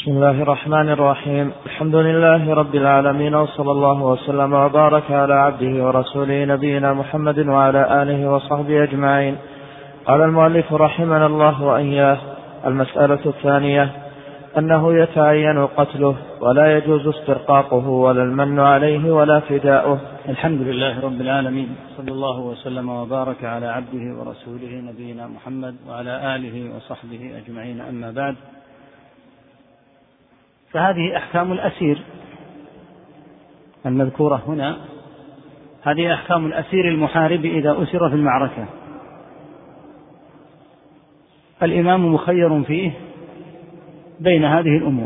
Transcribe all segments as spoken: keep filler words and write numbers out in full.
بسم الله الرحمن الرحيم. الحمد لله رب العالمين، وصلى الله وسلم وبارك على عبده ورسوله نبينا محمد وعلى آله وصحبه أجمعين. قال المؤلف رحمنا الله وإياه: المسألة الثانية أنه يتعين قتله ولا يجوز استرقاقه ولا المن عليه ولا فداؤه. الحمد لله رب العالمين، صلى الله وسلم وبارك على عبده ورسوله نبينا محمد وعلى آله وصحبه أجمعين، أما بعد. فهذه أحكام الأسير المذكورة هنا، هذه أحكام الأسير المحارب إذا أسر في المعركة. الإمام مخير فيه بين هذه الأمور.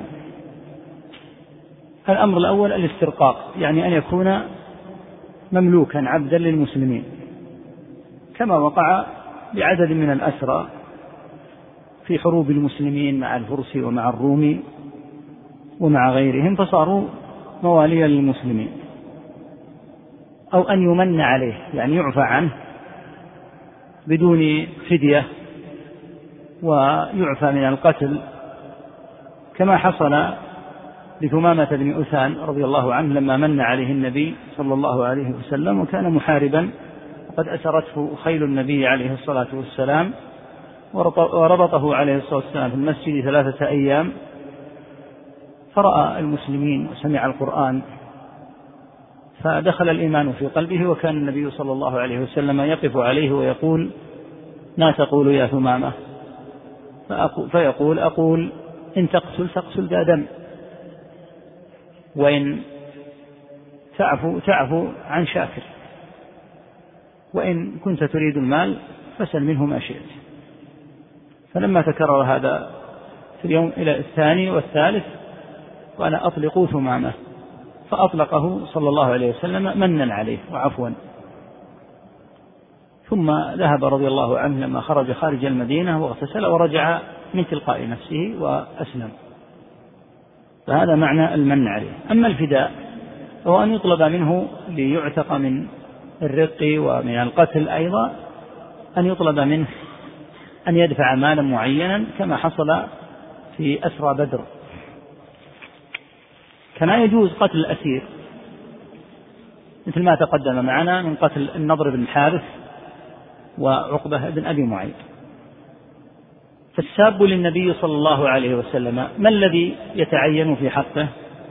الأمر الأول الاسترقاق، يعني أن يكون مملوكا عبدا للمسلمين، كما وقع بعدد من الأسرى في حروب المسلمين مع الفرس ومع الروم ومع غيرهم، فصاروا مواليا للمسلمين. أو أن يمن عليه، يعني يعفى عنه بدون فدية ويعفى من القتل، كما حصل لثمامة بن أثان رضي الله عنه لما من عليه النبي صلى الله عليه وسلم، وكان محاربا وقد أسرته خيل النبي عليه الصلاة والسلام، وربطه عليه الصلاة والسلام في المسجد ثلاثة أيام، فرأى المسلمين وسمع القرآن فدخل الإيمان في قلبه، وكان النبي صلى الله عليه وسلم يقف عليه ويقول: ما تقول يا ثمامة؟ فيقول: أقول إن تقتل تقتل ذا دم، وإن تعفو تعفو عن شاكر، وإن كنت تريد المال فسل منه ما شئت. فلما تكرر هذا في اليوم إلى الثاني والثالث قال: أطلقوا ثمامة، فأطلقه صلى الله عليه وسلم منا عليه وعفوا. ثم ذهب رضي الله عنه لما خرج خارج المدينة واغتسل ورجع من تلقاء نفسه وأسلم. فهذا معنى المن عليه. أما الفداء هو أن يطلب منه ليعتق من الرق ومن القتل، أيضا أن يطلب منه أن يدفع مالا معينا، كما حصل في أسرى بدر. كما يجوز قتل الأسير مثل ما تقدم معنا من قتل النضر بن الحارث وعقبة بن أبي معيط. فالساب للنبي صلى الله عليه وسلم ما الذي يتعين في حقه؟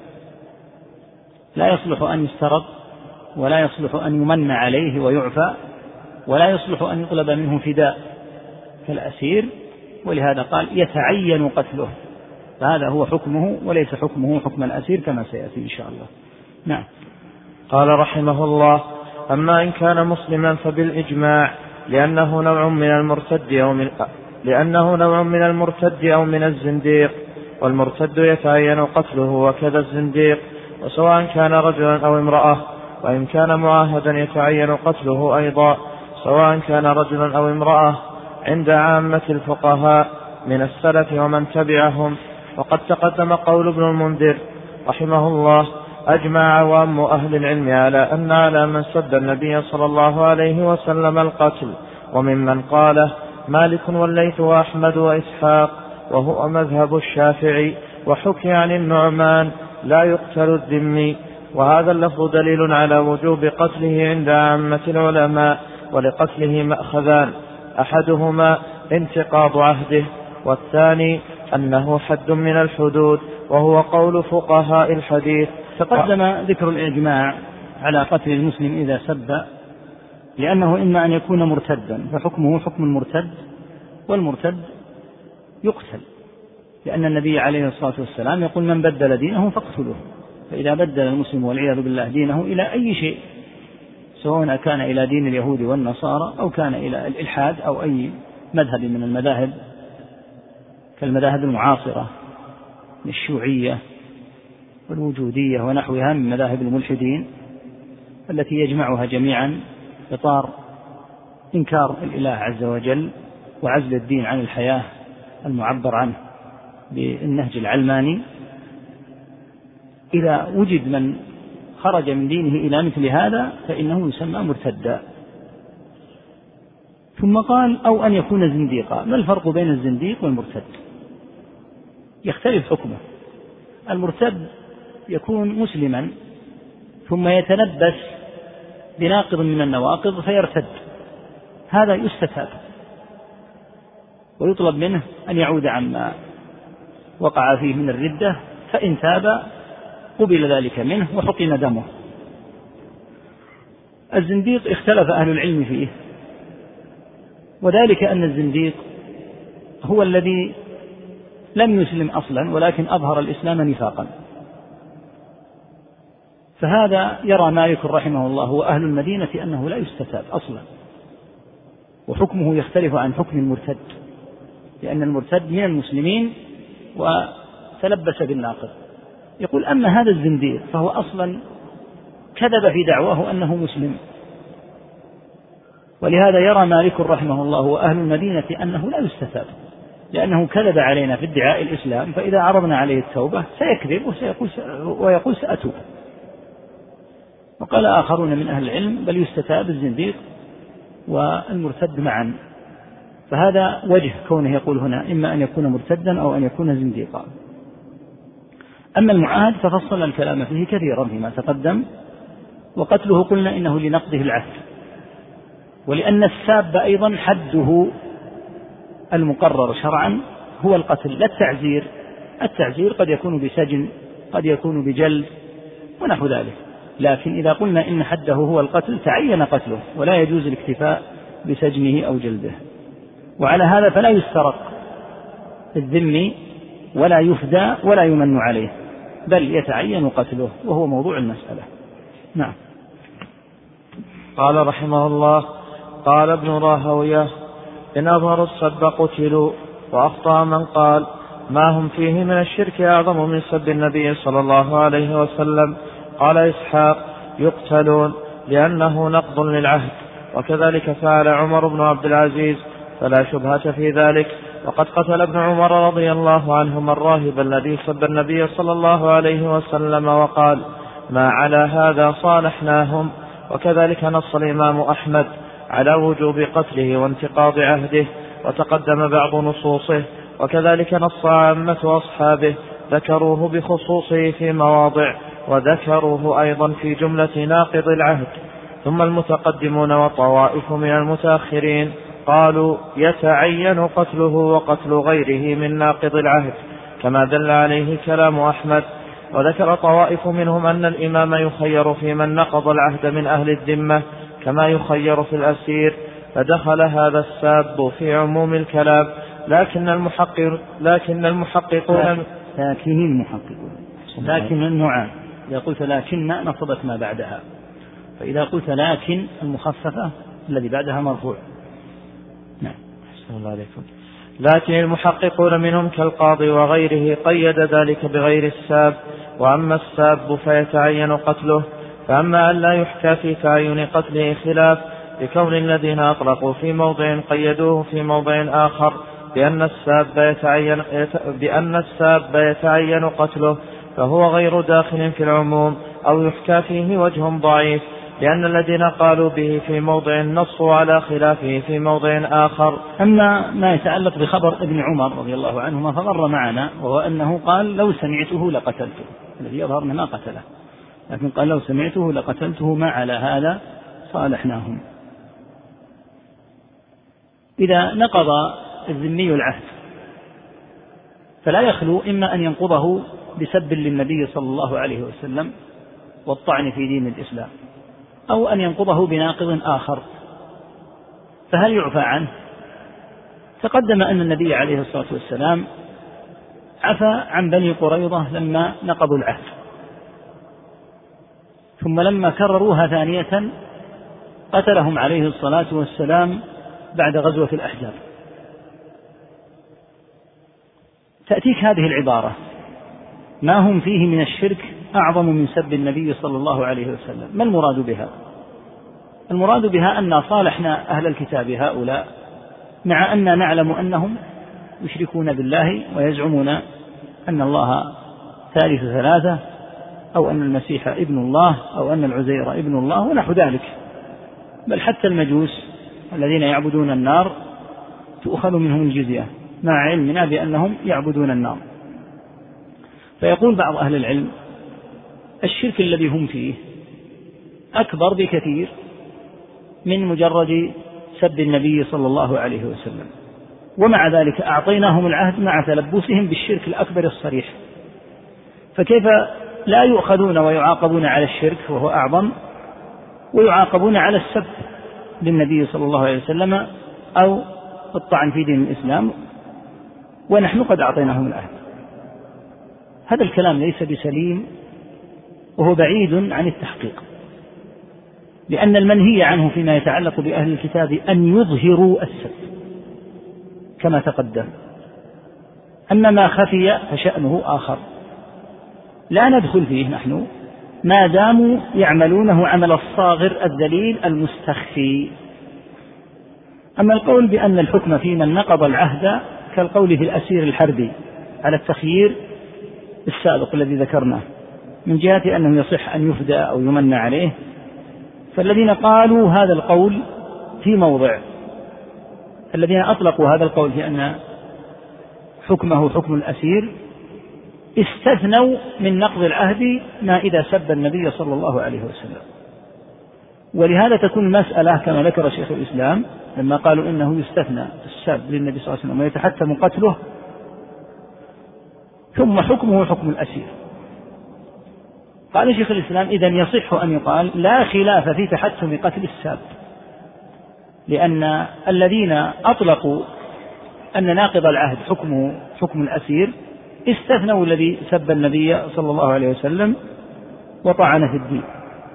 لا يصلح أن يسترد، ولا يصلح أن يمن عليه ويعفى، ولا يصلح أن يطلب منه فداء كالأسير، ولهذا قال يتعين قتله، فهذا هو حكمه وليس حكمه حكم الأسير كما سيأتي إن شاء الله. نعم. قال رحمه الله: أما إن كان مسلما فبالإجماع، لأنه نوع من المرتد أو من لأنه نوع من المرتد أو من الزنديق، والمرتد يتعين قتله وكذا الزنديق، وسواء كان رجلا أو امرأة. وإن كان معاهدا يتعين قتله أيضا، سواء كان رجلا أو امرأة، عند عامة الفقهاء من السلف ومن تبعهم. وقد تقدم قول ابن المنذر رحمه الله: أجمع عوام أهل العلم على أن على من سب النبي صلى الله عليه وسلم القتل، وممن قاله مالك والليث وأحمد وإسحاق، وهو مذهب الشافعي. وحكي عن النعمان: لا يقتل الذمي. وهذا اللفظ دليل على وجوب قتله عند عامة العلماء، ولقتله مأخذان: أحدهما انتقاض عهده، والثاني أنه حد من الحدود، وهو قول فقهاء الحديث. تقدم ذكر الإجماع على قتل المسلم إذا سب، لأنه إما أن يكون مرتدا فحكمه حكم المرتد، والمرتد يقتل، لأن النبي عليه الصلاة والسلام يقول: من بدل دينه فاقتلوه. فإذا بدل المسلم والعياذ بالله دينه إلى أي شيء، سواء كان إلى دين اليهود والنصارى أو كان إلى الإلحاد أو أي مذهب من المذاهب كالمذاهب المعاصرة الشيوعية والوجودية ونحوها من مذاهب الملحدين التي يجمعها جميعا إطار إنكار الإله عز وجل وعزل الدين عن الحياة المعبر عنه بالنهج العلماني. إذا وجد من خرج من دينه إلى مثل هذا فإنه يسمى مرتدا. ثم قال: أو أن يكون زنديقا. ما الفرق بين الزنديق والمرتد؟ يختلف حكمه. المرتد يكون مسلما ثم يتلبس بناقض من النواقض فيرتد، هذا يستتاب ويطلب منه أن يعود عما وقع فيه من الردة، فإن تاب قبل ذلك منه وحقن دمه. الزنديق اختلف أهل العلم فيه، وذلك أن الزنديق هو الذي لم يسلم أصلا ولكن أظهر الإسلام نفاقا، فهذا يرى مالك رحمه الله وأهل المدينة أنه لا يستتاب أصلا، وحكمه يختلف عن حكم المرتد، لأن المرتد من المسلمين وتلبس بالناقض. يقول أما هذا الزنديق فهو أصلا كذب في دعواه أنه مسلم، ولهذا يرى مالك رحمه الله وأهل المدينة أنه لا يستتاب، لأنه كذب علينا في ادعاء الإسلام، فإذا عرضنا عليه التوبة سيكذب وسيقول ويقول سأتوب. وقال آخرون من أهل العلم بل يستتاب الزنديق والمرتد معا، فهذا وجه كونه يقول هنا إما أن يكون مرتدا أو أن يكون زنديقا. أما المعاهد ففصل الكلام فيه كثيرا فيما تقدم، وقتله قلنا إنه لنقضه العهد، ولأن الساب أيضا حده المقرر شرعا هو القتل لا التعزير. التعزير قد يكون بسجن، قد يكون بجلد ونحو ذلك، لكن إذا قلنا إن حده هو القتل تعين قتله، ولا يجوز الاكتفاء بسجنه أو جلده. وعلى هذا فلا يسترق الذمي ولا يفدى ولا يمن عليه، بل يتعين قتله، وهو موضوع المسألة. نعم. قال رحمه الله: قال ابن راهويه: إن أظهروا السب قتلوا. وأخطأ من قال ما هم فيه من الشرك أعظم من سب النبي صلى الله عليه وسلم. قال إسحاق: يقتلون لأنه نقض للعهد، وكذلك فعل عمر بن عبد العزيز، فلا شبهة في ذلك. وقد قتل ابن عمر رضي الله عنهما الراهب الذي سب النبي صلى الله عليه وسلم وقال: ما على هذا صالحناهم. وكذلك نص الإمام أحمد على وجوب قتله وانتقاض عهده، وتقدم بعض نصوصه. وكذلك نص عامة أصحابه، ذكروه بخصوصه في مواضع، وذكروه أيضا في جملة ناقض العهد. ثم المتقدمون وطوائف من المتأخرين قالوا يتعين قتله وقتل غيره من ناقض العهد، كما دل عليه كلام أحمد. وذكر طوائف منهم أن الإمام يخير في من نقض العهد من أهل الذمة كما يخير في الأسير، فدخل هذا الساب في عموم الكلام. لكن المحقق لكن المحققون لكن المحققون لكن النوعان، إذا قلت لكن نصبت ما بعدها، فإذا قلت لكن المخففة الذي بعدها مرفوع. نعم. بسم الله عليكم. لكن المحققون منهم كالقاضي وغيره قيد ذلك بغير الساب. وأما الساب فيتعين قتله، فأما أن لا يحكى في تعين قتله خلاف، بكون الذين أطلقوا في موضع قيدوه في موضع آخر بأن الساب يتعين, بأن الساب يتعين قتله، فهو غير داخل في العموم، أو يحكى فيه وجه ضعيف، لأن الذين قالوا به في موضع نصوا على خلافه في موضع آخر. أما ما يتعلق بخبر ابن عمر رضي الله عنهما فمر معنا، وهو أنه قال لو سمعته لقتلته، الذي يظهر أنه ما قتله، لكن قال لو سمعته لقتلته، ما على هذا صالحناهم. إذا نقض الذمي العهد فلا يخلو إما أن ينقضه بسب للنبي صلى الله عليه وسلم والطعن في دين الإسلام، أو أن ينقضه بناقض آخر، فهل يعفى عنه؟ تقدم أن النبي عليه الصلاة والسلام عفى عن بني قريظة لما نقضوا العهد، ثم لما كرروها ثانية قتلهم عليه الصلاة والسلام بعد غزوة الأحزاب. تأتيك هذه العبارة: ما هم فيه من الشرك أعظم من سب النبي صلى الله عليه وسلم. ما المراد بها؟ المراد بها أن صالحنا أهل الكتاب هؤلاء، مع أن نعلم أنهم يشركون بالله ويزعمون أن الله ثالث ثلاثة، أو أن المسيح ابن الله، أو أن العزير ابن الله ونحو ذلك، بل حتى المجوس الذين يعبدون النار تؤخذ منهم الجزية مع علمنا بأنهم يعبدون النار. فيقول بعض أهل العلم الشرك الذي هم فيه أكبر بكثير من مجرد سب النبي صلى الله عليه وسلم، ومع ذلك أعطيناهم العهد مع تلبسهم بالشرك الأكبر الصريح، فكيف لا يؤخذون ويعاقبون على الشرك وهو أعظم، ويعاقبون على السب للنبي صلى الله عليه وسلم أو الطعن في دين الإسلام ونحن قد أعطيناهم العهد؟ هذا الكلام ليس بسليم وهو بعيد عن التحقيق، لأن المنهي عنه فيما يتعلق بأهل الكتاب أن يظهروا السب كما تقدم، أما ما خفي فشأنه آخر لا ندخل فيه نحن ما داموا يعملونه عمل الصاغر الذليل المستخفي. أما القول بأن الحكم في من نقض العهد كالقول في الأسير الحربي على التخيير السابق الذي ذكرناه من جهة أنه يصح أن يفدى أو يمنع عليه، فالذين قالوا هذا القول في موضع، الذين أطلقوا هذا القول في أن حكمه حكم الأسير استثنوا من نقض العهد ما إذا سب النبي صلى الله عليه وسلم، ولهذا تكون المسألة كما ذكر شيخ الإسلام لما قالوا إنه يستثنى السب للنبي صلى الله عليه وسلم ويتحتم قتله ثم حكمه حكم الأسير. قال شيخ الإسلام إذن يصح أن يقال لا خلاف في تحتم قتل الساب، لأن الذين أطلقوا أن ناقض العهد حكمه حكم الأسير استثنوا الذي سب النبي صلى الله عليه وسلم وطعن في الدين.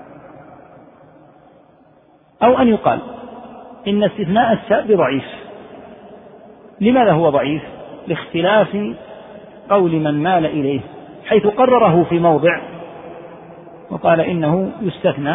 أو أن يقال إن استثناء الساب ضعيف. لماذا هو ضعيف؟ لاختلاف قول من مال إليه، حيث قرره في موضع وقال إنه يستثنى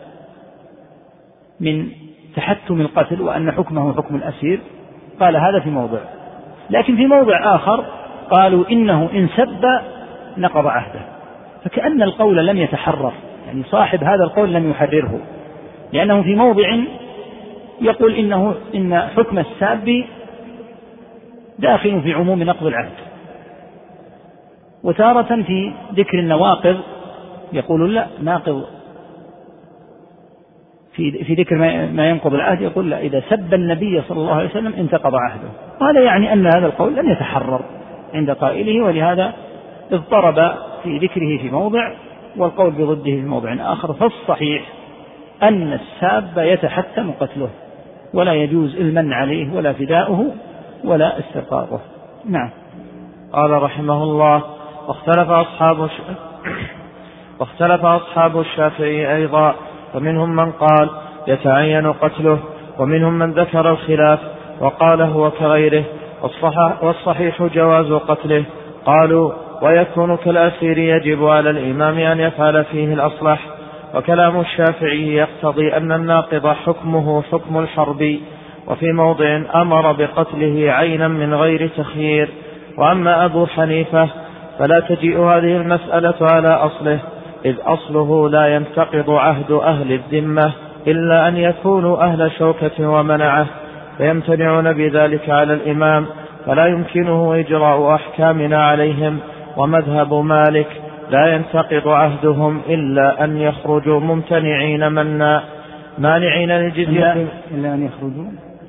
من تحتم القتل وأن حكمه حكم الأسير، قال هذا في موضع، لكن في موضع آخر قالوا إنه إن سب نقض عهده، فكأن القول لم يتحرر، يعني صاحب هذا القول لم يحرره، لأنه في موضع يقول إنه إن حكم الساب داخل في عموم نقض العهد، وتارة في ذكر النواقض يقول لا ناقض في في ذكر ما ينقض العهد يقول لا إذا سب النبي صلى الله عليه وسلم انتقض عهده. وهذا يعني أن هذا القول لم يتحرر عند قائله، ولهذا اضطرب في ذكره في موضع والقول بضده في موضع آخر. فالصحيح أن الساب يتحتم قتله ولا يجوز المن عليه ولا فداؤه ولا استرقاقه. نعم. قال رحمه الله: واختلف أصحاب الش... واختلف أصحاب الشافعي أيضا، فمنهم من قال يتعين قتله، ومنهم من ذكر الخلاف وقال هو كغيره، والصحيح جواز قتله. قالوا: ويكون كالأسير يجب على الإمام أن يفعل فيه الأصلح. وكلام الشافعي يقتضي أن الناقض حكمه حكم الحربي، وفي موضع أمر بقتله عينا من غير تخيير. وأما أبو حنيفة فلا تجيء هذه المسألة على أصله، إذ أصله لا ينتقض عهد أهل الذمة إلا أن يكونوا أهل شوكة ومنعه، فيمتنعون بذلك على الإمام، فلا يمكنه إجراء أحكامنا عليهم. ومذهب مالك لا ينتقض عهدهم إلا أن يخرجوا ممتنعين منا مانعين للجزية إلا أن يخرجوا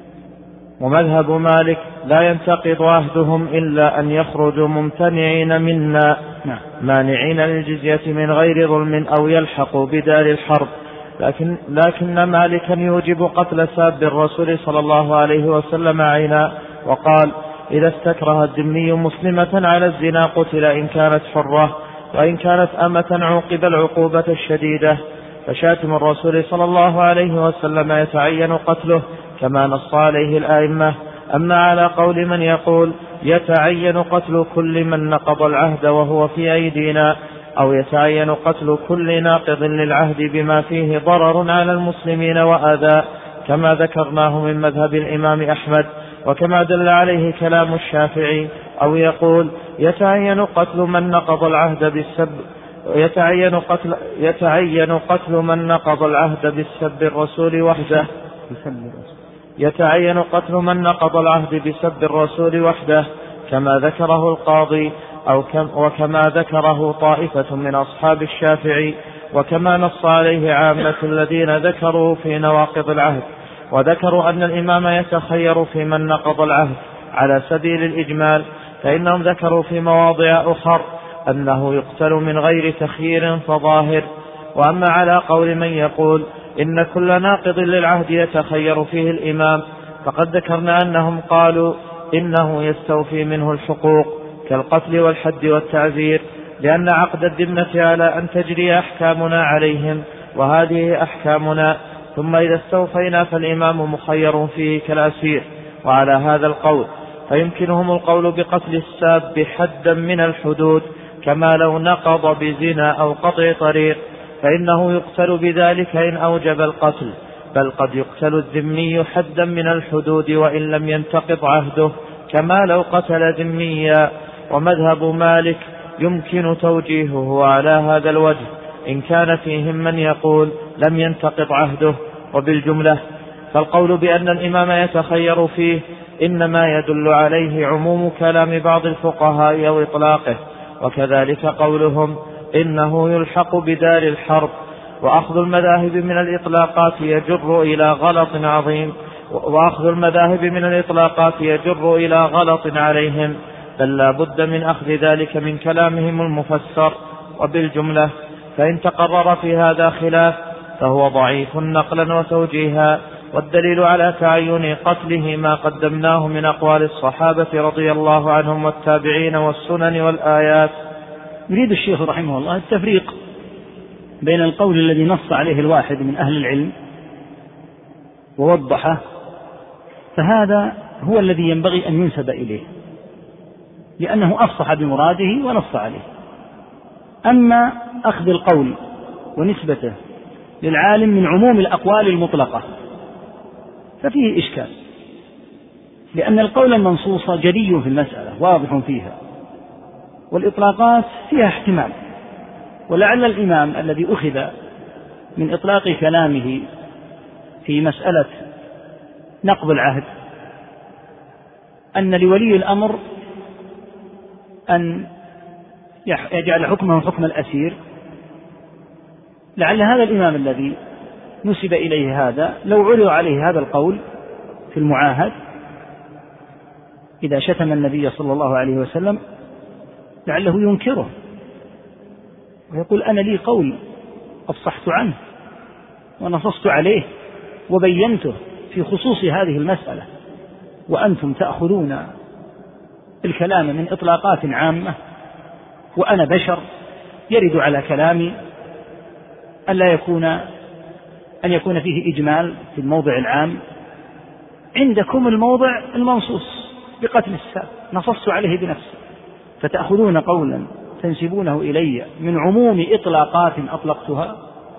ومذهب مالك لا ينتقض عهدهم إلا أن يخرجوا ممتنعين منا مانعين للجزية من غير ظلم أو يلحقوا بدار الحرب. لكن, لكن مالكا يوجب قتل ساب الرسول صلى الله عليه وسلم عينا، وقال: إذا استكره الذمي مسلمة على الزنا قتل إن كانت حرة، وإن كانت أمة عوقب العقوبة الشديدة. فشاتم الرسول صلى الله عليه وسلم يتعين قتله كما نص عليه الآئمة. أما على قول من يقول يتعين قتل كل من نقض العهد وهو في أيدينا، أو يتعين قتل كل ناقض للعهد بما فيه ضرر على المسلمين وآذى، كما ذكرناه من مذهب الإمام أحمد وكما دل عليه كلام الشافعي، أو يقول يتعين قتل من نقض العهد بالسب يتعين قتل يتعين قتل من نقض العهد بالسب الرسول وحده يتعين قتل من نقض العهد بسب الرسول وحده، كما ذكره القاضي أو كم وكما ذكره طائفة من أصحاب الشافعي، وكما نص عليه عامة الذين ذكروا في نواقض العهد، وذكروا أن الإمام يتخير في من نقض العهد على سبيل الإجمال، فإنهم ذكروا في مواضع أخر أنه يقتل من غير تخيير فظاهر. وأما على قول من يقول إن كل ناقض للعهد يتخير فيه الإمام، فقد ذكرنا أنهم قالوا إنه يستوفي منه الحقوق كالقتل والحد والتعزير، لأن عقد الذمة على أن تجري أحكامنا عليهم، وهذه أحكامنا، ثم إذا استوفينا فالإمام مخير فيه كالأسير. وعلى هذا القول فيمكنهم القول بقتل الساب حدا من الحدود، كما لو نقض بزنا أو قطع طريق، فإنه يقتل بذلك إن أوجب القتل، بل قد يقتل الذمي حدا من الحدود وإن لم ينتقض عهده، كما لو قتل ذميا. ومذهب مالك يمكن توجيهه على هذا الوجه إن كان فيهم من يقول لم ينتقض عهده. وبالجملة فالقول بأن الإمام يتخير فيه إنما يدل عليه عموم كلام بعض الفقهاء أو إطلاقه، وكذلك قولهم إنه يلحق بدار الحرب. وأخذ المذاهب من الإطلاقات يجر إلى غلط عظيم وأخذ المذاهب من الإطلاقات يجر إلى غلط عليهم، بل لا بد من أخذ ذلك من كلامهم المفسر. وبالجملة فإن تقرر في هذا خلاف فهو ضعيف نقلا وتوجيها، والدليل على تعين قتله ما قدمناه من أقوال الصحابة رضي الله عنهم والتابعين والسنن والآيات. يريد الشيخ رحمه الله التفريق بين القول الذي نص عليه الواحد من أهل العلم ووضحه، فهذا هو الذي ينبغي أن ينسب إليه، لأنه أفصح بمراده ونص عليه. أما أخذ القول ونسبته للعالم من عموم الأقوال المطلقة ففيه إشكال، لأن القول المنصوص جلي في المسألة واضح فيها، والإطلاقات فيها احتمال. ولعل الإمام الذي أخذ من إطلاق كلامه في مسألة نقض العهد أن لولي الأمر أن يجعل حكمه حكم الأسير، لعل هذا الإمام الذي نسب إليه هذا لو عرض عليه هذا القول في المعاهد إذا شتم النبي صلى الله عليه وسلم لعله ينكره ويقول أنا لي قول أفصحت عنه ونصصت عليه وبينته في خصوص هذه المسألة، وأنتم تأخذون الكلام من إطلاقات عامة، وأنا بشر يرد على كلامي ألا يكون أن يكون فيه إجمال في الموضع العام، عندكم الموضع المنصوص بقتل الساب نصصت عليه بنفسي، فتأخذون قولا تنسبونه إلي من عموم إطلاقات أطلقتها.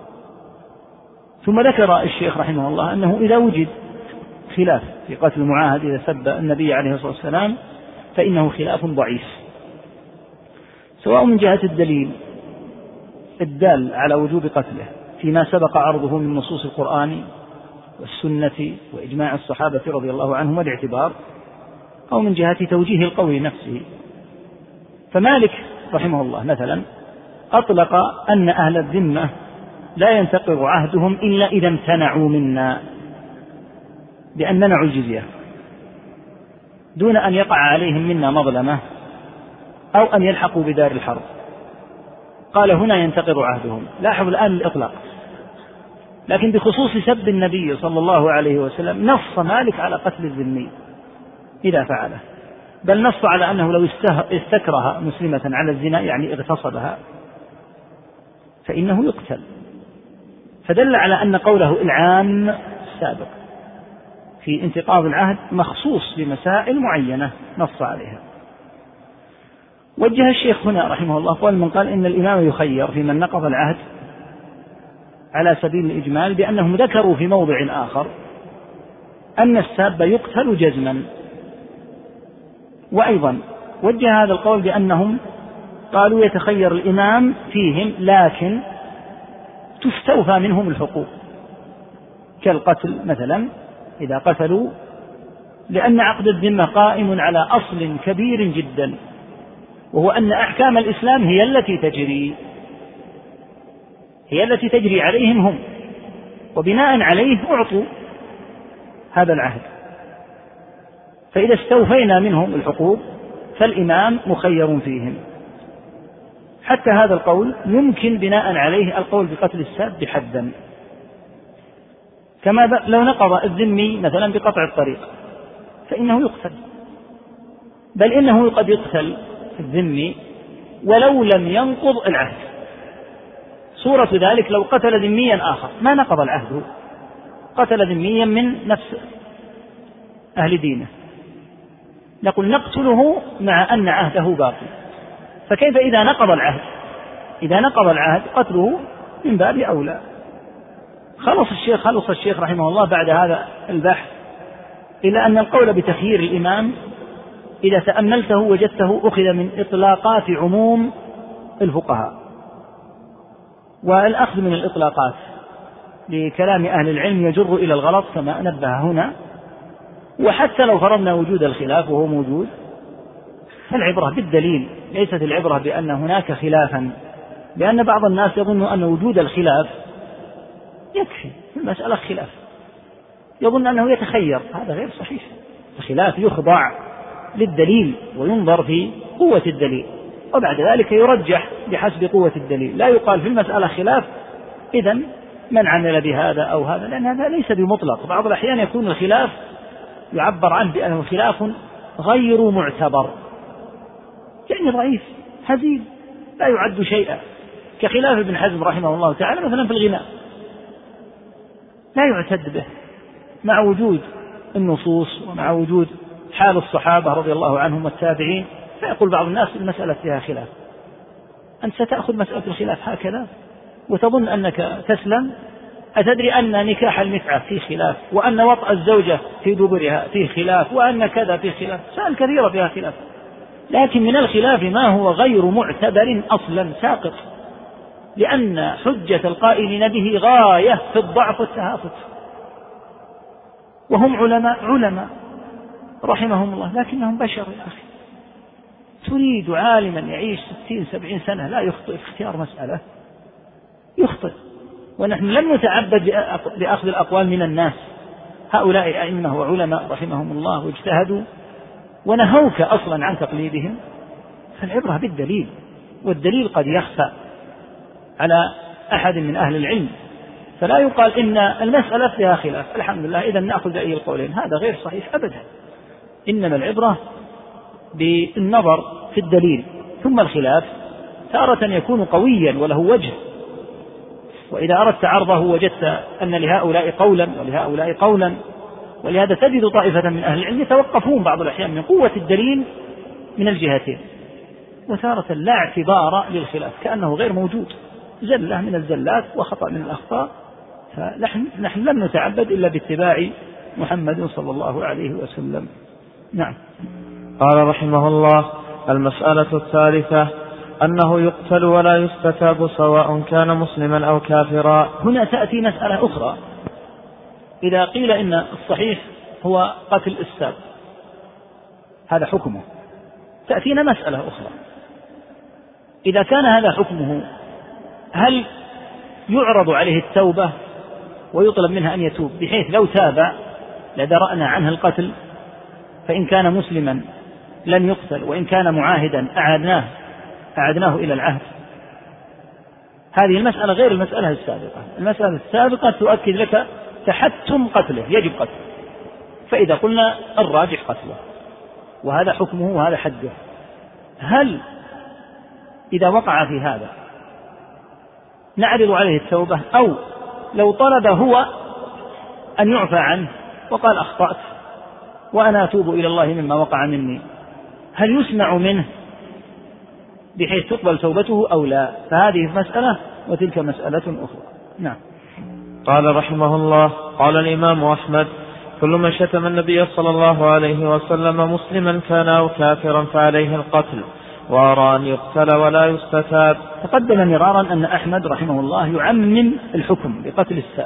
ثم ذكر الشيخ رحمه الله أنه إذا وجد خلاف في قتل المعاهد إذا سب النبي عليه الصلاة والسلام فإنه خلاف ضعيف، سواء من جهة الدليل الدال على وجوب قتله فيما سبق عرضه من نصوص القرآن والسنة وإجماع الصحابة رضي الله عنهم والاعتبار، أو من جهة توجيه القول نفسه. فمالك رحمه الله مثلا أطلق أن أهل الذمة لا ينتقض عهدهم إلا إذا امتنعوا منا بأن منعوا الجزية دون أن يقع عليهم منا مظلمة أو أن يلحقوا بدار الحرب. قال هنا ينتقض عهدهم، لاحظ الآن الإطلاق، لكن بخصوص سب النبي صلى الله عليه وسلم نص مالك على قتل الذمي إذا فعله، بل نص على أنه لو استكره مسلمة على الزنا يعني اغتصبها فإنه يقتل، فدل على أن قوله العام السابق في انتقاض العهد مخصوص بمسائل معينة نص عليها. وجه الشيخ هنا رحمه الله قال من قال إن الإمام يخير في من نقض العهد على سبيل الإجمال بأنهم ذكروا في موضع آخر أن الساب يقتل جزما، وأيضا وجه هذا القول بأنهم قالوا يتخير الإمام فيهم لكن تستوفى منهم الحقوق كالقتل مثلا إذا قتلوا، لأن عقد الذمة قائم على أصل كبير جدا وهو أن أحكام الإسلام هي التي تجري هي التي تجري عليهم هم، وبناء عليه أعطوا هذا العهد. فإذا استوفينا منهم الحقوق فالإمام مخير فيهم. حتى هذا القول يمكن بناء عليه القول بقتل الساب حدا، كما لو نقض الذمي مثلا بقطع الطريق فإنه يقتل، بل إنه قد يقتل الذمي ولو لم ينقض العهد. صورة ذلك لو قتل ذميا آخر ما نقض العهد، قتل ذميا من نفس أهل دينه، نقول نقتله مع أن عهده باقي. فكيف إذا نقض العهد؟ إذا نقض العهد قتله من باب أولى. خلص الشيخ خلص الشيخ رحمه الله بعد هذا البحث إلى أن القول بتخيير الإمام إذا تأملته وجدته أخذ من إطلاقات عموم الفقهاء، والأخذ من الإطلاقات لكلام أهل العلم يجر إلى الغلط كما نبه هنا. وحتى لو فرضنا وجود الخلاف وهو موجود فالعبرة بالدليل، ليست العبرة بأن هناك خلافا، لأن بعض الناس يظن أن وجود الخلاف يكفي في المسألة خلاف، يظن أنه يتخير. هذا غير صحيح. الخلاف يخضع للدليل وينظر في قوة الدليل، وبعد ذلك يرجح بحسب قوة الدليل. لا يقال في المسألة خلاف إذن من عمل بهذا أو هذا، لأن هذا ليس بمطلق. بعض الأحيان يكون الخلاف يعبر عنه بأنه خلاف غير معتبر، يعني ضعيف هزيل لا يعد شيئا، كخلاف ابن حزم رحمه الله تعالى مثلا في الغناء، لا يعتد به مع وجود النصوص ومع وجود حال الصحابة رضي الله عنهم والتابعين. فيقول بعض الناس المسألة فيها خلاف، أنت ستأخذ مسألة الخلاف هكذا وتظن أنك تسلم؟ أتدري أن نكاح المتعة فيه خلاف، وأن وطأ الزوجة في دبرها فيه خلاف، وأن كذا فيه خلاف، مسائل كثيرة فيها خلاف. لكن من الخلاف ما هو غير معتبر أصلا ساقط، لأن حجة القائلين به غاية في الضعف والتهافت، وهم علماء علماء رحمهم الله، لكنهم بشر يا أخي. تريد عالما يعيش ستين سبعين سنة لا يخطئ في اختيار مسألة؟ يخطئ. ونحن لم نتعبد بأخذ الأقوال من الناس، هؤلاء أئمة وعلماء رحمهم الله واجتهدوا ونهوك أصلا عن تقليدهم. فالعبرة بالدليل، والدليل قد يخفى على أحد من أهل العلم، فلا يقال إن المسألة فيها خلاف الحمد لله إذا نأخذ أي القولين، هذا غير صحيح أبدا. إنما العبرة بالنظر في الدليل، ثم الخلاف تارة يكون قويا وله وجه، وإذا أردت عرضه وجدت أن لهؤلاء قولا ولهؤلاء قولا، ولهذا تجد طائفة من أهل العلم يتوقفون بعض الأحيان من قوة الدليل من الجهتين، وتارة لا اعتبار للخلاف كأنه غير موجود، زلة من الزلات وخطأ من الأخطاء. فنحن نحن لم نتعبد إلا باتباع محمد صلى الله عليه وسلم. نعم. قال رحمه الله: المسألة الثالثة أنه يقتل ولا يستتاب سواء كان مسلما أو كافرا. هنا تأتي مسألة أخرى. إذا قيل إن الصحيح هو قتل الساب هذا حكمه، تأتينا مسألة أخرى. إذا كان هذا حكمه هل يعرض عليه التوبة ويطلب منها أن يتوب، بحيث لو تاب لدرأنا عنه القتل، فإن كان مسلما لن يقتل، وإن كان معاهدا أعدناه أعدناه إلى العهد؟ هذه المسألة غير المسألة السابقة. المسألة السابقة تؤكد لك تحتم قتله، يجب قتله، فإذا قلنا الراجح قتله وهذا حكمه وهذا حده، هل إذا وقع في هذا نعرض عليه التوبة، أو لو طلب هو أن يعفى عنه وقال أخطأت وأنا أتوب إلى الله مما وقع مني، هل يسمع منه بحيث تقبل توبته أو لا؟ فهذه مسألة وتلك مسألة أخرى. نعم. قال رحمه الله: قال الإمام أحمد: كل من شتم النبي صلى الله عليه وسلم مسلما كان أو كافرا فعليه القتل، وأرى أن يقتل ولا يستتاب. تقدم مرارا أن أحمد رحمه الله يعمم الحكم بقتل الساب،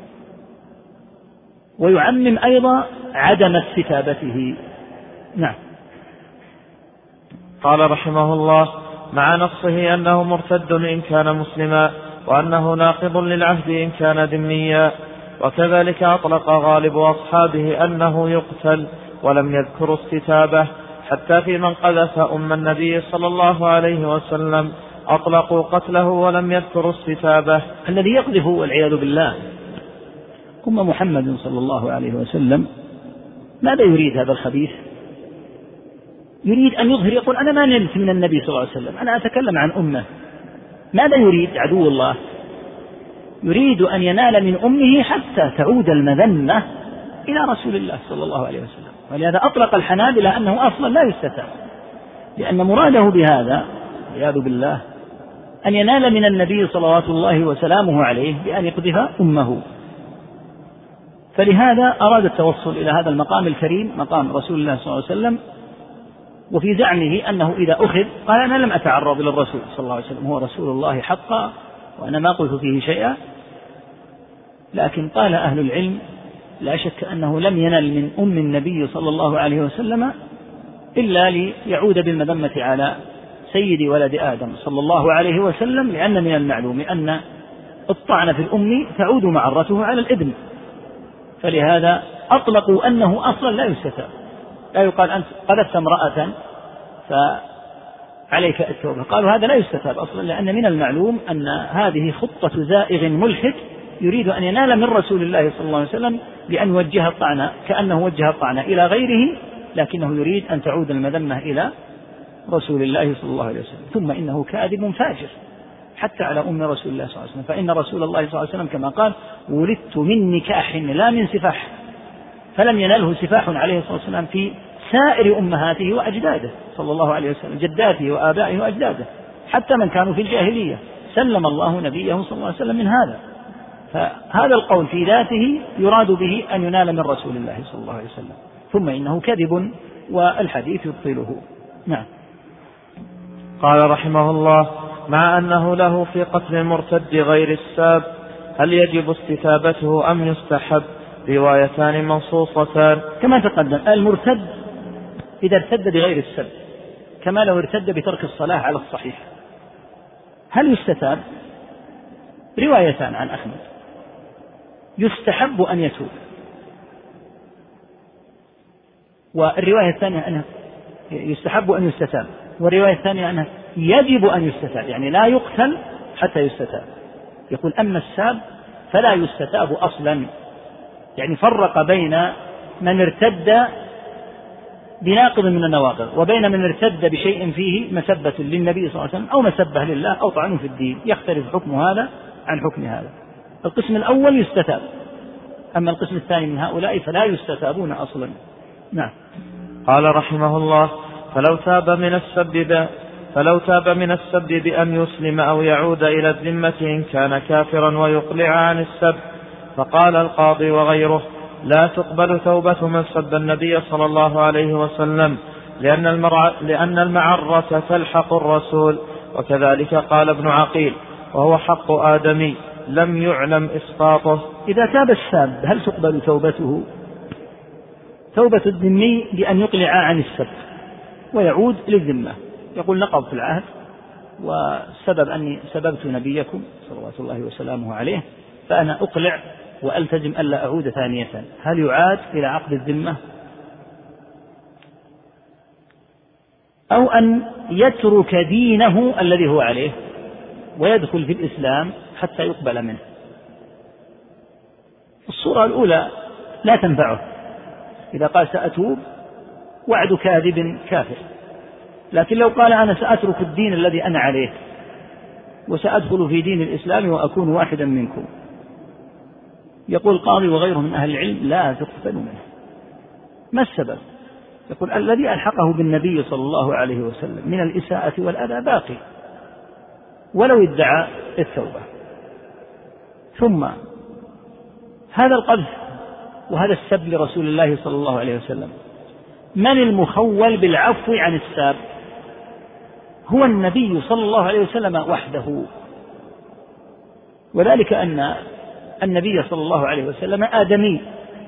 ويعمم أيضا عدم استتابته. نعم. قال رحمه الله: مع نصه أنه مرتد إن كان مسلما، وأنه ناقض للعهد إن كان ذميا. وكذلك أطلق غالب أصحابه أنه يقتل، ولم يذكروا استتابة، حتى في من قذف أم النبي صلى الله عليه وسلم أطلقوا قتله ولم يذكروا استتابة. الذي يقذف والعياذ بالله أم محمد صلى الله عليه وسلم، ماذا يريد هذا الخبيث؟ يريد أن يظهر، يقول أنا ما نلت من النبي صلى الله عليه وسلم، أنا أتكلم عن أمه. ماذا يريد عدو الله؟ يريد أن ينال من أمه حتى تعود المذمة إلى رسول الله صلى الله عليه وسلم. ولهذا أطلق الحنابلة أنه أصلا لا يستتاب، لأن مراده بهذا والعياذ بالله أن ينال من النبي صلوات الله وسلامه عليه بأن يقذف أمه. فلهذا أراد التوصل إلى هذا المقام الكريم، مقام رسول الله صلى الله عليه وسلم، وفي زعمه أنه إذا أخذ قال أنا لم أتعرض للرسول صلى الله عليه وسلم، هو رسول الله حقا وأنا ما قلت فيه شيئا. لكن قال أهل العلم لا شك أنه لم ينل من أم النبي صلى الله عليه وسلم إلا ليعود بالمذمة على سيد ولد آدم صلى الله عليه وسلم، لأن من المعلوم أن الطعن في الأم تعود معرته على الابن. فلهذا أطلقوا أنه أصلا لا يستتاب، لا يقال أنت قذفت امرأة فعليك التوبة، قالوا هذا لا يستتاب أصلا، لأن من المعلوم أن هذه خطة زائغ ملحد يريد أن ينال من رسول الله صلى الله عليه وسلم بأن يوجه الطعن، كأنه وجه الطعن إلى غيره، لكنه يريد أن تعود المذمة إلى رسول الله صلى الله عليه وسلم. ثم إنه كاذب فاجر حتى على أم رسول الله صلى الله عليه وسلم، فإن رسول الله صلى الله عليه وسلم كما قال: ولدت من نكاح لا من سفاح، فلم ينله سفاح عليه الصلاة والسلام في سائر أمهاته وأجداده صلى الله عليه وسلم، جداته وآبائه وأجداده، حتى من كانوا في الجاهلية سلم الله نبيه صلى الله عليه وسلم من هذا. فهذا القول في ذاته يراد به أن ينال من رسول الله صلى الله عليه وسلم. ثم إنه كذب والحديث يبطله. نعم. قال رحمه الله: مع أنه له في قتل المرتد غير الساب، هل يجب استتابته أم يستحب؟ روايتان منصوصتان. كما تقدم، المرتد إذا ارتد بغير السب كما لو ارتد بترك الصلاة على الصحيح، هل يستتاب؟ روايتان عن أحمد: يستحب أن يتوب، والرواية الثانية أنه يستحب أن يستتاب، والرواية الثانية أنه يجب أن يستتاب، يعني لا يقتل حتى يستتاب. يقول: أما الساب فلا يستتاب أصلا، يعني فرق بين من ارتد بناقض من النواقض وبين من ارتد بشيء فيه مسبة للنبي صلى الله عليه وسلم أو مسبة لله أو طعن في الدين، يختلف حكم هذا عن حكم هذا. القسم الأول يستتاب، أما القسم الثاني من هؤلاء فلا يستتابون أصلا. نعم. قال رحمه الله: فلو تاب من السب فلو تاب من السب بأن يسلم أو يعود إلى الذمة إن كان كافرا ويقلع عن السب، فقال القاضي وغيره: لا تقبل توبة من سب النبي صلى الله عليه وسلم، لأن, المرع... لأن المعرة تلحق الرسول. وكذلك قال ابن عقيل، وهو حق آدمي لم يعلم إسقاطه. إذا تاب الساب هل تقبل توبته؟ توبة الذمي بأن يقلع عن السب ويعود للذمة، يقول: نقض في العهد والسبب أني سببت نبيكم صلوات الله وسلامه عليه، فأنا أقلع وألتزم ألا أعود ثانية. هل يعاد إلى عقد الذمة؟ أو أن يترك دينه الذي هو عليه ويدخل في الإسلام حتى يقبل منه؟ الصورة الأولى لا تنفعه، إذا قال سأتوب وعد كاذب كافر. لكن لو قال أنا سأترك الدين الذي أنا عليه وسأدخل في دين الإسلام وأكون واحدا منكم، يقول القاضي وغيره من أهل العلم: لا تقبل منه. ما السبب؟ يقول: الذي ألحقه بالنبي صلى الله عليه وسلم من الإساءة والأذى باقي ولو ادعى التوبة. ثم هذا القذف وهذا السب لرسول الله صلى الله عليه وسلم، من المخول بالعفو عن الساب؟ هو النبي صلى الله عليه وسلم وحده، وذلك أن النبي صلى الله عليه وسلم آدمي،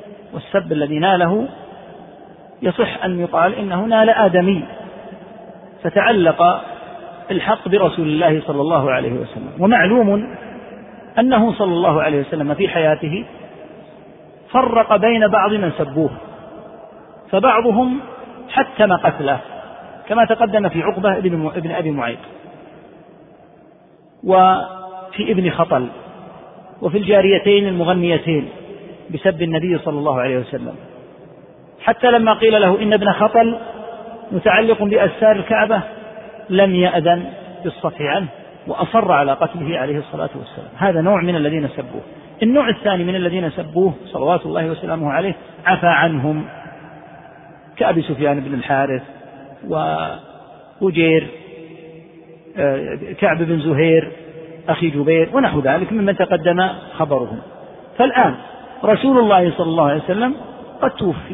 والسب الذي ناله يصح أن يقال إنه نال آدمي، فتعلق الحق برسول الله صلى الله عليه وسلم. ومعلوم أنه صلى الله عليه وسلم في حياته فرق بين بعض من سبوه، فبعضهم حتم قتله كما تقدم في عقبة ابن أبي معيط، وفي ابن خطل، وفي الجاريتين المغنيتين بسب النبي صلى الله عليه وسلم، حتى لما قيل له إن ابن خطل متعلق بأستار الكعبة لم يأذن بالصفح عنه وأصر على قتله عليه الصلاة والسلام. هذا نوع من الذين سبوه. النوع الثاني من الذين سبوه صلوات الله وسلامه عليه عفى عنهم، كأبي سفيان بن الحارث وأجير كعب بن زهير أخي جبير ونحو ذلك ممن تقدم خبرهم. فالآن رسول الله صلى الله عليه وسلم قد توفي،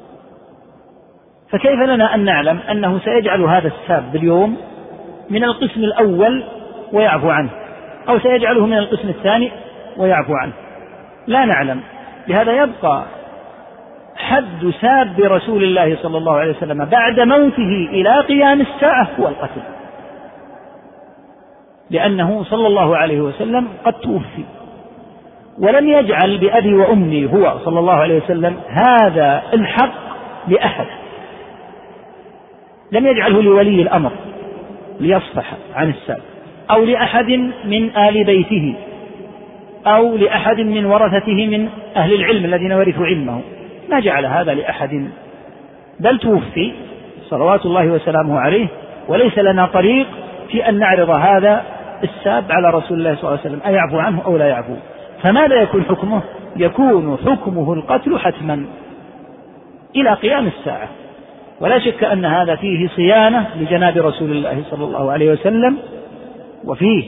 فكيف لنا أن نعلم أنه سيجعل هذا الساب اليوم من القسم الأول ويعفو عنه، أو سيجعله من القسم الثاني ويعفو عنه؟ لا نعلم. لهذا يبقى حد ساب رسول الله صلى الله عليه وسلم بعد موته إلى قيام الساعة هو القتل، لأنه صلى الله عليه وسلم قد توفي، ولم يجعل بأبي وأمي هو صلى الله عليه وسلم هذا الحق لأحد، لم يجعله لولي الأمر ليصفح عن الساب، أو لأحد من آل بيته، أو لأحد من ورثته من أهل العلم الذين ورثوا علمه، ما جعل هذا لأحد، بل توفي صلوات الله وسلامه عليه، وليس لنا طريق في أن نعرض هذا الساب على رسول الله صلى الله عليه وسلم أيعفو عنه أو لا يعفو. فماذا يكون حكمه؟ يكون حكمه القتل حتما إلى قيام الساعة. ولا شك أن هذا فيه صيانة لجناب رسول الله صلى الله عليه وسلم، وفيه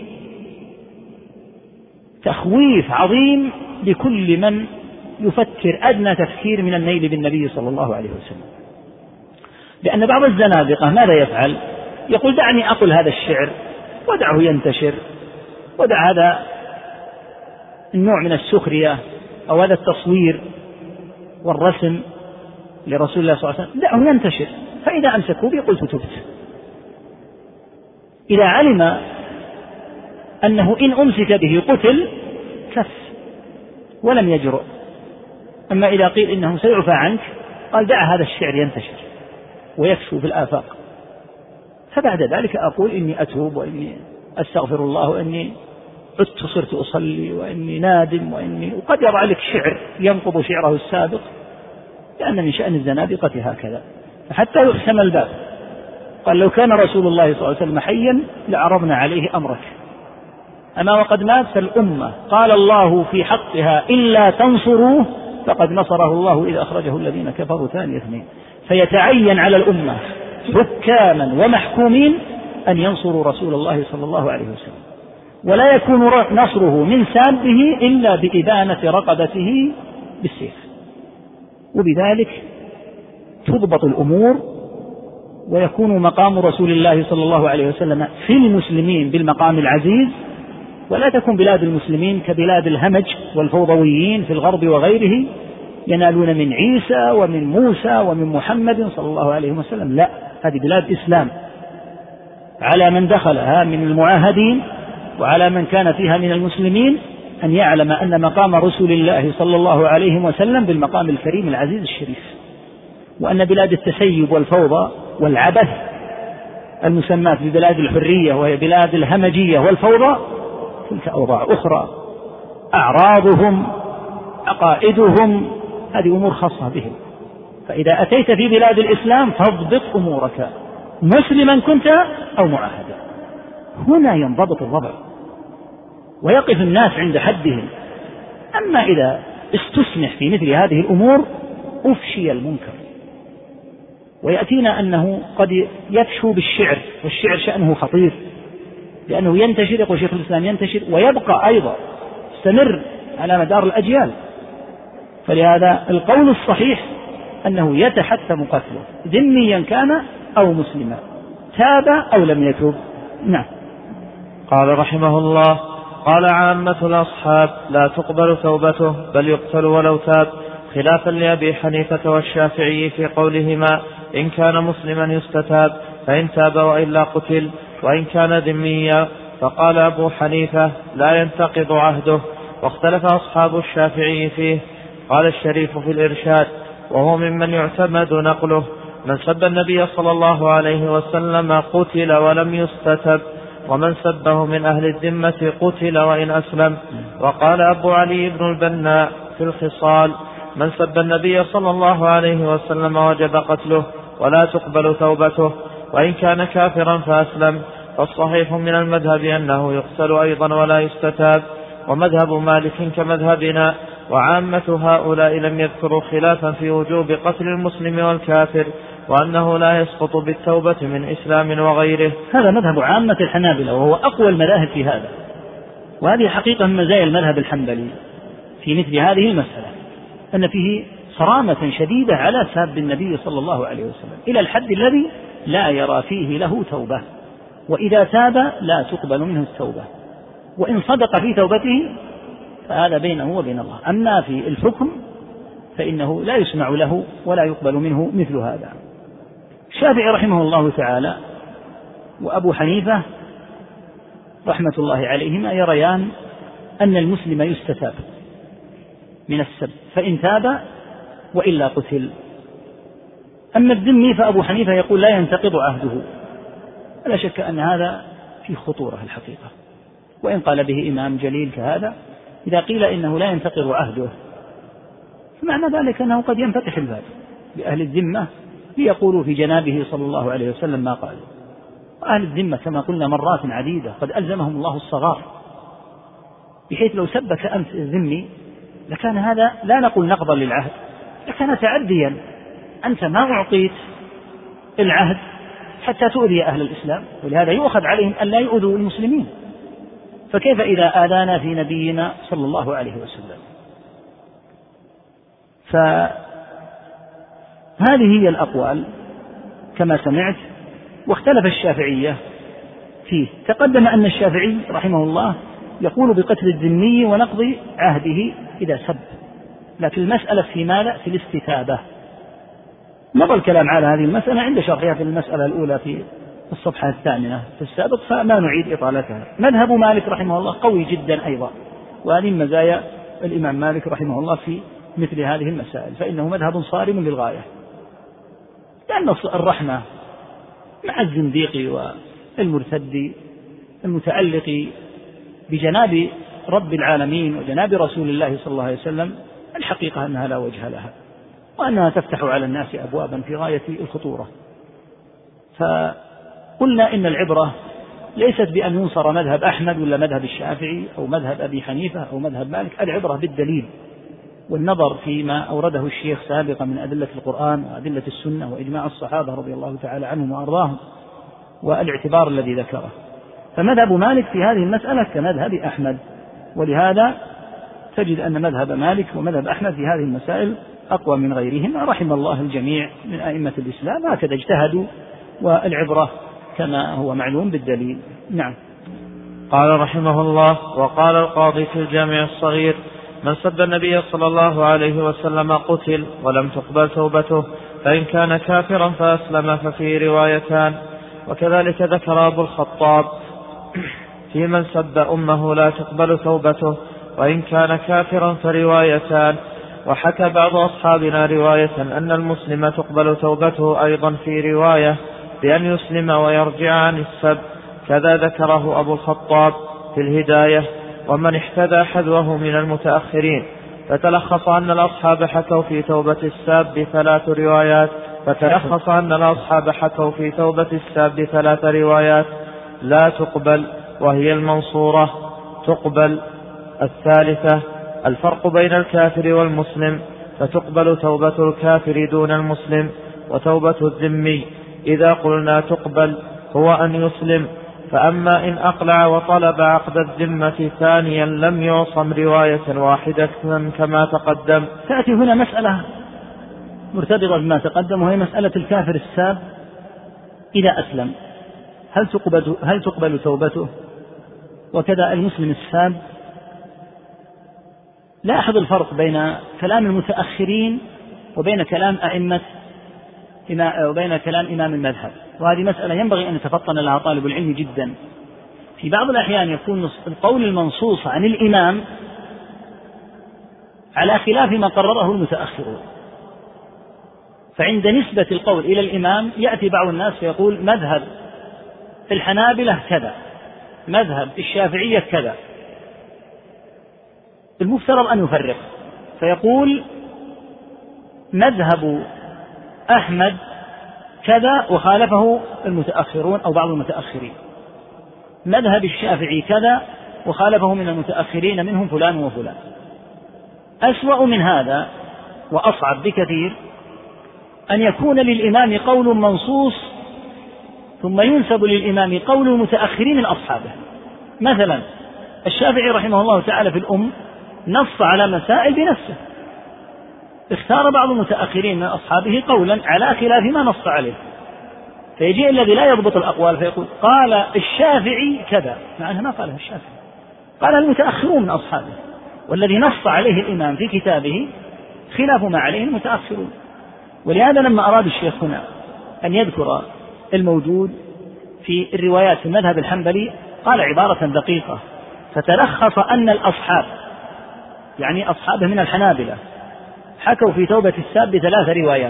تخويف عظيم لكل من يفكر أدنى تفكير من النيل بالنبي صلى الله عليه وسلم. لأن بعض الزنادقة ماذا يفعل؟ يقول دعني أقل هذا الشعر ودعه ينتشر، ودع هذا النوع من السخرية أو هذا التصوير والرسم لرسول الله صلى الله عليه وسلم، دعه ينتشر، فإذا أمسكوا بي قلت تبت. إذا علم أنه إن أمسك به قتل كف ولم يجرؤ. أما إذا قيل إنه سيعفى عنك قال دع هذا الشعر ينتشر ويكشف في الآفاق، فبعد ذلك أقول إني أتوب وإني أستغفر الله وإني عدت صرت أصلي وإني نادم وإني، وقد يضع لك شعر ينقض شعره السابق، لأن من شأن الزنادقة هكذا حتى يحسم الباب. قال لو كان رسول الله صلى الله عليه وسلم حيا لعرضنا عليه أمرك، أما وقد مات فالأمة قال الله في حقها إلا تنصروه فقد نصره الله إذ أخرجه الذين كفروا ثاني اثنين. فيتعين على الأمة حكاما ومحكومين أن ينصروا رسول الله صلى الله عليه وسلم، ولا يكون نصره من سابه إلا بإبانة رقبته بالسيف. وبذلك تضبط الأمور، ويكون مقام رسول الله صلى الله عليه وسلم في المسلمين بالمقام العزيز، ولا تكون بلاد المسلمين كبلاد الهمج والفوضويين في الغرب وغيره ينالون من عيسى ومن موسى ومن محمد صلى الله عليه وسلم. لا، هذه بلاد إسلام، على من دخلها من المعاهدين وعلى من كان فيها من المسلمين أن يعلم أن مقام رسول الله صلى الله عليه وسلم بالمقام الكريم العزيز الشريف، وأن بلاد التسيب والفوضى والعبث المسمات ببلاد الحرية وهي بلاد الهمجية والفوضى تلك أوضاع أخرى، أعراضهم عقائدهم هذه أمور خاصة بهم. فإذا أتيت في بلاد الإسلام فاضبط أمورك مسلما كنت أو معاهدا، هنا ينضبط الوضع ويقف الناس عند حدهم. أما إذا استسمح في مثل هذه الأمور أفشي المنكر، ويأتينا أنه قد يفشو بالشعر، والشعر شأنه خطير لأنه ينتشر، يقول شيخ الإسلام ينتشر ويبقى أيضا استمر على مدار الأجيال. فلهذا القول الصحيح أنه يتحتم قتله ذميا كان أو مسلما، تاب أو لم يتوب. نعم. قال رحمه الله: قال عامة الأصحاب لا تقبل توبته بل يقتل ولو تاب، خلافا لأبي حنيفة والشافعي في قولهما إن كان مسلما يستتاب، فإن تاب وإلا قتل، وإن كان ذميا فقال أبو حنيفة لا ينتقض عهده. واختلف أصحاب الشافعي فيه. قال الشريف في الإرشاد وهو ممن يعتمد نقله: من سب النبي صلى الله عليه وسلم قتل ولم يستتب، ومن سبه من أهل الذمة قتل وإن أسلم. وقال أبو علي بن البناء في الخصال: من سب النبي صلى الله عليه وسلم وجب قتله ولا تقبل توبته، وإن كان كافرا فأسلم. فالصحيح من المذهب أنه يقتل أيضا ولا يستتاب. ومذهب مالك كمذهبنا وعامة هؤلاء لم يذكروا خلافا في وجوب قتل المسلم والكافر، وأنه لا يسقط بالتوبة من إسلام وغيره. هذا مذهب عامة الحنابلة، وهو أقوى المذاهب في هذا. وهذه حقيقة من مزايا المذهب الحنبلي في مثل هذه المسألة، أن فيه صرامة شديدة على ساب النبي صلى الله عليه وسلم إلى الحد الذي لا يرى فيه له توبة، وإذا تاب لا تقبل منه التوبة، وإن صدق في توبته فهذا بينه وبين الله. أما في الحكم فإنه لا يسمع له ولا يقبل منه مثل هذا. الشافعي رحمه الله تعالى وأبو حنيفة رحمة الله عليهما يريان أن المسلم يستتاب من السب فإن تاب وإلا قتل. أما الذمي فأبو حنيفة يقول لا ينتقض عهده. لا شك أن هذا في خطورة الحقيقة، وإن قال به إمام جليل كهذا، إذا قيل إنه لا ينتقض عهده فمعنى ذلك أنه قد ينفتح الباب بأهل الذمة ليقولوا في جنابه صلى الله عليه وسلم ما قالوا. أهل الذمة كما قلنا مرات عديدة قد ألزمهم الله الصغار، بحيث لو سبك أنت الذمي لكان هذا لا نقول نقضا للعهد، لكان تعديا. أنت ما أعطيت العهد حتى تؤذي أهل الإسلام، ولهذا يؤخذ عليهم أن لا يؤذوا المسلمين. فكيف إذا آذانا في نبينا صلى الله عليه وسلم؟ فهذه هي الأقوال كما سمعت. واختلف الشافعية فيه. تقدم أن الشافعي رحمه الله يقول بقتل الذمي ونقض عهده إذا سب، لكن المسألة في ماذا؟ في الاستتابة. مضى الكلام على هذه المسألة عند شرحها في المسألة الأولى في الصفحة الثامنة في السابق، فما نعيد إطالتها. مذهب مالك رحمه الله قوي جدا أيضا، وهذه مزايا الإمام مالك رحمه الله في مثل هذه المسائل، فإنه مذهب صارم للغاية، لأن الرحمة مع الزنديق والمرتد المتعلق بجناب رب العالمين وجناب رسول الله صلى الله عليه وسلم الحقيقة أنها لا وجه لها، وأنها تفتح على الناس أبوابا في غاية الخطورة. فقلنا إن العبرة ليست بأن ينصر مذهب أحمد ولا مذهب الشافعي أو مذهب أبي حنيفة أو مذهب مالك، العبرة بالدليل والنظر فيما أورده الشيخ سابقا من أدلة القرآن وأدلة السنة وإجماع الصحابة رضي الله تعالى عنهم وأرضاهم، والاعتبار الذي ذكره. فمذهب مالك في هذه المسألة كمذهب أحمد، ولهذا تجد أن مذهب مالك ومذهب أحمد في هذه المسائل أقوى من غيرهم، رحم الله الجميع من أئمة الإسلام، هكذا اجتهدوا، والعبرة كما هو معلوم بالدليل. نعم. قال رحمه الله: وقال القاضي في الجامع الصغير: من سب النبي صلى الله عليه وسلم قتل ولم تقبل توبته، فإن كان كافرا فأسلم ففيه روايتان. وكذلك ذكر أبو الخطاب في من سب أمه لا تقبل توبته، وإن كان كافرا فروايتان. وحكى بعض أصحابنا رواية أن المسلم تقبل توبته أيضا في رواية بأن يسلم ويرجع عن السب، كذا ذكره أبو الخطاب في الهداية. ومن احتذى حذوه من المتأخرين. فتلخص أن الأصحاب حكوا في توبة الساب ثلاث روايات فتلخص أن الأصحاب حكوا في توبة الساب ثلاث روايات لا تقبل، وهي المنصورة تقبل. الثالثة الفرق بين الكافر والمسلم، فتقبل توبة الكافر دون المسلم، وتوبة الذمي إذا قلنا تقبل هو أن يسلم. فأما إن أقلع وطلب عقد الذمة ثانيا لم يعصم رواية واحدة كما تقدم. تأتي هنا مسألة مرتبطة بما تقدم، وهي مسألة الكافر الساب إذا أسلم هل تقبل, هل تقبل توبته؟ وكذا المسلم الساب. لاحظ الفرق بين كلام المتأخرين وبين كلام أئمة وبين كلام إمام المذهب، وهذه مسألة ينبغي أن يتفطن لها طالب العلم جدا. في بعض الأحيان يكون القول المنصوص عن الإمام على خلاف ما قرره المتأخرون، فعند نسبة القول إلى الإمام يأتي بعض الناس فيقول مذهب الحنابلة كذا، مذهب الشافعية كذا. المفترض أن يفرق فيقول مذهب أحمد كذا وخالفه المتأخرون أو بعض المتأخرين، مذهب الشافعي كذا وخالفه من المتأخرين منهم فلان وفلان. أسوأ من هذا وأصعب بكثير أن يكون للإمام قول منصوص ثم ينسب للإمام قول المتأخرين من أصحابه. مثلا الشافعي رحمه الله تعالى في الأم نص على مسائل بنفسه، اختار بعض المتأخرين من أصحابه قولا على خلاف ما نص عليه، فيجيء الذي لا يضبط الأقوال فيقول قال الشافعي كذا، مع أنه ما قاله الشافعي، قال المتأخرون من أصحابه، والذي نص عليه الإمام في كتابه خلاف ما عليه المتأخرون. ولهذا لما أراد الشيخ هنا أن يذكر الموجود في الروايات في المذهب الحنبلي قال عبارة دقيقة، فتلخص أن الأصحاب يعني أصحابه من الحنابلة حكوا في توبة الساب بثلاث روايات.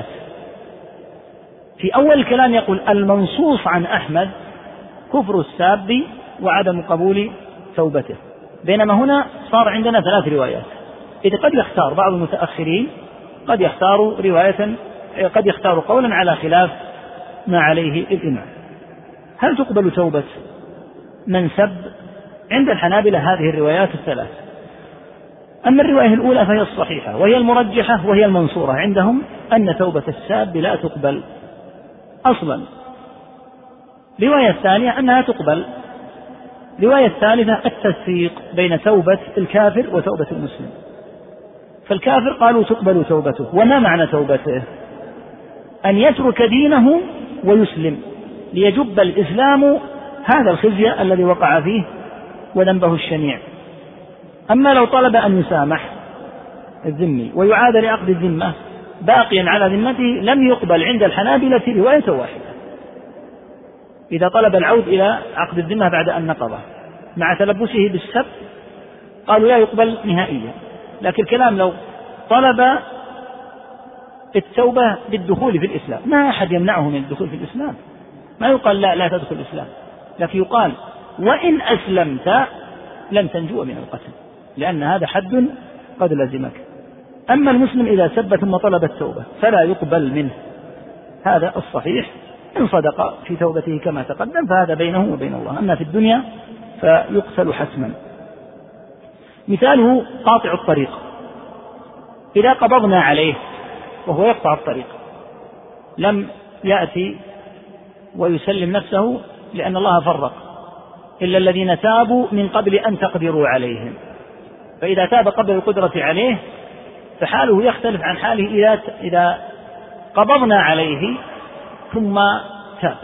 في أول الكلام يقول المنصوص عن أحمد كفر الساب وعدم قبول توبته، بينما هنا صار عندنا ثلاث روايات. إذا قد يختار بعض المتأخرين قد يختار رواية قد يختار قولا على خلاف ما عليه الإمام. هل تقبل توبة من سب؟ عند الحنابلة هذه الروايات الثلاث. أما الرواية الأولى فهي الصحيحة وهي المرجحة وهي المنصورة عندهم، أن توبة الساب لا تقبل أصلا. الرواية الثانية أنها تقبل. الرواية الثالثة التفريق بين توبة الكافر وتوبة المسلم. فالكافر قالوا تقبل توبته. وما معنى توبته؟ أن يترك دينه ويسلم ليجب الإسلام هذا الخزي الذي وقع فيه وذنبه الشنيع. أما لو طلب أن يسامح الذمي ويعاد لعقد الذمة باقيا على ذمته لم يقبل عند الحنابلة رواية واحدة. إذا طلب العود إلى عقد الذمة بعد أن نقضه مع تلبسه بالسب قالوا لا يقبل نهائيا. لكن الكلام لو طلب التوبة بالدخول في الإسلام ما أحد يمنعه من الدخول في الإسلام، ما يقال لا لا تدخل الإسلام، لكن يقال وإن أسلمت لن تنجو من القتل، لأن هذا حد قد لزمك. أما المسلم إذا سب ثم طلب التوبة فلا يقبل منه، هذا الصحيح. إن صدق في توبته كما تقدم فهذا بينه وبين الله، أما في الدنيا فيقتل حتما. مثاله قاطع الطريق، إذا قبضنا عليه وهو يقطع الطريق لم يأتي ويسلم نفسه لأن الله فرق إلا الذين تابوا من قبل أن تقدروا عليهم، فإذا تاب قبل القدرة عليه فحاله يختلف عن حاله إذا إذا قبضنا عليه ثم تاب.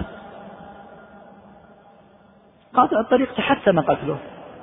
قاطع الطريق تحتم قتله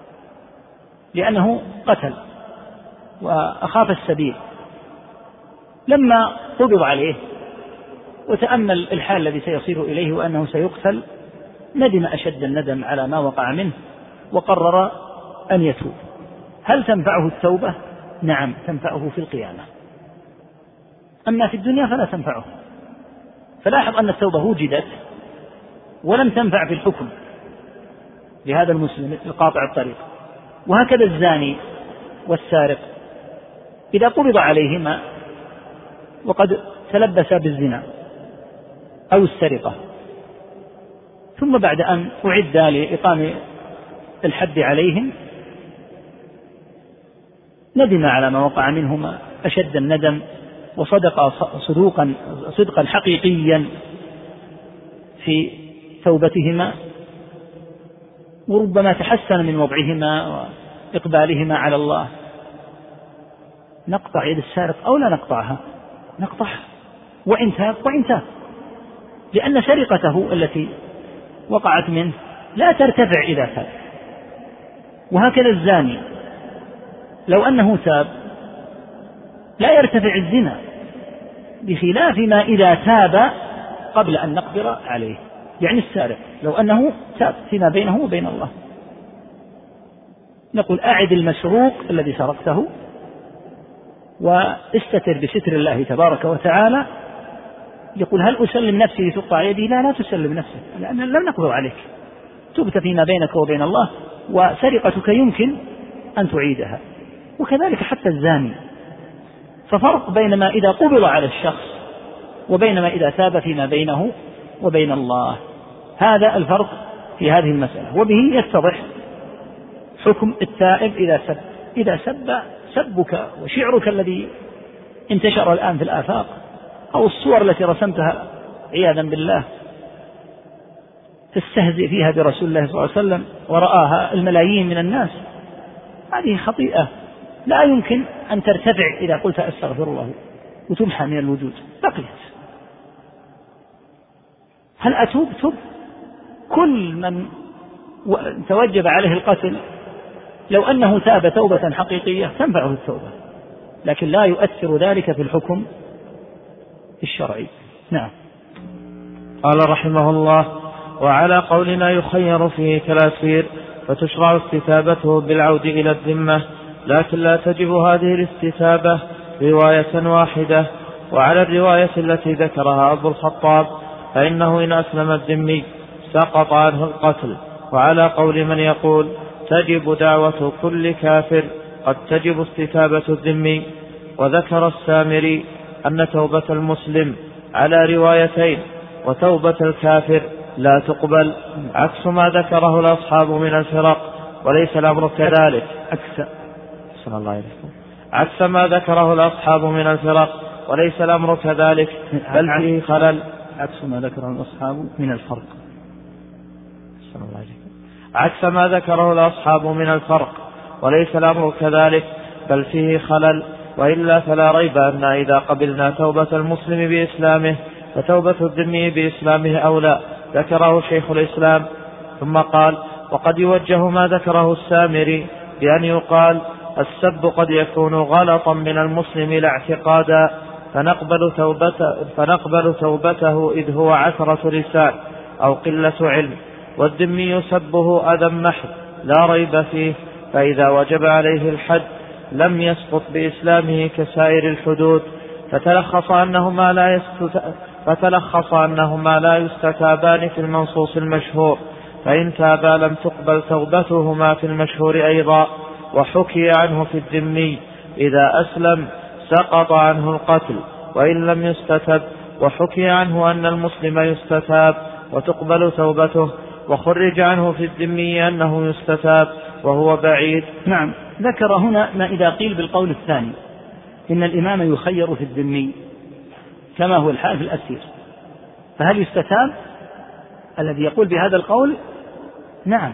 لأنه قتل وأخاف السبيل، لما قبض عليه وتأمل الحال الذي سيصير إليه وأنه سيقتل ندم أشد الندم على ما وقع منه وقرر أن يتوب. هل تنفعه التوبة؟ نعم تنفعه في القيامة، أما في الدنيا فلا تنفعه. فلاحظ أن التوبة وجدت ولم تنفع في الحكم لهذا المسلم القاطع الطريق. وهكذا الزاني والسارق إذا قبض عليهما وقد تلبس بالزنا أو السرقة ثم بعد أن أعد لإقام الحد عليهم ندم على ما وقع منهما أشد الندم وصدق صدوقا صدقا حقيقيا في توبتهما، وربما تحسن من وضعهما وإقبالهما على الله. نقطع يد السارق أو لا نقطعها؟ نقطعها وإن تاب وإن تاب، لأن سرقته التي وقعت منه لا ترتفع إذا تاب. وهكذا الزاني لو أنه تاب لا يرتفع الزنا، بخلاف ما إذا تاب قبل أن نقدر عليه. يعني السارق لو أنه تاب فيما بينه وبين الله، نقول أعد المسروق الذي سرقته واستتر بستر الله تبارك وتعالى. يقول هل أسلم نفسي لتقطع يدي؟ لا، لا تسلم نفسك، لأن لم نقدر عليك، تبت فيما بينك وبين الله، وسرقتك يمكن أن تعيدها. وكذلك حتى الزاني، ففرق بينما إذا قبض على الشخص وبينما إذا تاب فيما بينه وبين الله. هذا الفرق في هذه المسألة، وبه يتضح حكم التائب إذا سب. إذا سب سبك وشعرك الذي انتشر الآن في الآفاق، أو الصور التي رسمتها عياذا بالله تستهزئ فيها برسول الله صلى الله عليه وسلم ورآها الملايين من الناس، هذه خطيئة لا يمكن أن ترتفع إذا قلت أستغفر الله وتمحى من الوجود، بقيت. هل أتوب؟ تب. كل من توجب عليه القتل لو أنه تاب توبة حقيقية تنفعه التوبة، لكن لا يؤثر ذلك في الحكم الشرعي. نعم. قال رحمه الله: وعلى قولنا يخير فيه كالأسير، فتشرع استتابته بالعود إلى الذمة، لكن لا تجب هذه الاستتابة رواية واحدة. وعلى الرواية التي ذكرها أبو الخطاب فإنه إن أسلم الذمي سقط عنه القتل. وعلى قول من يقول تجب دعوة كل كافر قد تجب استتابة الذمي. وذكر السامري أن توبة المسلم على روايتين، وتوبة الكافر لا تقبل، عكس ما ذكره الأصحاب من الفرق، وليس الأمر كذلك. عكس صلى الله عليه وسلم عكس ما ذكره الأصحاب من الفرق، وليس الأمر كذلك، بل فيه خلل. عكس ما ذكره الأصحاب من الفرق صلى الله عليه وسلم عكس ما ذكره الأصحاب من الفرق، وليس الأمر كذلك، بل فيه خلل. وإلا فلا ريب أن إذا قبلنا توبة المسلم بإسلامه فتوبة الذمي بإسلامه أولى. ذكره شيخ الإسلام. ثم قال: وقد يوجه ما ذكره السامري بأن يقال السب قد يكون غلطا من المسلم لا اعتقادا، فنقبل توبته, فنقبل توبته إذ هو عثرة لسان أو قلة علم، والذمي يسبه أذى محض لا ريب فيه، فإذا وجب عليه الحد لم يسقط بإسلامه كسائر الحدود. فتلخص أنهما لا يست... فتلخص أنهما لا يستتابان في المنصوص المشهور، فإن تابا لم تقبل توبتهما في المشهور أيضا. وحكي عنه في الذمي إذا أسلم سقط عنه القتل وإن لم يستتب، وحكي عنه أن المسلم يستتاب وتقبل توبته، وخرج عنه في الذمي أنه يستتاب وهو بعيد. نعم. ذكر هنا ما إذا قيل بالقول الثاني إن الإمام يخير في الذمي كما هو الحال في الأسير، فهل يستتاب؟ الذي يقول بهذا القول نعم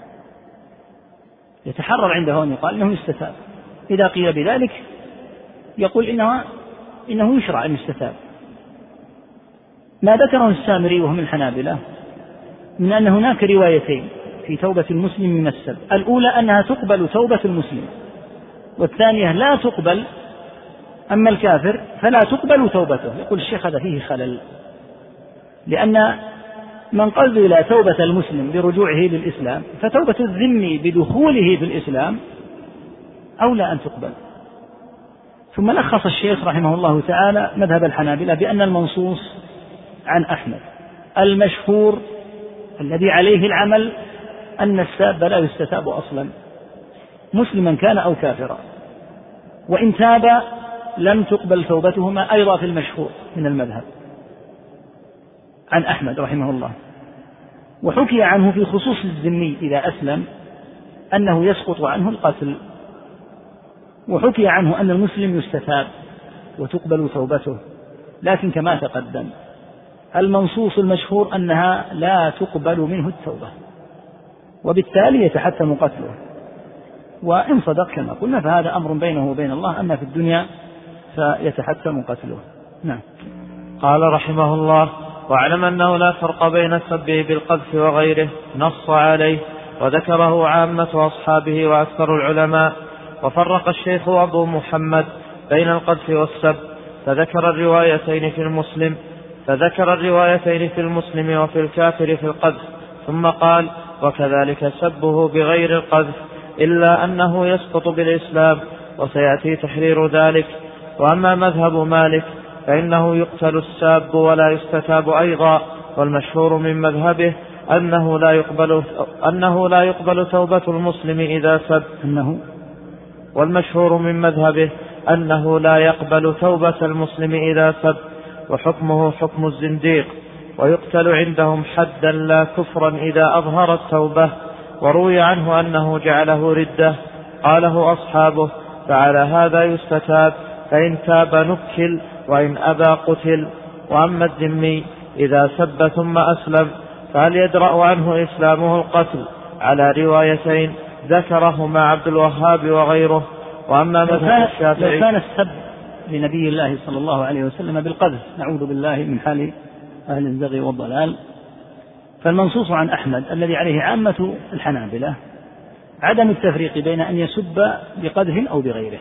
يتحرر عنده أن يقال إنه يستتاب. إذا قيل بذلك يقول إنه, إنه يشرع أن يستتاب. ما ذكره السامري وهم الحنابلة من أن هناك روايتين في توبة المسلم من السب، الأولى أنها تقبل توبة المسلم، والثانية لا تقبل، أما الكافر فلا تقبل توبته. يقول الشيخ هذا فيه خلل، لأن من قبل توبة المسلم برجوعه للإسلام فتوبة الذمي بدخوله في الإسلام أولى أن تقبل. ثم لخص الشيخ رحمه الله تعالى مذهب الحنابلة بأن المنصوص عن أحمد المشهور الذي عليه العمل أن الساب لا يستتاب أصلا مسلما كان أو كافرا، وإن تاب لم تقبل توبتهما أيضا في المشهور من المذهب عن أحمد رحمه الله. وحكي عنه في خصوص الذمي إذا أسلم أنه يسقط عنه القتل، وحكي عنه أن المسلم يستتاب وتقبل توبته، لكن كما تقدم المنصوص المشهور أنها لا تقبل منه التوبة، وبالتالي يتحتم قتله. وإن صدق كما قلنا فهذا أمر بينه وبين الله، أما في الدنيا فيتحتم قتله. نعم. قال رحمه الله: واعلم أنه لا فرق بين السب بالقذف وغيره نص عليه، وذكره عامة أصحابه وأكثر العلماء. وفرق الشيخ أبو محمد بين القذف والسب، فذكر الروايتين في المسلم، فذكر الروايتين في المسلم وفي الكافر في القذف، ثم قال: وكذلك سبه بغير القذف، إلا أنه يسقط بالإسلام، وسيأتي تحرير ذلك. وأما مذهب مالك فإنه يقتل الساب ولا يستتاب أيضا، والمشهور من مذهبه أنه لا يقبل, أنه لا يقبل توبة المسلم إذا سب أنه والمشهور من مذهبه أنه لا يقبل توبة المسلم إذا سب، وحكمه حكم الزنديق، ويقتل عندهم حدا لا كفرا إذا أظهر التوبة. وروي عنه أنه جعله ردة، قاله أصحابه، فعلى هذا يستتاب، فإن تاب نكل، وإن أبى قتل. وأما الذمي إذا سب ثم أسلم فهل يدرأ عنه إسلامه القتل؟ على روايتين ذكرهما عبد الوهاب وغيره. وأما مذهب الشافعي لو كان السب لنبي الله صلى الله عليه وسلم بالقذف، نعوذ بالله من حال أهل الزغي والضلال، فالمنصوص عن أحمد الذي عليه عامة الحنابلة عدم التفريق بين أن يسب بقذف أو بغيره.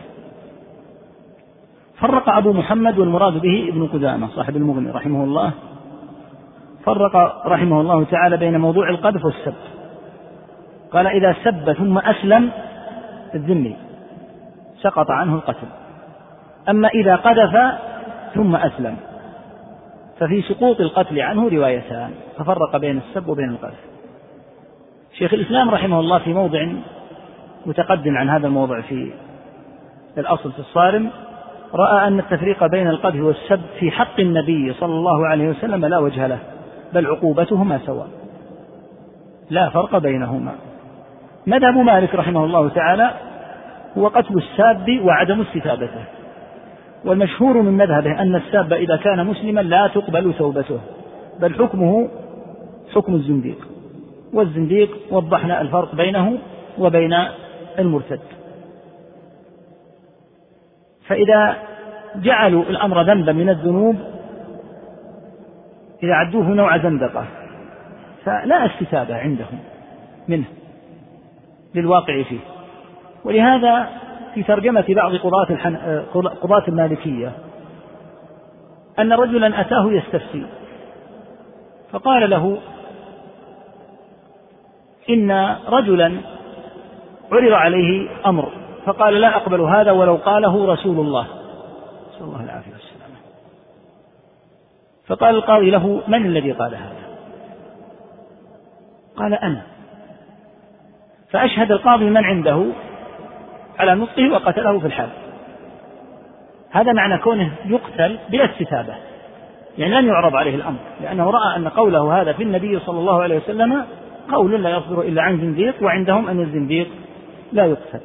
فرق أبو محمد والمراد به ابن قدامة صاحب المغني رحمه الله، فرق رحمه الله تعالى بين موضوع القذف والسب. قال: إذا سب ثم أسلم الذمي سقط عنه القتل، أما إذا قذف ثم أسلم ففي سقوط القتل عنه روايتان، ففرق بين السب وبين القذف. شيخ الإسلام رحمه الله في موضع متقدم عن هذا الموضع في الأصل في الصارم رأى أن التفريق بين القذف والسب في حق النبي صلى الله عليه وسلم لا وجه له، بل عقوبتهما سواء، لا فرق بينهما. مذهب مالك رحمه الله تعالى هو قتل الساب وعدم استتابته، والمشهور من مذهبه أن الساب إذا كان مسلما لا تقبل توبته، بل حكمه حكم الزنديق، والزنديق وضحنا الفرق بينه وبين المرتد. فإذا جعلوا الأمر ذنبا من الذنوب، إذا عدوه نوع زندقة، فلا استتابة عندهم منه للواقع فيه. ولهذا في ترجمة بعض قضاة الحن... قضاة المالكية أن رجلا أتاه يستفتي، فقال له: إن رجلا عرض عليه أمر فقال: لا أقبل هذا ولو قاله رسول الله صلى الله عليه وسلم. فقال القاضي له: من الذي قال هذا؟ قال: أنا. فأشهد القاضي من عنده على نطقه وقتله في الحال. هذا معنى كونه يقتل بلا استتابة، يعني لن يعرض عليه الأمر، لأنه رأى أن قوله هذا في النبي صلى الله عليه وسلم قول لا يصدر إلا عن زنديق، وعندهم أن الزنديق لا يقتل.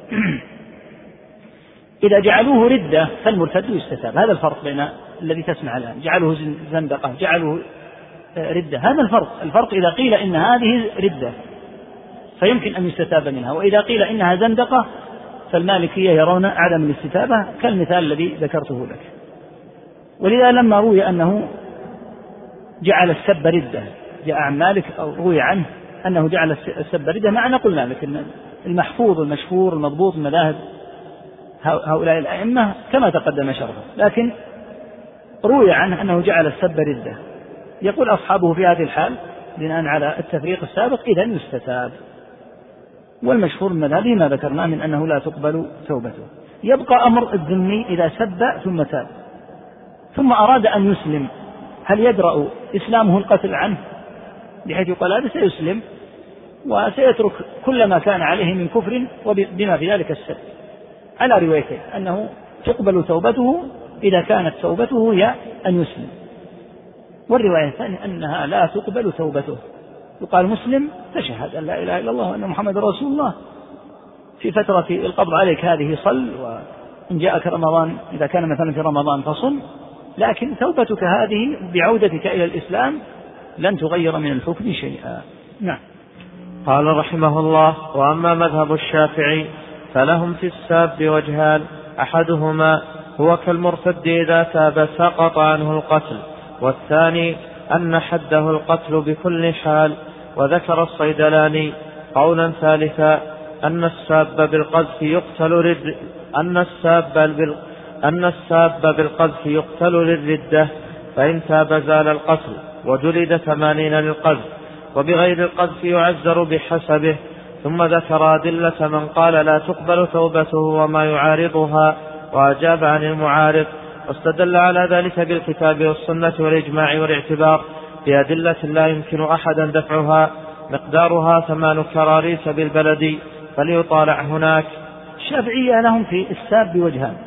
إذا جعلوه ردة فالمرتد يستتاب. هذا الفرق بين الذي تسمع الآن، جعلوه زندقة، جعلوه ردة. هذا الفرق. الفرق إذا قيل إن هذه ردة فيمكن أن يستتاب منها، وإذا قيل إنها زندقة فالمالكية يرون عدم الاستتابة، كالمثال الذي ذكرته لك. ولذا لما روي أنه جعل السب ردة، جاء عن مالك أو روي عنه أنه جعل السب ردة، معنا قلنا لك أن المحفوظ المشهور المضبوط من مذاهب هؤلاء الأئمة كما تقدم شرحه، لكن روي عنه أنه جعل السب ردة. يقول أصحابه في هذه الحال بناء على التفريق السابق: إذا يستتاب. والمشهور من هذه ما ذكرناه من أنه لا تقبل توبته. يبقى أمر الذمي إذا سب ثم تاب ثم أراد أن يسلم، هل يدرأ إسلامه القتل عنه بحيث يقال هذا سيسلم وسيترك كل ما كان عليه من كفر وبما في ذلك السب؟ على روايته أنه تقبل توبته إذا كانت توبته هي أن يسلم، والرواية الثانية أنها لا تقبل توبته. يقال مسلم تشهد أن لا إله إلا الله وأن محمد رسول الله، في فترة القبض عليك هذه صل، وإن جاءك رمضان إذا كان مثلا في رمضان فصل، لكن توبتك هذه بعودتك إلى الإسلام لن تغير من الحكم شيئا. نعم. قال رحمه الله: وأما مذهب الشافعي فلهم في الساب وجهان، أحدهما هو كالمرتد إذا تاب سقط عنه القتل، والثاني أن حده القتل بكل حال. وذكر الصيدلاني قولا ثالثا أن الساب بالقذف يقتل رد أن الساب بال... أن الساب بالقذف يقتل للردة، فإن تاب زال القتل وجلد ثمانين للقذف، وبغير القذف يعزر بحسبه. ثم ذكر أدلة من قال لا تقبل توبته وما يعارضها، وأجاب عن المعارض، واستدل على ذلك بالكتاب والسنة والإجماع والاعتبار بأدلة لا يمكن أحدا دفعها، مقدارها ثمان كراريس بالبلد، فليطالع هناك. الشافعية لهم في الساب وجهان: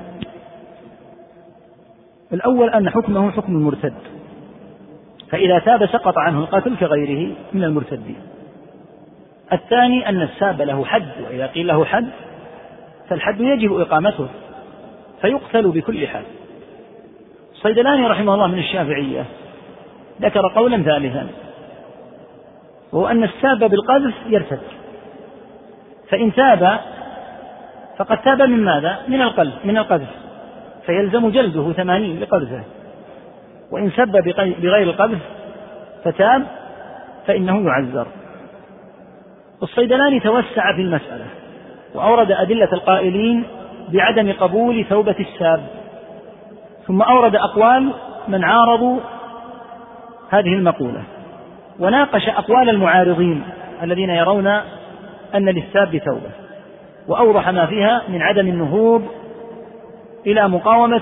الأول أن حكمه حكم المرتد، فإذا تاب سقط عنه القتل كغيره من المرتدين. الثاني أن الساب له حد، وإذا قيل له حد فالحد يجب إقامته فيقتل بكل حال. الصيدلاني رحمه الله من الشافعية ذكر قولا ثالثا، وهو أن الساب بالقذف يرتد، فإن تاب فقد تاب من ماذا؟ من القذف من القذف فيلزم جلده ثمانين لقذفه، وإن سب بغير القذف فتاب فإنه يعزر. الصيدلاني توسع في المسألة وأورد أدلة القائلين بعدم قبول توبة الساب، ثم أورد أقوال من عارضوا هذه المقولة، وناقش أقوال المعارضين الذين يرون أن للساب توبة، وأوضح ما فيها من عدم النهوض إلى مقاومة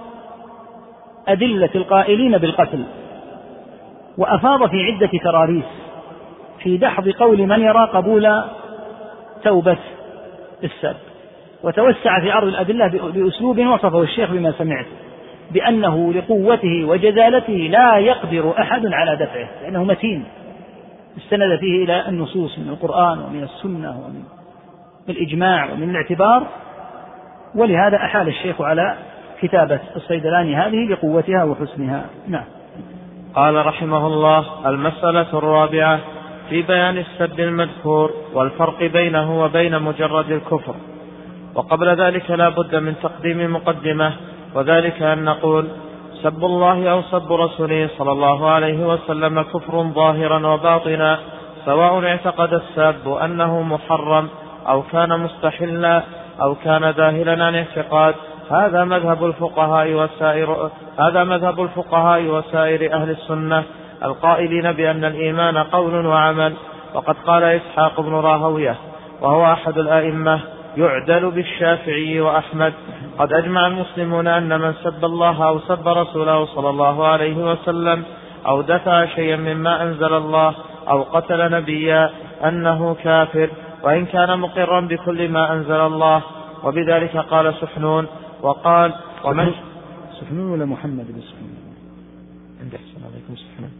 أدلة القائلين بالقتل، وأفاض في عدة كراريس في دحض قول من يرى قبول توبة الساب، وتوسع في عرض الأدلة بأسلوب وصفه الشيخ بما سمعت بأنه لقوته وجزالته لا يقدر أحد على دفعه، لأنه متين استند فيه إلى النصوص من القرآن ومن السنة ومن الإجماع ومن الاعتبار، ولهذا أحال الشيخ على كتابة الصيدلاني هذه لقوتها وحسنها. نعم. قال رحمه الله: المسألة الرابعة في بيان السب المذكور والفرق بينه وبين مجرد الكفر. وقبل ذلك لا بد من تقديم مقدمة، وذلك أن نقول: سب الله أو سب رسوله صلى الله عليه وسلم كفر ظاهرا وباطنا، سواء اعتقد الساب أنه محرم أو كان مستحلا أو كان ذاهلا عن اعتقاد. هذا مذهب الفقهاء وسائر هذا مذهب الفقهاء وسائر أهل السنة القائلين بأن الإيمان قول وعمل. وقد قال إسحاق بن راهويه وهو أحد الأئمة يعدل بالشافعي وأحمد: قد أجمع المسلمون أن من سب الله أو سب رسوله صلى الله عليه وسلم أو دفع شيئا مما أنزل الله أو قتل نبيا أنه كافر، وإن كان مقرا بكل ما أنزل الله. وبذلك قال سحنون. وقال: ومن سحنون ولا محمد بن سحنون؟ عند أحسن عليكم سحنون.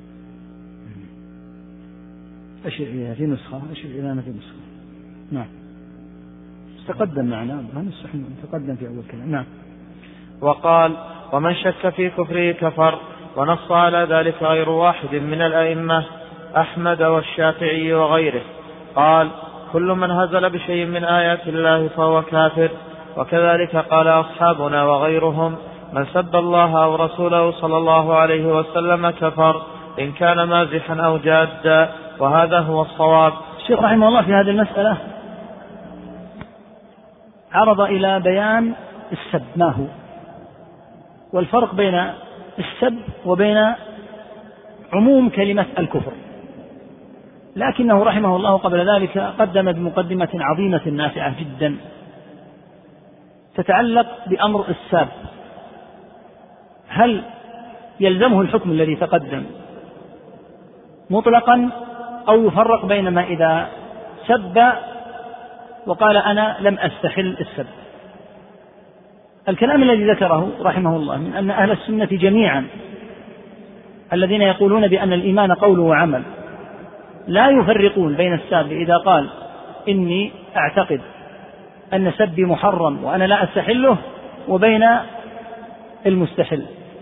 أشر إليها في نسخة، أشر إلينا في نسخة. نعم، تقدم معنا هذا السحنون، تقدم في أول كلام. نعم. وقال: ومن شك في كفره كفر. ونص على ذلك غير واحد من الأئمة أحمد والشافعي وغيره. قال: كل من هزل بشيء من آيات الله فهو كافر. وكذلك قال أصحابنا وغيرهم: من سب الله أو رسوله صلى الله عليه وسلم كفر إن كان مازحا أو جادا، وهذا هو الصواب. الشيخ رحمه الله في هذه المسألة عرض إلى بيان السب ما هو، والفرق بين السب وبين عموم كلمة الكفر، لكنه رحمه الله قبل ذلك قدم بمقدمة عظيمة نافعة جدا تتعلق بأمر الساب، هل يلزمه الحكم الذي تقدم مطلقا أو يفرق بين ما إذا سب وقال أنا لم أستحل السب. الكلام الذي ذكره رحمه الله من أن أهل السنة جميعا الذين يقولون بأن الإيمان قول وعمل لا يفرقون بين الساب إذا قال إني أعتقد أن سبي محرم وأنا لا أستحله، وبين المستحل.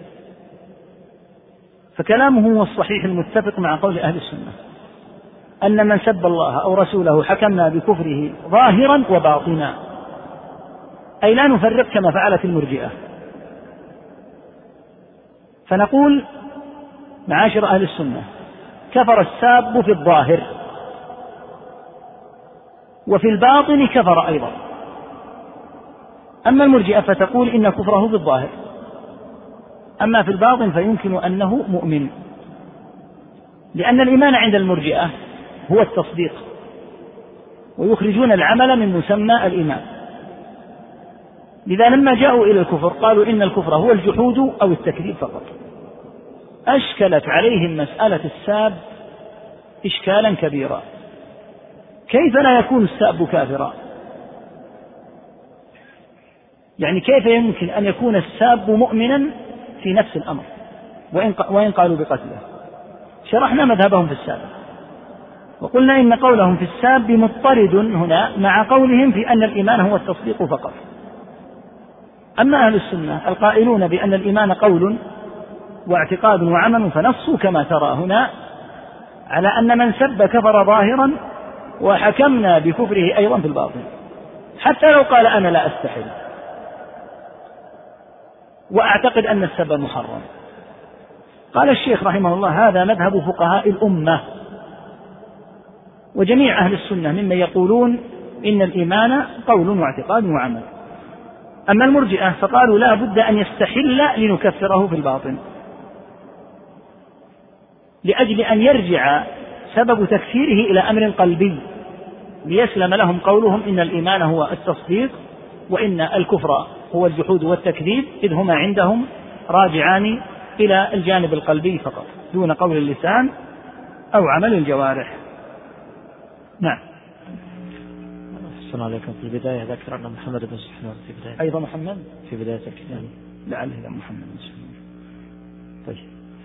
فكلامه هو الصحيح المتفق مع قول أهل السنة أن من سب الله أو رسوله حكمنا بكفره ظاهرا وباطنا، أي لا نفرق كما فعلت المرجئة. فنقول معاشر أهل السنة: كفر الساب في الظاهر، وفي الباطن كفر أيضا. أما المرجئة فتقول إن كفره في الظاهر، أما في الباطن فيمكن أنه مؤمن، لأن الإيمان عند المرجئة هو التصديق، ويخرجون العمل من مسمى الإيمان. لذا لما جاءوا إلى الكفر قالوا إن الكفر هو الجحود أو التكذيب فقط. أشكلت عليهم مسألة الساب إشكالا كبيرا، كيف لا يكون الساب كافرا؟ يعني كيف يمكن أن يكون الساب مؤمنا في نفس الأمر وإن قالوا بقتله؟ شرحنا مذهبهم في السابق وقلنا إن قولهم في الساب مضطرد هنا مع قولهم في أن الإيمان هو التصديق فقط. أما أهل السنة القائلون بأن الإيمان قول واعتقاد وعمل فنصوا كما ترى هنا على أن من سب كفر ظاهرا، وحكمنا بكفره أيضا في الباطن حتى لو قال أنا لا أستحل وأعتقد أن السب محرم. قال الشيخ رحمه الله هذا مذهب فقهاء الأمة وجميع أهل السنة ممن يقولون إن الإيمان قول واعتقاد وعمل. أما المرجئة فقالوا لا بد أن يستحل لنكفره في الباطن، لأجل أن يرجع سبب تكفيره إلى أمر قلبي ليسلم لهم قولهم إن الإيمان هو التصديق وإن الكفر هو الجحود والتكذيب، إذ هما عندهم راجعان إلى الجانب القلبي فقط دون قول اللسان أو عمل الجوارح. نعم. السلام عليكم. في البداية ذكر أن محمد بن سحنون في بداية أيضا محمد في بداية الكتاب لعله محمد بن سحنون. طيب.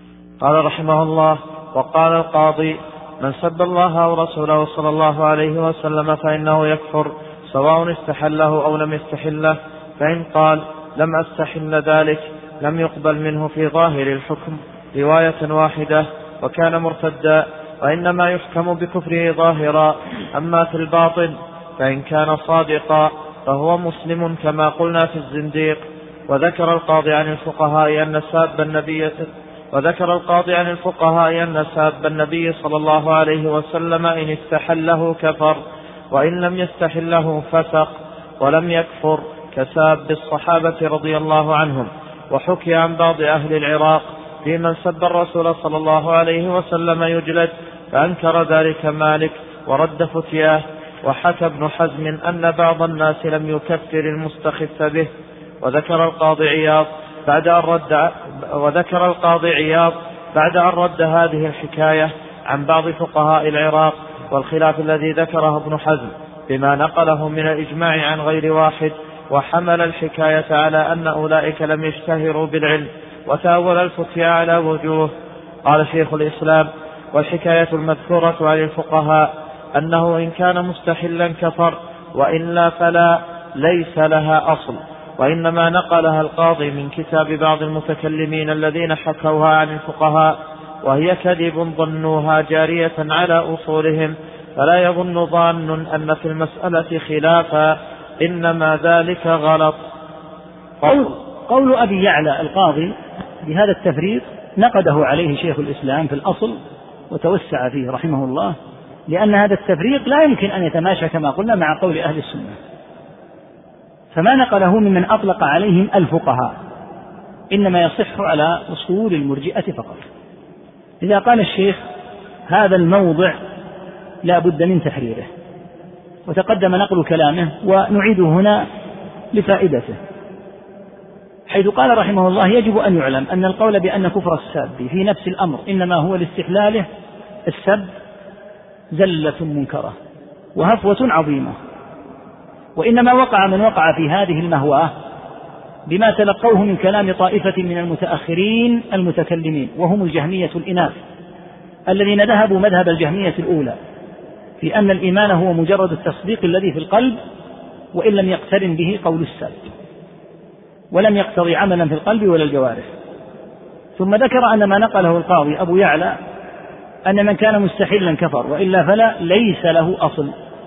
قال رحمه الله: وقال القاضي: من سب الله ورسوله صلى الله عليه وسلم فإنه يكفر سواء استحله أو لم يستحله، فإن قال لم أستحل ذلك لم يقبل منه في ظاهر الحكم رواية واحدة وكان مرتدا، وإنما يحكم بكفره ظاهرا. أما في الباطن فإن كان صادقا فهو مسلم كما قلنا في الزنديق. وذكر القاضي عن الفقهاء أن ساب النبي وذكر القاضي عن الفقهاء أن ساب النبي صلى الله عليه وسلم إن استحله كفر، وإن لم يستحله فسق ولم يكفر كساب الصحابة رضي الله عنهم. وحكي عن بعض أهل العراق في من سب الرسول صلى الله عليه وسلم يجلد، فأنكر ذلك مالك ورد فتياه. وحكى ابن حزم أن بعض الناس لم يكفر المستخف به. وذكر القاضي عياض بعد أن رد وذكر القاضي عياض بعد أن رد هذه الحكاية عن بعض فقهاء العراق والخلاف الذي ذكره ابن حزم بما نقله من الإجماع عن غير واحد، وحمل الحكاية على أن أولئك لم يشتهروا بالعلم وتأول الفتيا على وجوه. قال شيخ الإسلام: والحكاية المذكورة عن الفقهاء أنه إن كان مستحلا كفر، وإلا فلا ليس لها أصل، وإنما نقلها القاضي من كتاب بعض المتكلمين الذين حكوها عن الفقهاء، وهي كذب ظنوها جارية على أصولهم، فلا يظن ظان أن في المسألة خلافا، إنما ذلك غلط. قول, قول أبي يعلى القاضي بهذا التفريق نقده عليه شيخ الإسلام في الأصل وتوسع فيه رحمه الله، لأن هذا التفريق لا يمكن أن يتماشى كما قلنا مع قول أهل السنة، فما نقله ممن أطلق عليهم الفقهاء إنما يصح على أصول المرجئة فقط. إذا قال الشيخ هذا الموضع لا بد من تحريره، وتقدم نقل كلامه ونعيده هنا لفائدته، حيث قال رحمه الله: يجب أن يعلم أن القول بأن كفر الساب في نفس الأمر إنما هو لاستحلاله السب زلة منكرة وهفوة عظيمة، وإنما وقع من وقع في هذه المهواه بما تلقوه من كلام طائفة من المتأخرين المتكلمين، وهم الجهمية الإناث الذين ذهبوا مذهب الجهمية الأولى في أن الإيمان هو مجرد التصديق الذي في القلب، وإن لم يقترن به قول الساب ولم يقتضي عملا في القلب ولا الجوارح. ثم ذكر أن ما نقله القاضي أبو يعلى أن من كان مستحلا كفر، وإلا فلا ليس له أصل،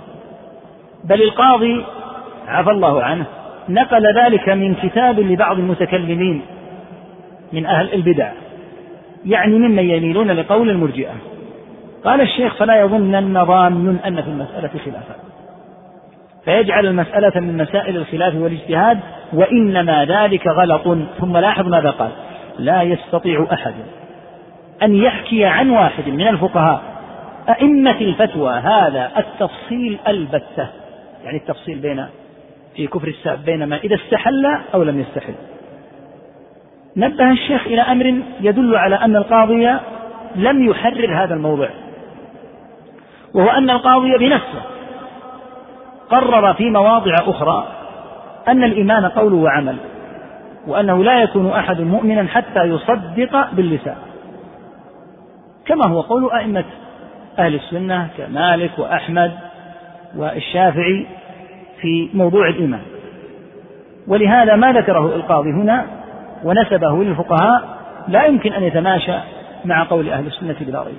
بل القاضي عفى الله عنه نقل ذلك من كتاب لبعض المتكلمين من أهل البدع، يعني ممن يميلون لقول المرجئة. قال الشيخ: فلا يظنن ظان أن في المسألة خلافا، فيجعل المسألة من مسائل الخلاف والاجتهاد، وإنما ذلك غلط. ثم لاحظ ماذا قال: لا يستطيع أحد أن يحكي عن واحد من الفقهاء أئمة الفتوى هذا التفصيل البتة، يعني التفصيل بين في كفر الساب بينما إذا استحل أو لم يستحل. نبه الشيخ إلى أمر يدل على أن القاضي لم يحرر هذا الموضوع، وهو أن القاضي بنفسه قرر في مواضع أخرى أن الإيمان قول وعمل، وأنه لا يكون أحد مؤمنا حتى يصدق باللسان، كما هو قول أئمة أهل السنة كمالك وأحمد والشافعي في موضوع الإيمان. ولهذا ما ذكره القاضي هنا ونسبه للفقهاء لا يمكن أن يتماشى مع قول أهل السنة بلا ريب.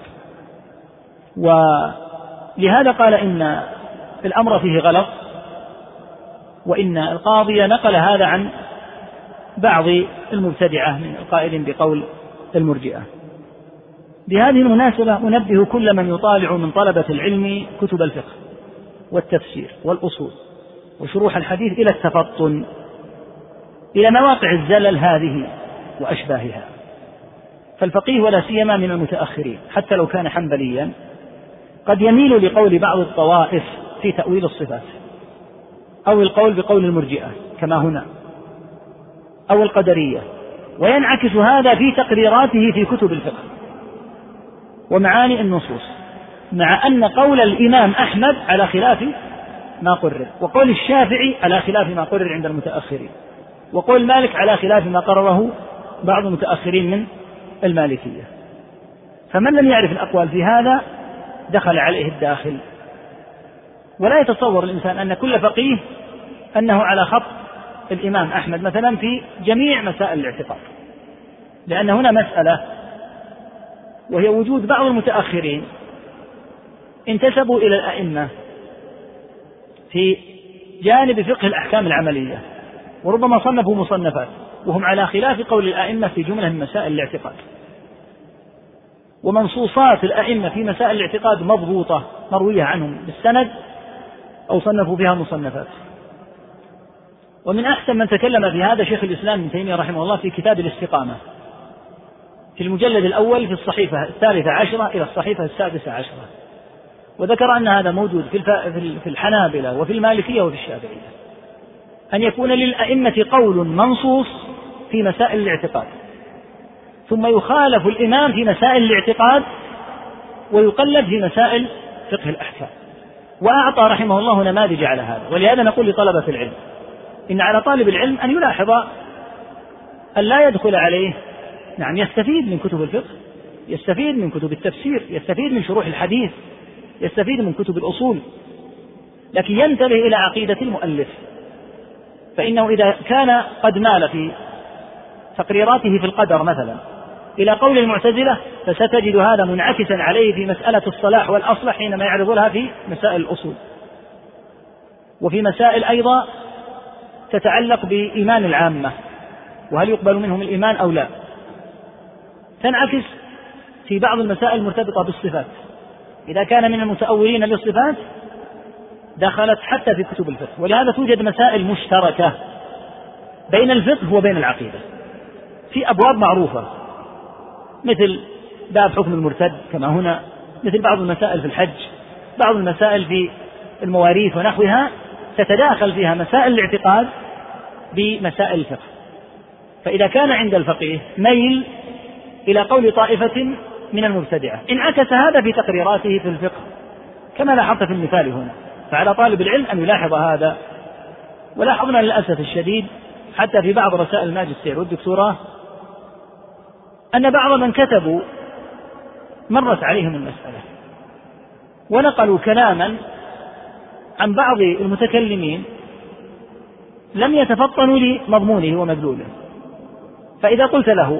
ولهذا قال إن الأمر فيه غلط، وإن القاضي نقل هذا عن بعض المبتدعة من القائلين بقول المرجئة. بهذه المناسبة أنبه كل من يطالع من طلبة العلم كتب الفقه والتفسير والأصول وشروح الحديث إلى التفطن إلى مواقع الزلل هذه وأشباهها. فالفقيه ولا سيما من المتأخرين حتى لو كان حنبليا قد يميل لقول بعض الطوائف في تأويل الصفات، أو القول بقول المرجئة كما هنا، أو القدرية، وينعكس هذا في تقريراته في كتب الفقه ومعاني النصوص، مع أن قول الإمام أحمد على خلاف ما قرر، وقول الشافعي على خلاف ما قرر عند المتأخرين، وقول مالك على خلاف ما قرره بعض المتأخرين من المالكية. فمن لم يعرف الأقوال في هذا دخل عليه الداخل. ولا يتصور الإنسان أن كل فقيه أنه على خط الإمام أحمد مثلا في جميع مسائل الاعتقاد، لأن هنا مسألة وهي وجود بعض المتأخرين انتسبوا إلى الأئمة في جانب فقه الأحكام العملية، وربما صنفوا مصنفات وهم على خلاف قول الأئمة في جملة من مسائل الاعتقاد، ومنصوصات الأئمة في مسائل الاعتقاد مضبوطة مروية عنهم بالسند أو صنفوا فيها مصنفات. ومن أحسن من تكلم في هذا شيخ الإسلام ابن تيمية رحمه الله في كتاب الاستقامة في المجلد الأول في الصحيفة الثالثة عشرة إلى الصحيفة السادسة عشرة، وذكر أن هذا موجود في الحنابلة وفي المالكية وفي الشافعية، أن يكون للأئمة قول منصوص في مسائل الاعتقاد ثم يخالف الإمام في مسائل الاعتقاد ويقلد في مسائل فقه الأحكام. وأعطى رحمه الله نماذج على هذا. ولهذا نقول لطلبة العلم إن على طالب العلم أن يلاحظ أن لا يدخل عليه، نعم يستفيد من كتب الفقه، يستفيد من كتب التفسير، يستفيد من شروح الحديث، يستفيد من كتب الأصول، لكن ينتبه إلى عقيدة المؤلف، فإنه إذا كان قد مال في تقريراته في القدر مثلا إلى قول المعتزلة فستجد هذا منعكسا عليه في مسألة الصلاح والأصلح حينما يعرض لها في مسائل الأصول، وفي مسائل أيضا تتعلق بإيمان العامة وهل يقبل منهم الإيمان أو لا، تنعكس في بعض المسائل المرتبطة بالصفات. إذا كان من المتأولين للصفات دخلت حتى في كتب الفقه. ولهذا توجد مسائل مشتركة بين الفقه وبين العقيدة في أبواب معروفة، مثل باب حكم المرتد كما هنا، مثل بعض المسائل في الحج، بعض المسائل في المواريث ونحوها، تتداخل فيها مسائل الاعتقاد بمسائل الفقه. فإذا كان عند الفقيه ميل إلى قول طائفة من المبتدعة انعكس هذا في تقريراته في الفقه كما لاحظت في المثال هنا. فعلى طالب العلم أن يلاحظ هذا. ولاحظنا للأسف الشديد حتى في بعض رسائل الماجستير والدكتوراه أن بعض من كتبوا مرت عليهم المسألة ونقلوا كلاما عن بعض المتكلمين لم يتفطنوا لمضمونه ومدلوله. فإذا قلت له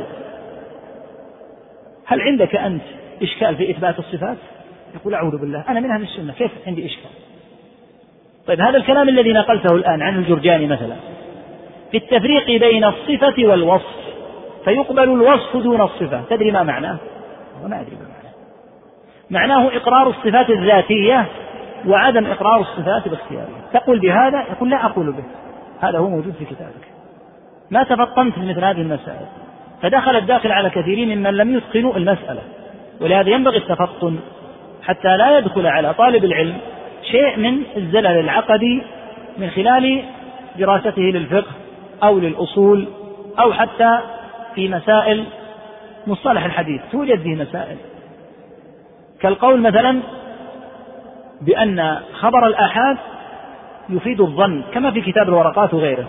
هل عندك أنت إشكال في إثبات الصفات؟ يقول أعوذ بالله أنا من أهل السنة كيف عندي إشكال؟ طيب هذا الكلام الذي نقلته الآن عن الجرجاني مثلا في التفريق بين الصفة والوصف فيقبل الوصف دون الصفة، تدري ما معناه؟ وما أدري ما معناه. معناه إقرار الصفات الذاتية وعدم إقرار الصفات باختيارها. تقول بهذا؟ يقول لا أقول به. هذا هو موجود في كتابك، ما تفطنت في مثل هذه المسائل. فدخل الداخل على كثيرين ممن لم يتقنوا المسألة، ولهذا ينبغي التفطن حتى لا يدخل على طالب العلم شيء من الزلل العقدي من خلال دراسته للفقه أو للأصول أو حتى في مسائل مصطلح الحديث. توجد فيه مسائل كالقول مثلا بأن خبر الآحاد يفيد الظن كما في كتاب الورقات وغيره.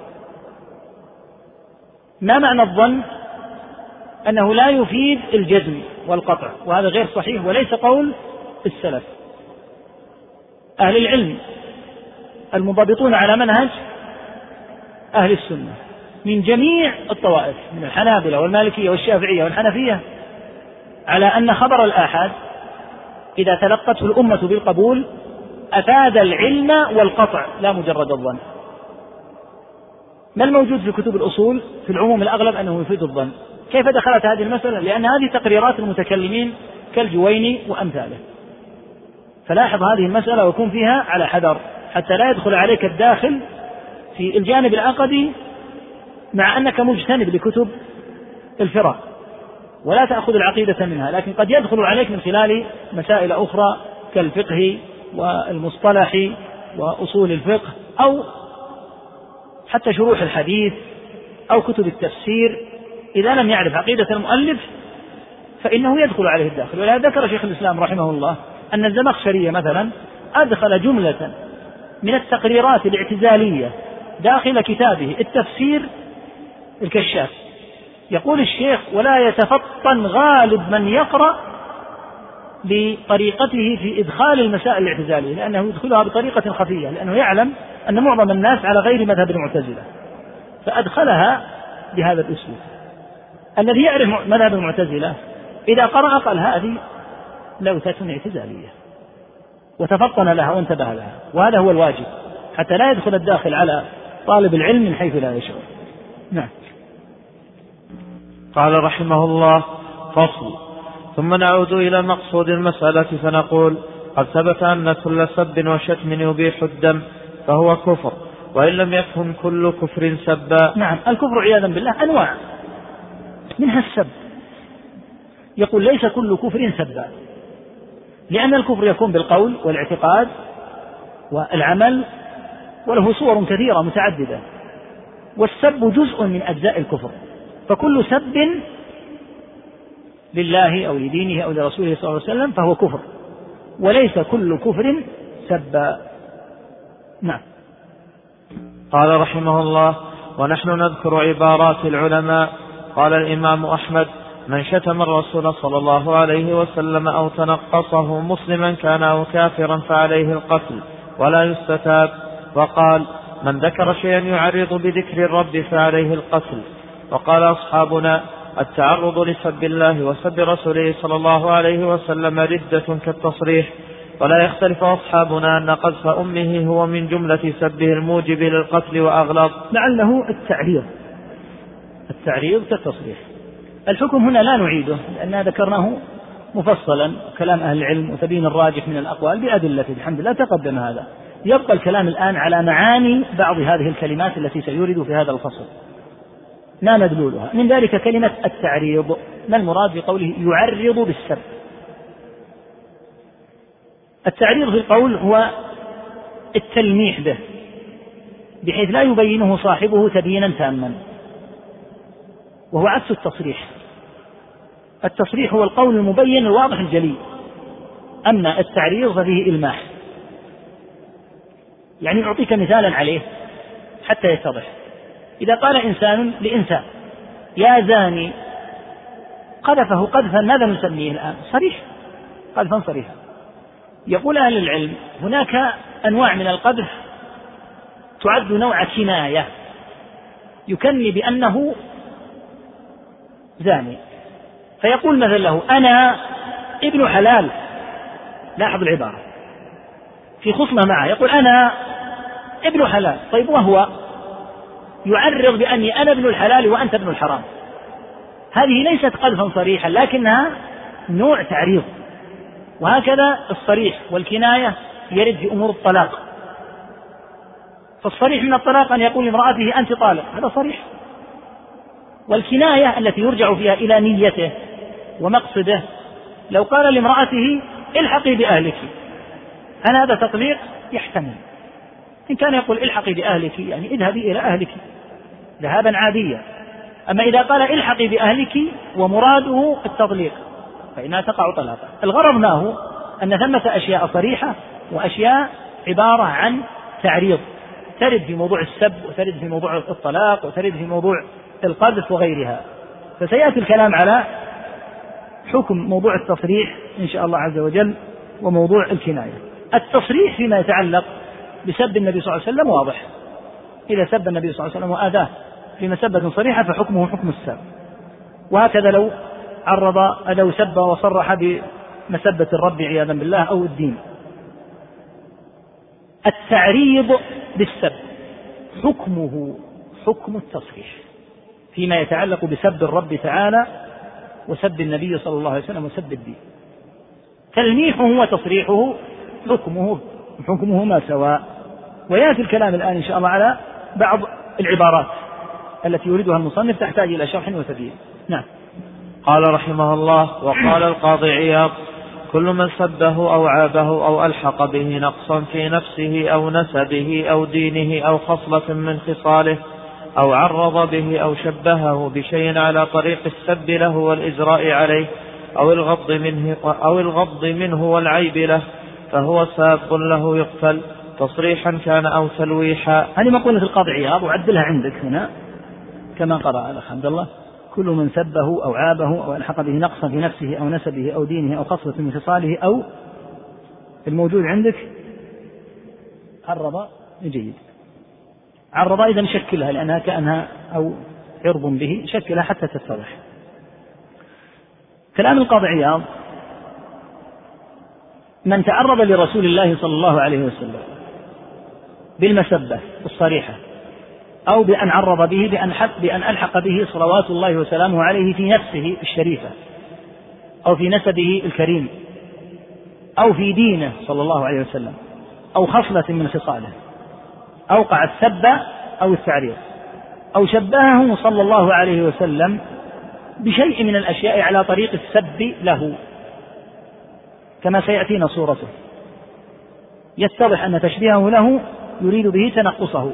ما معنى الظن؟ أنه لا يفيد الجزم والقطع، وهذا غير صحيح وليس قول السلف. أهل العلم المنضبطون على منهج أهل السنة من جميع الطوائف من الحنابلة والمالكية والشافعية والحنفية على أن خبر الآحاد إذا تلقته الأمة بالقبول أفاد العلم والقطع لا مجرد الظن. ما الموجود في كتب الأصول في العموم الأغلب أنه يفيد الظن. كيف دخلت هذه المسألة؟ لأن هذه تقريرات المتكلمين كالجويني وأمثاله. فلاحظ هذه المسألة ويكون فيها على حذر حتى لا يدخل عليك الداخل في الجانب العقدي مع أنك مجتنب لكتب الفرق ولا تأخذ العقيدة منها، لكن قد يدخل عليك من خلال مسائل أخرى كالفقه والمصطلح وأصول الفقه أو حتى شروح الحديث أو كتب التفسير. إذا لم يعرف عقيدة المؤلف فإنه يدخل عليه الداخل. ولهذا ذكر شيخ الإسلام رحمه الله أن الزمخشري مثلا أدخل جملة من التقريرات الاعتزالية داخل كتابه التفسير الكشاف. يقول الشيخ: ولا يتفطن غالب من يقرأ بطريقته في إدخال المسائل الاعتزالية، لأنه يدخلها بطريقة خفية، لأنه يعلم أن معظم الناس على غير مذهب المعتزلة، فأدخلها بهذا الأسلوب. الذي يعرف مذهب المعتزلة إذا قرأ قال هذه لوثة اعتزالية وتفطن لها وانتبه لها، وهذا هو الواجب حتى لا يدخل الداخل على طالب العلم من حيث لا يشعر. نعم. قال رحمه الله: فصل. ثم نعود إلى مقصود المسألة فنقول: قد ثبت أن كل سب وشتم يبيح الدم فهو كفر، وإن لم يكن كل كفر سبا. نعم، الكفر عياذا بالله أنواع، منها السب. يقول: ليس كل كفر سبا، لأن الكفر يكون بالقول والاعتقاد والعمل، وله صور كثيرة متعددة، والسب جزء من أجزاء الكفر، فكل سب لله أو لدينه أو لرسوله صلى الله عليه وسلم فهو كفر، وليس كل كفر سبا. نعم. قال رحمه الله: ونحن نذكر عبارات العلماء. قال الإمام أحمد: من شتم الرسول صلى الله عليه وسلم أو تنقصه مسلما كان أو كافرا فعليه القتل ولا يستتاب. وقال: من ذكر شيئا يعرض بذكر الرب فعليه القتل. وقال أصحابنا: التعرض لسب الله وسب رسوله صلى الله عليه وسلم ردة كالتصريح. ولا يختلف أصحابنا أن قذف أمه هو من جملة سبه الموجب للقتل وأغلظ. لعله التعريض التعريض كالتصريح. الحكم هنا لا نعيده لأننا ذكرناه مفصلا كلام أهل العلم وتبين الراجح من الأقوال بأدلته، الحمد لله تقدم هذا. يبقى الكلام الآن على معاني بعض هذه الكلمات التي سيورد في هذا الفصل، ما مدلولها. من ذلك كلمة التعريض. ما المراد بقوله يعرض بالسب؟ التعريض في القول هو التلميح به بحيث لا يبينه صاحبه تبيينا تاما، وهو عكس التصريح. التصريح هو القول المبين الواضح الجلي، أما التعريض ففيه إلماح. يعني أعطيك مثالا عليه حتى يتضح. إذا قال إنسان لإنسان: يا زاني، قذفه قذفا ماذا نسميه الآن؟ صريح، قذفا صريحا. يقول أهل العلم: هناك أنواع من القذف تعد نوع كناية، يكني بأنه زاني، فيقول مثلا له: أنا ابن حلال. لاحظ العبارة في خصمة معه، يقول: أنا ابن حلال. طيب، وهو يعرض بأني أنا ابن الحلال وأنت ابن الحرام. هذه ليست قذفا صريحا لكنها نوع تعريض. وهكذا الصريح والكناية يرد في أمور الطلاق. فالصريح من الطلاق أن يقول لامرأته: أنت طالق، هذا صريح. والكناية التي يرجع فيها إلى نيته ومقصده، لو قال لامرأته الحقي بأهلك، هل هذا تطليق؟ يحتمل. إن كان يقول الحقي بأهلك يعني اذهبي إلى أهلك ذهابا عاديا. أما إذا قال الحقي بأهلك ومراده التطليق فإنها تقع طلاقا. الغرض ما هو أن ثمة أشياء صريحة وأشياء عبارة عن تعريض، ترد في موضوع السب وترد في موضوع الطلاق وترد في موضوع القذف وغيرها. فسيأتي الكلام على حكم موضوع التصريح إن شاء الله عز وجل وموضوع الكناية. التصريح فيما يتعلق بسب النبي صلى الله عليه وسلم واضح، إذا سب النبي صلى الله عليه وسلم وآذاه في مسبة صريحة فحكمه حكم السب. وهكذا لو عرض لو سب وصرح بمسبة الرب عياذا بالله أو الدين. التعريض بالسب حكمه حكم التصريح فيما يتعلق بسب الرب تعالى وسب النبي صلى الله عليه وسلم وسب الدين. تلميحه وتصريحه حكمه حكمهما سواء. ويأتي الكلام الآن إن شاء الله على بعض العبارات التي يريدها المصنف تحتاج إلى شرح وتبيين. نعم. قال رحمه الله: وقال القاضي عياض: كل من سبه أو عابه أو ألحق به نقصا في نفسه أو نسبه أو دينه أو خصلة من خصاله أو عرض به أو شبهه بشيء على طريق السب له والإجراء عليه أو الغض منه, أو الغض منه والعيب له فهو ساب له يقتل تصريحا كان أو تلويحا. هذه مقولة القاضي عياض وعدلها عندك هنا كما قرأ الأخ عبد الله: كل من سبه أو عابه أو ألحق به نقصا في نفسه أو نسبه أو دينه أو خصلة من خصاله أو الموجود عندك عرض. جيد. عرض إذا نشكلها لأنها كأنها أو عرض به، شكلها حتى تتضح. كلام القاضي عياض: من تعرض لرسول الله صلى الله عليه وسلم بالمسبة الصريحة أو بأن عرض به بأن, بأن ألحق به صلوات الله وسلامه عليه في نفسه الشريفة أو في نسبه الكريم أو في دينه صلى الله عليه وسلم أو خصلة من خصاله، أوقع السب أو التعريض أو شبهه صلى الله عليه وسلم بشيء من الأشياء على طريق السب له كما سيأتينا صورته، يتضح أن تشبيهه له يريد به تنقصه.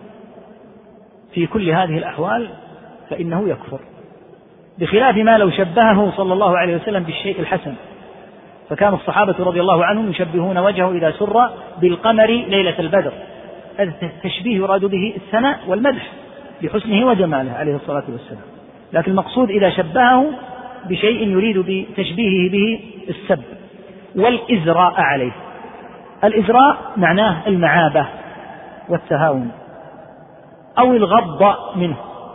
في كل هذه الأحوال فإنه يكفر، بخلاف ما لو شبهه صلى الله عليه وسلم بالشيء الحسن، فكان الصحابة رضي الله عنهم يشبهون وجهه إذا سر بالقمر ليلة البدر. هذا التشبيه يراد به الثناء والمدح بحسنه وجماله عليه الصلاة والسلام. لكن المقصود إذا شبهه بشيء يريد بتشبيهه به السب والإزراء عليه. الإزراء معناه المعابة والتهاون أو الغض منه.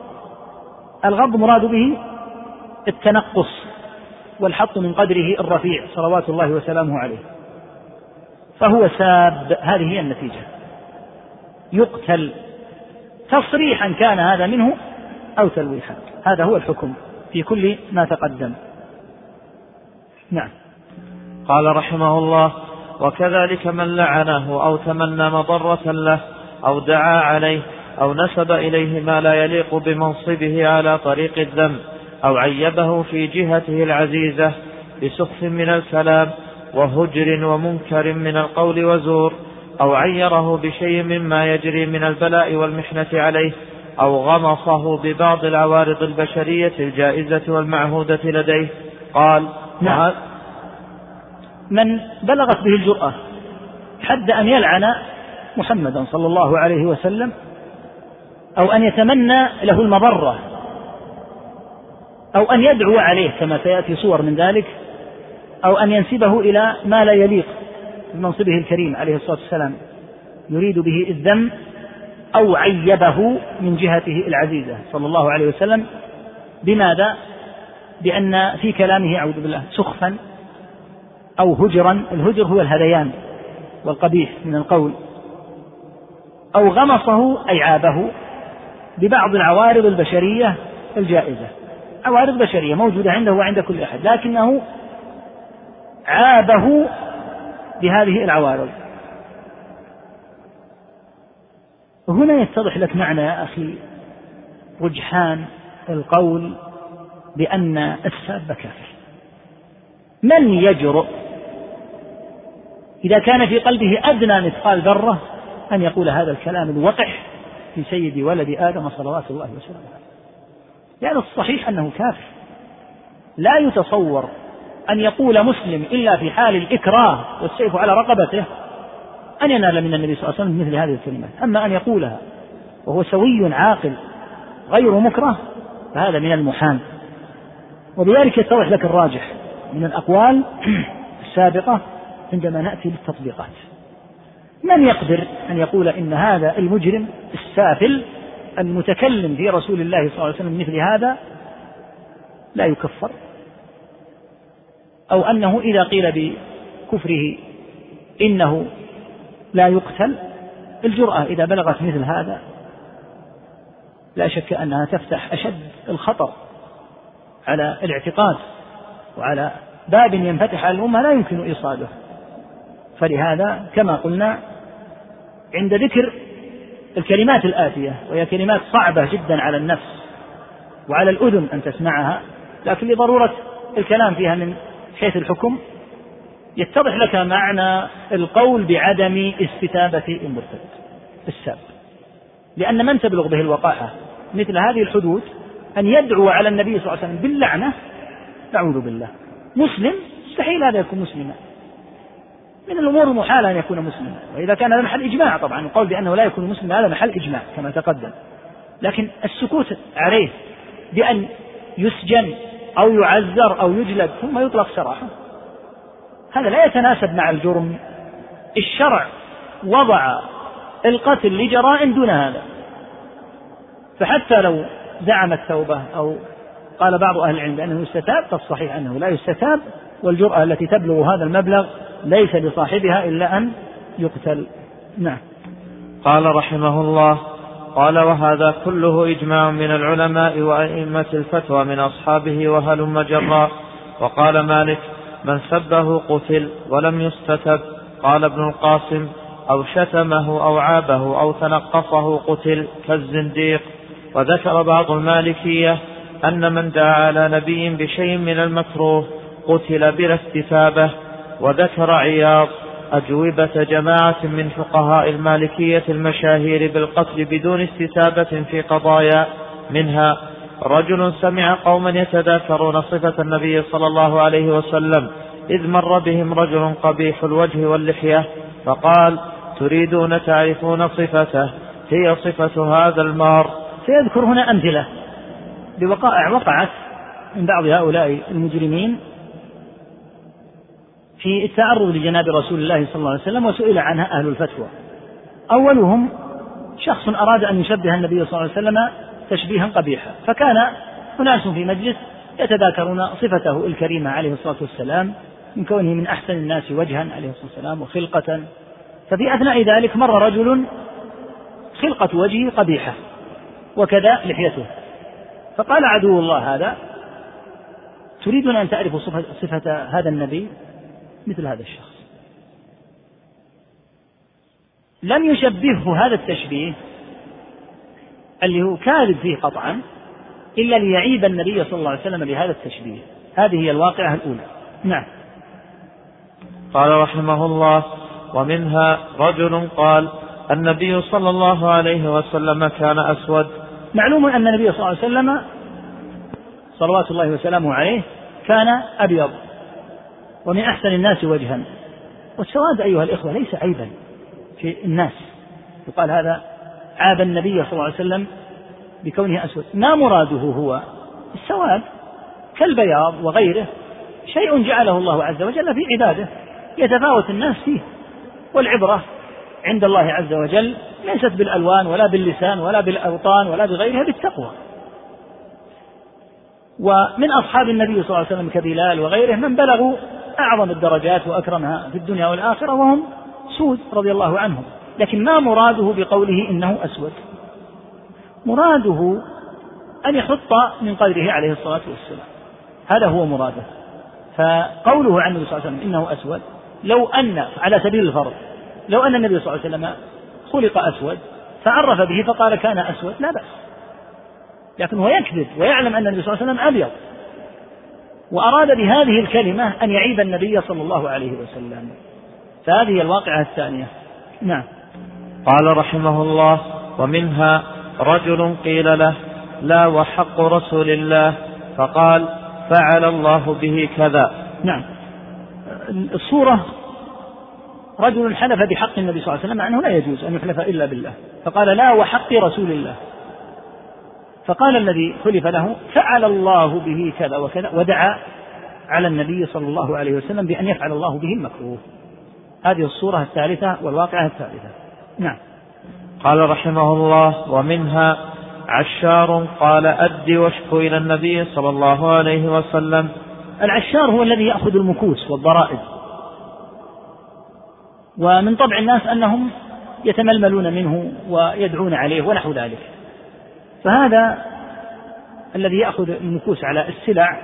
الغض مراد به التنقص والحط من قدره الرفيع صلوات الله وسلامه عليه، فهو ساب. هذه هي النتيجة، يقتل تصريحا كان هذا منه أو تلويحا. هذا هو الحكم في كل ما تقدم. نعم. قال رحمه الله: وكذلك من لعنه أو تمنى مضرة له أو دعا عليه أو نسب إليه ما لا يليق بمنصبه على طريق الذم أو عيبه في جهته العزيزة بسخف من الكلام وهجر ومنكر من القول وزور، أو عيره بشيء مما يجري من البلاء والمحنة عليه، أو غمصه ببعض العوارض البشرية الجائزة والمعهودة لديه. قال: نعم. من بلغت به الجرأة حد أن يلعن محمدا صلى الله عليه وسلم أو أن يتمنى له المضرة أو أن يدعو عليه كما سيأتي صور من ذلك، أو أن ينسبه إلى ما لا يليق بمنصبه الكريم عليه الصلاة والسلام يريد به الذم، أو عيبه من جهته العزيزة صلى الله عليه وسلم. بماذا؟ بأن في كلامه أعوذ بالله سخفا أو هجرا. الهجر هو الهذيان والقبيح من القول. أو غمصه أي عابه ببعض العوارض البشرية الجائزة. عوارض بشرية موجودة عنده وعند كل أحد، لكنه عابه بهذه العوارض. وهنا يتضح لك معنى يا أخي رجحان القول بأن الساب كافر. من يجرؤ إذا كان في قلبه أدنى مثقال ذرة أن يقول هذا الكلام الوقح في سيد ولد آدم صلوات الله وسلامه عليه؟ لأن الصحيح أنه كافر. لا يتصور أن يقول مسلم إلا في حال الإكراه والسيف على رقبته أن ينال من النبي صلى الله عليه وسلم مثل هذه الكلمات. أما أن يقولها وهو سوي عاقل غير مكره فهذا من المحال. وبذلك يتضح لك الراجح من الأقوال السابقة عندما نأتي للتطبيقات. من يقدر أن يقول إن هذا المجرم السافل المتكلم في رسول الله صلى الله عليه وسلم مثل هذا لا يكفر، أو أنه إذا قيل بكفره إنه لا يقتل؟ الجرأة إذا بلغت مثل هذا لا شك أنها تفتح أشد الخطر على الاعتقاد وعلى باب ينفتح على الأمة لا يمكن إيصاله. فلهذا كما قلنا عند ذكر الكلمات الآتية، وهي كلمات صعبة جدا على النفس وعلى الأذن أن تسمعها، لكن لضرورة الكلام فيها من حيث الحكم، يتضح لك معنى القول بعدم استتابة المرتد الساب. لأن من تبلغ به الوقاحة مثل هذه الحدود أن يدعو على النبي صلى الله عليه وسلم باللعنة، نعوذ بالله. مسلم مستحيل هذا يكون مسلما، من الأمور المحالة أن يكون مسلما، وإذا كان هذا محل إجماع طبعا القول بأنه لا يكون مسلما هذا محل إجماع كما تقدم. لكن السكوت عليه بأن يسجن أو يعذر أو يجلد ثم يطلق سراحه هذا لا يتناسب مع الجرم. الشرع وضع القتل لجرائم دون هذا، فحتى لو زعم التوبة أو قال بعض أهل العلم بأنه يستتاب فالصحيح أنه لا يستتاب، والجرأة التي تبلغ هذا المبلغ ليس لصاحبها إلا أن يقتل. نعم. قال رحمه الله: قال وهذا كله إجماع من العلماء وأئمة الفتوى من أصحابه وهلم جرا. وقال مالك: من سبه قتل ولم يستتب. قال ابن القاسم: أو شتمه أو عابه أو تنقصه قتل كالزنديق. وذكر بعض المالكية أن من دعا على نبي بشيء من المكروه قتل بلا استتابة. وذكر عياض أجوبة جماعة من فقهاء المالكية المشاهير بالقتل بدون استتابة في قضايا، منها: رجل سمع قوما يتذاكرون صفة النبي صلى الله عليه وسلم إذ مر بهم رجل قبيح الوجه واللحية فقال: تريدون تعرفون صفته؟ هي صفة هذا المار. سيذكر هنا أمثلة بوقائع وقعت من بعض هؤلاء المجرمين في التعرض لجناب رسول الله صلى الله عليه وسلم وسئل عنها أهل الفتوى. أولهم شخص أراد أن يشبه النبي صلى الله عليه وسلم تشبيها قبيحا، فكان أناس في مجلس يتذاكرون صفته الكريمة عليه الصلاة والسلام من كونه من أحسن الناس وجها عليه الصلاة والسلام وخلقة، ففي أثناء ذلك مر رجل خلقة وجهه قبيحة وكذا لحيته، فقال عدو الله هذا: تريدون أن تعرفوا صفة هذا النبي؟ مثل هذا الشخص لم يشبهه هذا التشبيه اللي هو كاذب فيه قطعا إلا ليعيب النبي صلى الله عليه وسلم بهذا التشبيه. هذه هي الواقعة الأولى. نعم. قال رحمه الله: ومنها رجل قال: النبي صلى الله عليه وسلم كان أسود. معلوم أن النبي صلى الله عليه وسلم صلوات الله وسلامه عليه كان أبيض ومن أحسن الناس وجها، والسواد أيها الإخوة ليس عيبا في الناس، يقال هذا عاب النبي صلى الله عليه وسلم بكونه أسود. ما مراده هو السواد كالبياض وغيره شيء جعله الله عز وجل في عباده يتفاوت الناس فيه، والعبرة عند الله عز وجل ليست بالألوان ولا باللسان ولا بالأوطان ولا بغيرها، بالتقوى. ومن أصحاب النبي صلى الله عليه وسلم كبلال وغيره من بلغوا أعظم الدرجات وأكرمها في الدنيا والآخرة وهم سود رضي الله عنهم، لكن ما مراده بقوله إنه أسود؟ مراده أن يحط من قدره عليه الصلاة والسلام، هذا هو مراده. فقوله عن النبي صلى الله عليه وسلم إنه أسود، لو أن على سبيل الفرض لو أن النبي صلى الله عليه وسلم خلق أسود فعرف به فقال كان أسود لا بأس، لكن هو يكذب ويعلم أن النبي صلى الله عليه وسلم أبيض، وأراد بهذه الكلمة أن يعيب النبي صلى الله عليه وسلم. فهذه الواقعة الثانية. نعم. قال رحمه الله: ومنها رجل قيل له: لا وحق رسول الله، فقال: فعل الله به كذا. نعم. الصورة: رجل حلف بحق النبي صلى الله عليه وسلم، مع أنه لا يجوز أن يحلف إلا بالله، فقال: لا وحق رسول الله، فقال الذي حلف له: فعل الله به كذا وكذا، ودعا على النبي صلى الله عليه وسلم بأن يفعل الله به المكروه. هذه الصورة الثالثة والواقعة الثالثة. نعم. قال رحمه الله: ومنها عشار قال: أد واشكو إلى النبي صلى الله عليه وسلم. العشار هو الذي يأخذ المكوس والضرائب، ومن طبع الناس أنهم يتململون منه ويدعون عليه ونحو ذلك، فهذا الذي يأخذ المكوس على السلع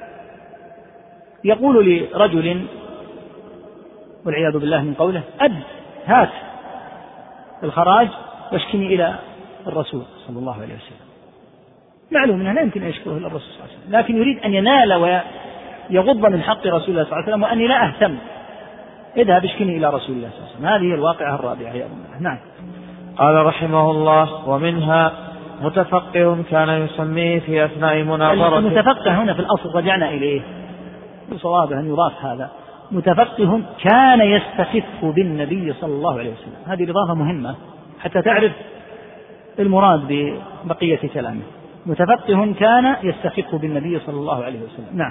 يقول لرجل والعياذ بالله من قوله: أد، هات الخراج واشكني إلى الرسول صلى الله عليه وسلم. معلوم أنه لا يمكن أن يشكره إلى الرسول صلى الله عليه وسلم، لكن يريد أن ينال ويغض من حق رسول الله صلى الله عليه وسلم، وأني لا أهتم، اذهب اشكني إلى رسول الله صلى الله عليه وسلم. هذه الواقعة الرابعة يا أمنا. نعم. قال رحمه الله: ومنها متفقه كان يسميه في أثناء مناظرته. المتفقه هنا في الأصل رجعنا إليه، بصواب أن يضاف هذا: متفقه كان يستخف بالنبي صلى الله عليه وسلم. هذه الإضافة مهمة حتى تعرف المراد ببقية كلامه. متفقه كان يستخف بالنبي صلى الله عليه وسلم. نعم.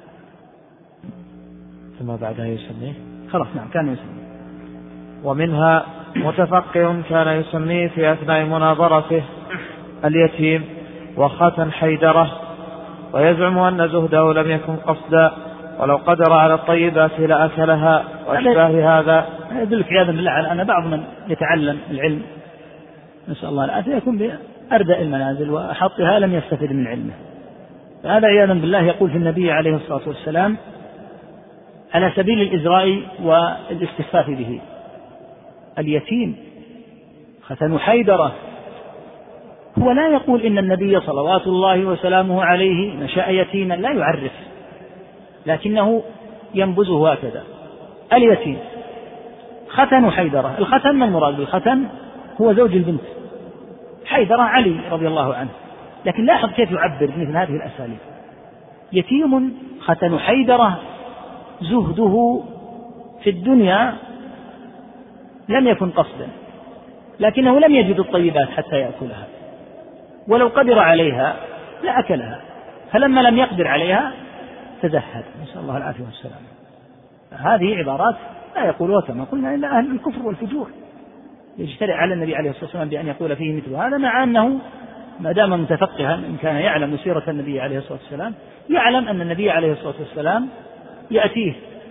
ثم بعدها يسميه. خلاص. نعم. كان يسميه. ومنها متفقه كان يسميه في أثناء مناظرته اليتيم وختن حيدرة، ويزعم أن زهده لم يكن قصدا، ولو قدر على الطيبات لأكلها وأشباه هذا. يدلك عياذا بالله على أن بعض من يتعلم العلم نسأل الله العافية يكون بأردأ المنازل وأحطها لم يستفد من علمه، فهذا عياذا بالله يقول في النبي عليه الصلاة والسلام على سبيل الإزراء والاستخفاف به: اليتيم ختن حيدرة. هو لا يقول إن النبي صلوات الله وسلامه عليه نشأ يتيما، لا يعرف، لكنه ينبذه هكذا: اليتيم ختن حيدرة. الختن ما المراد بالختن؟ هو زوج البنت حيدرة علي رضي الله عنه، لكن لاحظ كيف يعبر مثل هذه الأساليب: يتيم ختن حيدرة، زهده في الدنيا لم يكن قصدا، لكنه لم يجد الطيبات حتى يأكلها، ولو قدر عليها لأكلها، فلما لم يقدر عليها تزهد، نسأل الله العافية والسلام. هذه عبارات لا يقولها كما قلنا إلا أهل الكفر والفجور، يجترئ على النبي عليه الصلاة والسلام بأن يقول فيه مثل هذا، مع أنه ما دام متفقها إن كان يعلم سيرة النبي عليه الصلاة والسلام يعلم أن النبي عليه الصلاة والسلام يأتيه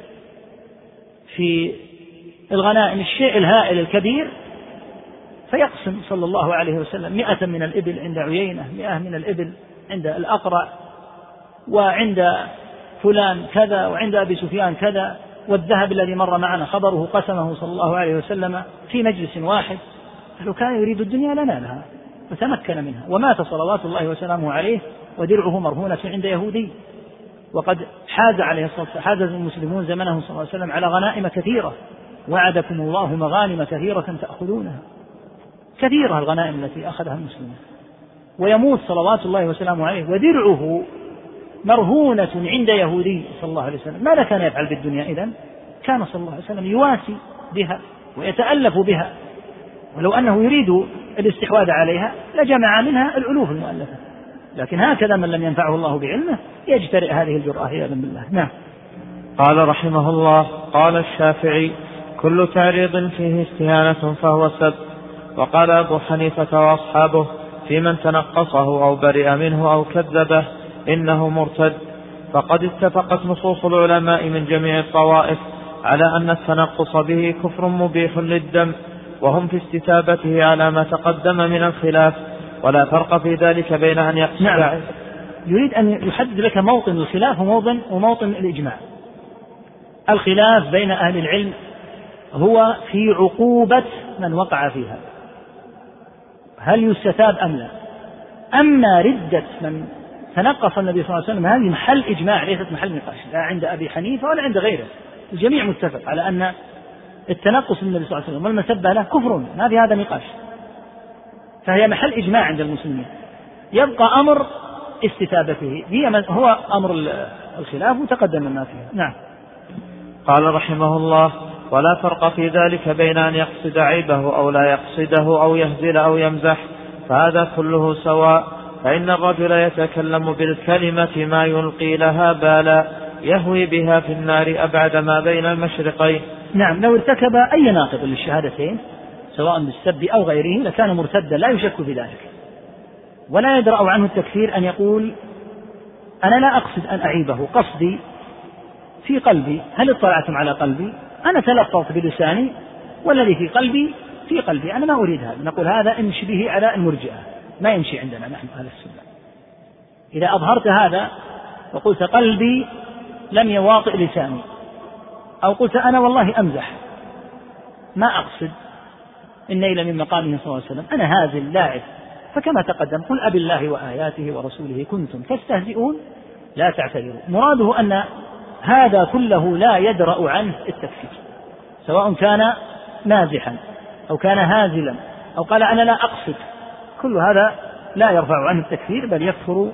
في الغنائم الشيء الهائل الكبير فيقسم صلى الله عليه وسلم: مئة من الإبل عند عيينة، مئة من الإبل عند الأقرع، وعند فلان كذا، وعند أبي سفيان كذا، والذهب الذي مر معنا خبره قسمه صلى الله عليه وسلم في مجلس واحد. فلو كان يريد الدنيا لنالها وتمكن منها، ومات صلوات الله وسلامه عليه ودرعه مرهونة عند يهودي، وقد حاز عليه الصلاة والسلام حاز المسلمون زمنه صلى الله عليه وسلم على غنائم كثيرة: وعدكم الله مغانم كثيرة تأخذونها. كثيرة الغنائم التي أخذها المسلمون، ويموت صلوات الله وسلامه عليه ودرعه مرهونة عند يهودي صلى الله عليه وسلم. ماذا كان يفعل بالدنيا إذن؟ كان صلى الله عليه وسلم يواسي بها ويتألف بها، ولو أنه يريد الاستحواذ عليها لجمع منها الألوف المؤلفة، لكن هكذا من لم ينفعه الله بعلمه يجترئ هذه الجرأة عياذا بالله. نعم. قال رحمه الله: قال الشافعي: كل تعريض فيه استهانة فهو سب. وقال أبو حنيفة وأصحابه في من تنقصه أو برئ منه أو كذبه إنه مرتد. فقد اتفقت نصوص العلماء من جميع الطوائف على أن التنقص به كفر مبيح للدم، وهم في استتابته على ما تقدم من الخلاف، ولا فرق في ذلك بين أن يقصد. نعم. يريد أن يحدد لك موطن الخلاف وموطن, وموطن الإجماع. الخلاف بين أهل العلم هو في عقوبة من وقع فيها، هل يستتاب أم لا؟ أما ردة من تنقص النبي صلى الله عليه وسلم هذه محل إجماع ليست محل نقاش، لا عند أبي حنيفة ولا عند غيره، الجميع متفق على أن التنقص من النبي صلى الله عليه وسلم والمسبة له كفر، ما في هذا نقاش، فهي محل إجماع عند المسلمين. يبقى أمر استتابته، هي هو أمر الخلاف وتقدم ما فيه. نعم. قال رحمه الله: ولا فرق في ذلك بين أن يقصد عيبه أو لا يقصده أو يهزل أو يمزح، فهذا كله سواء، فإن الرجل يتكلم بالكلمة ما يلقي لها بالا يهوي بها في النار أبعد ما بين المشرقين. نعم، لو ارتكب أي ناقض للشهادتين سواء بالسب أو غيره لكان مرتدا لا يشك في ذلك، ولا يدرأ عنه التكفير أن يقول أنا لا أقصد أن أعيبه، قصدي في قلبي، هل اطلعتم على قلبي؟ أنا تلفظت بلساني والذي في قلبي في قلبي، أنا ما أريد هذا. نقول هذا امشي به على المرجئة، ما يمشي عندنا نحن أهل السنة. إذا أظهرت هذا وقلت قلبي لم يواطئ لساني، أو قلت أنا والله أمزح ما أقصد النيل من مقامه صلى الله عليه وسلم، أنا هازل لاعب، فكما تقدم قل أبي الله وآياته ورسوله كنتم تستهزئون لا تعتذروا. مراده أن هذا كله لا يدرأ عنه التكفير، سواء كان مازحا أو كان هازلا أو قال أنا لا أقصد، كل هذا لا يرفع عنه التكفير، بل يكفر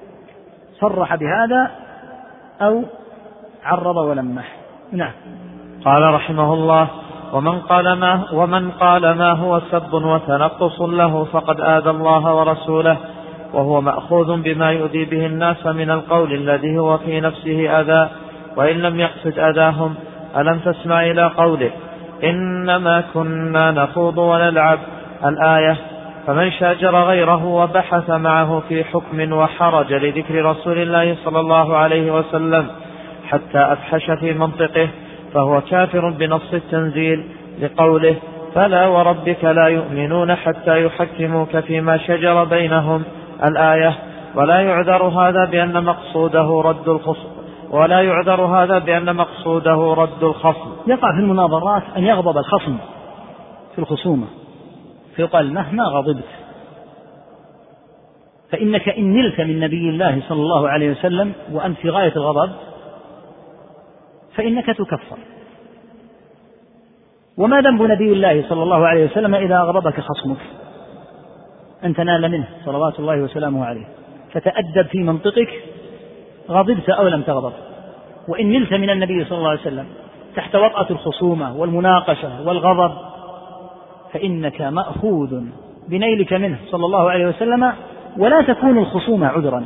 صرح بهذا أو عرض ولمح. نعم. قال رحمه الله: ومن قال ما, ومن قال ما هو سب وتنقص له فقد آذى الله ورسوله، وهو مأخوذ بما يؤذي به الناس من القول الذي هو في نفسه أذى، وإن لم يقصد أذاهم. ألم تسمع إلى قوله إنما كنا نخوض ونلعب الآية؟ فمن شاجر غيره وبحث معه في حكم وحرج لذكر رسول الله صلى الله عليه وسلم حتى أفحش في منطقه فهو كافر بنص التنزيل لقوله فلا وربك لا يؤمنون حتى يحكموك فيما شجر بينهم الآية. ولا يعذر هذا بأن مقصوده رد الخصم ولا يعذر هذا بأن مقصوده رد الخصم. يقع في المناظرات أن يغضب الخصم في الخصومة فيقال مهما غضبت فإنك إن نلت من نبي الله صلى الله عليه وسلم وأنت في غاية الغضب فإنك تكفر. وما ذنب نبي الله صلى الله عليه وسلم إذا أغضبك خصمك أن تنال منه صلوات الله وسلامه عليه؟ فتأدب في منطقك غضبت أو لم تغضب. وإن نلت من النبي صلى الله عليه وسلم تحت وطأة الخصومة والمناقشة والغضب فإنك مأخوذ بنيلك منه صلى الله عليه وسلم، ولا تكون الخصومة عذرا.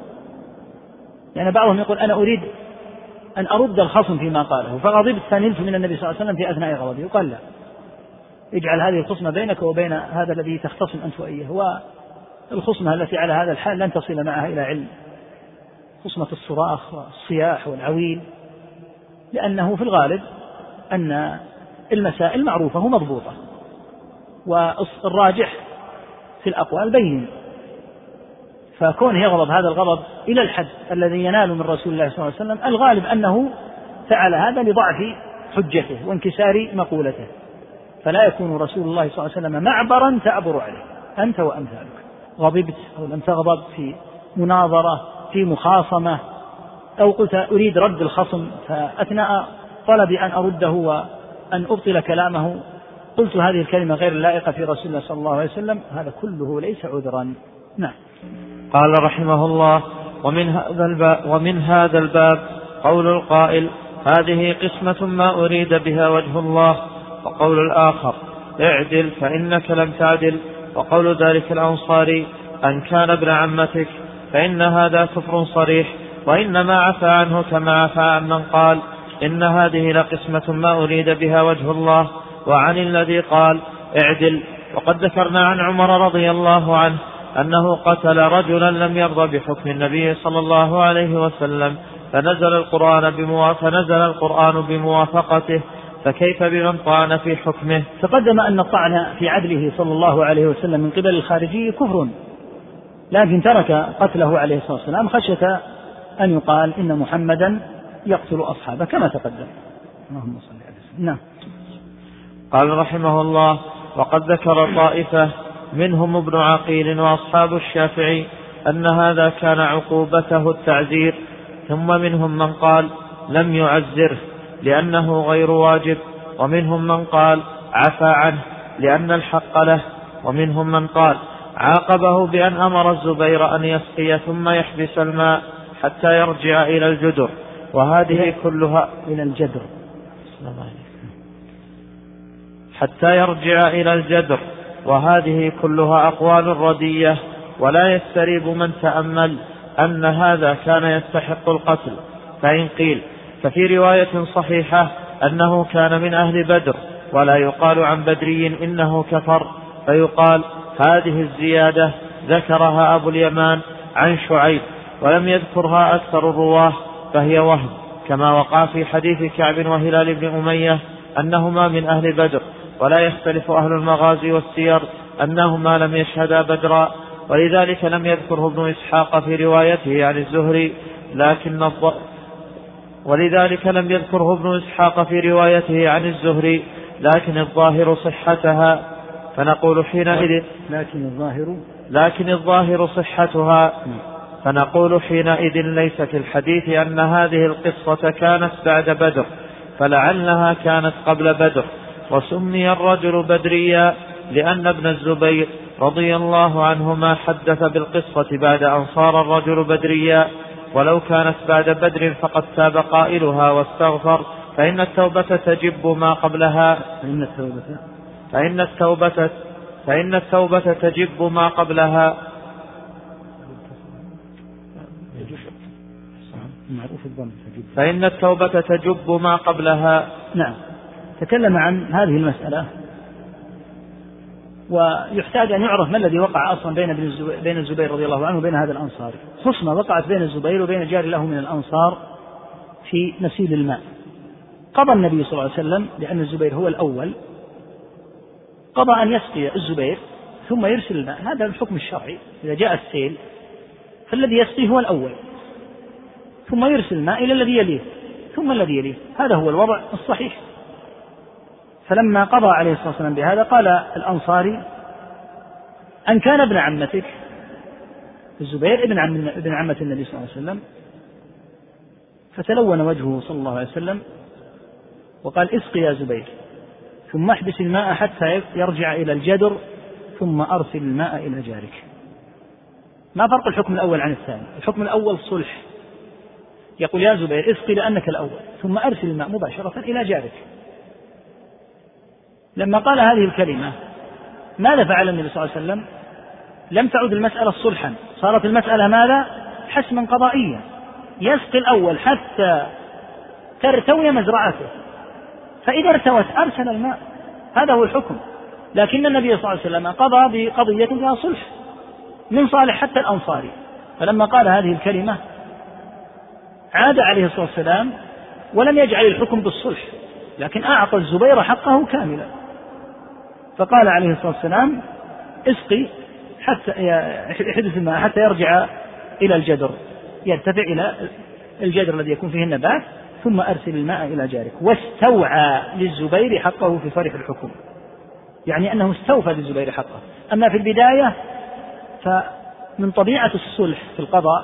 يعني بعضهم يقول أنا أريد أن أرد الخصم فيما قاله فغضبت فنلت من النبي صلى الله عليه وسلم في أثناء غضبه، يقال لا، اجعل هذه الخصمة بينك وبين هذا الذي تختصم أنت وإياه، والخصمة التي على هذا الحال لن تصل معها إلى علم، خصمة الصراخ والصياح والعويل، لأنه في الغالب أن المسائل معروفة ومضبوطة والراجح في الأقوال بين، فكونه يغضب هذا الغضب إلى الحد الذي ينال من رسول الله صلى الله عليه وسلم الغالب أنه فعل هذا لضعف حجته وانكسار مقولته، فلا يكون رسول الله صلى الله عليه وسلم معبرا تعبر عليه أنت وأمثالك. غضبت أو لم تغضب في مناظرة في مخاصمة أو قلت أريد رد الخصم فأثناء طلبي أن أرده وأن أبطل كلامه قلت هذه الكلمة غير اللائقة في رسول الله صلى الله عليه وسلم، هذا كله ليس عذرا. نعم. قال رحمه الله: ومن هذا الباب, ومن هذا الباب قول القائل هذه قسمة ما أريد بها وجه الله، وقول الآخر اعدل فإنك لم تعدل، وقول ذلك الأنصاري أن كان ابن عمتك، فإن هذا كفر صريح، وإنما عفى عنه كما عفى عن من قال إن هذه لقسمة ما أريد بها وجه الله، وعن الذي قال اعدل. وقد ذكرنا عن عمر رضي الله عنه أنه قتل رجلا لم يرضى بحكم النبي صلى الله عليه وسلم فنزل القرآن, بموا... فنزل القرآن بموافقته، فكيف بمن طعن في حكمه؟ تقدم أن الطعن في عدله صلى الله عليه وسلم من قبل الخارجي كفر، لكن ترك قتله عليه الصلاة والسلام خشية أن يقال إن محمدا يقتل أصحابه كما تقدم. اللهم صل على سيدنا. نعم. قال رحمه الله: وقد ذكر طائفة منهم ابن عقيل وأصحاب الشافعي أن هذا كان عقوبته التعزير، ثم منهم من قال لم يعزره لأنه غير واجب، ومنهم من قال عفى عنه لأن الحق له، ومنهم من قال عاقبه بأن أمر الزبير أن يسقي ثم يحبس الماء حتى يرجع إلى الجدر، وهذه كلها إلى الجدر حتى يرجع إلى الجدر وهذه كلها أقوال ردية، ولا يستريب من تأمل أن هذا كان يستحق القتل. فإن قيل ففي رواية صحيحة أنه كان من أهل بدر، ولا يقال عن بدري إنه كفر، فيقال هذه الزيادة ذكرها أبو اليمان عن شعيب ولم يذكرها أكثر الرواه، فهي وهم، كما وقع في حديث كعب وهلال بن أمية أنهما من أهل بدر، ولا يختلف أهل المغازي والسير أنهما لم يشهدا بدرا، ولذلك لم يذكره ابن إسحاق في روايته عن الزهري، لكن الض... ولذلك لم يذكره ابن إسحاق في روايته عن الزهري، لكن الظاهر صحتها، فنقول حينئذ لكن الظاهر لكن الظاهر صحتها فنقول حينئذ ليس في الحديث أن هذه القصة كانت بعد بدر، فلعلها كانت قبل بدر، وسمي الرجل بدريا لأن ابن الزبير رضي الله عنهما حدث بالقصة بعد أن صار الرجل بدريا، ولو كانت بعد بدر فقد تاب قائلها واستغفر، فإن التوبة تجب ما قبلها فإن التوبة فإن التوبة فإن التوبة تجب ما قبلها. فإن التوبة تجب ما قبلها. نعم. تكلم عن هذه المسألة، ويحتاج أن يعرف ما الذي وقع أصلا بين بين الزبير رضي الله عنه وبين هذا الأنصار. خصمة وقعت بين الزبير وبين جار له من الأنصار في نسيل الماء. قضى النبي صلى الله عليه وسلم لأن الزبير هو الأول، قضى أن يسقي الزبير ثم يرسل الماء. هذا الحكم الشرعي، إذا جاء السيل فالذي يسقي هو الأول، ثم يرسل الماء إلى الذي يليه ثم الذي يليه. هذا هو الوضع الصحيح. فلما قضى عليه الصلاة والسلام بهذا قال الأنصاري أن كان ابن عمتك الزبير ابن عم ابن عمة النبي صلى الله عليه وسلم، فتلون وجهه صلى الله عليه وسلم وقال اسقي يا زبير ثم احبس الماء حتى يرجع إلى الجدر ثم أرسل الماء إلى جارك. ما فرق الحكم الأول عن الثاني؟ الحكم الأول صلح، يقول يا زبير اسقي لأنك الأول ثم أرسل الماء مباشرة إلى جارك. لما قال هذه الكلمة ماذا فعل النبي صلى الله عليه وسلم؟ لم تعد المسألة صلحا، صارت المسألة ماذا؟ حسما قضائيا، يسقي الأول حتى ترتوي مزرعته، فإذا ارتوت أرسل الماء. هذا هو الحكم. لكن النبي صلى الله عليه وسلم قضى بقضية فيها صلح من صالح حتى الأنصاري، فلما قال هذه الكلمة عاد عليه الصلاة والسلام ولم يجعل الحكم بالصلح، لكن أعطى الزبير حقه كاملا، فقال عليه الصلاة والسلام اسقي حتى يحدث الماء حتى يرجع إلى الجدر، يرتفع إلى الجدر الذي يكون فيه النبات، ثم أرسل الماء إلى جارك. واستوعى للزبير حقه في صريح الحكم، يعني أنه استوفى للزبير حقه. أما في البداية فمن طبيعة الصلح في القضاء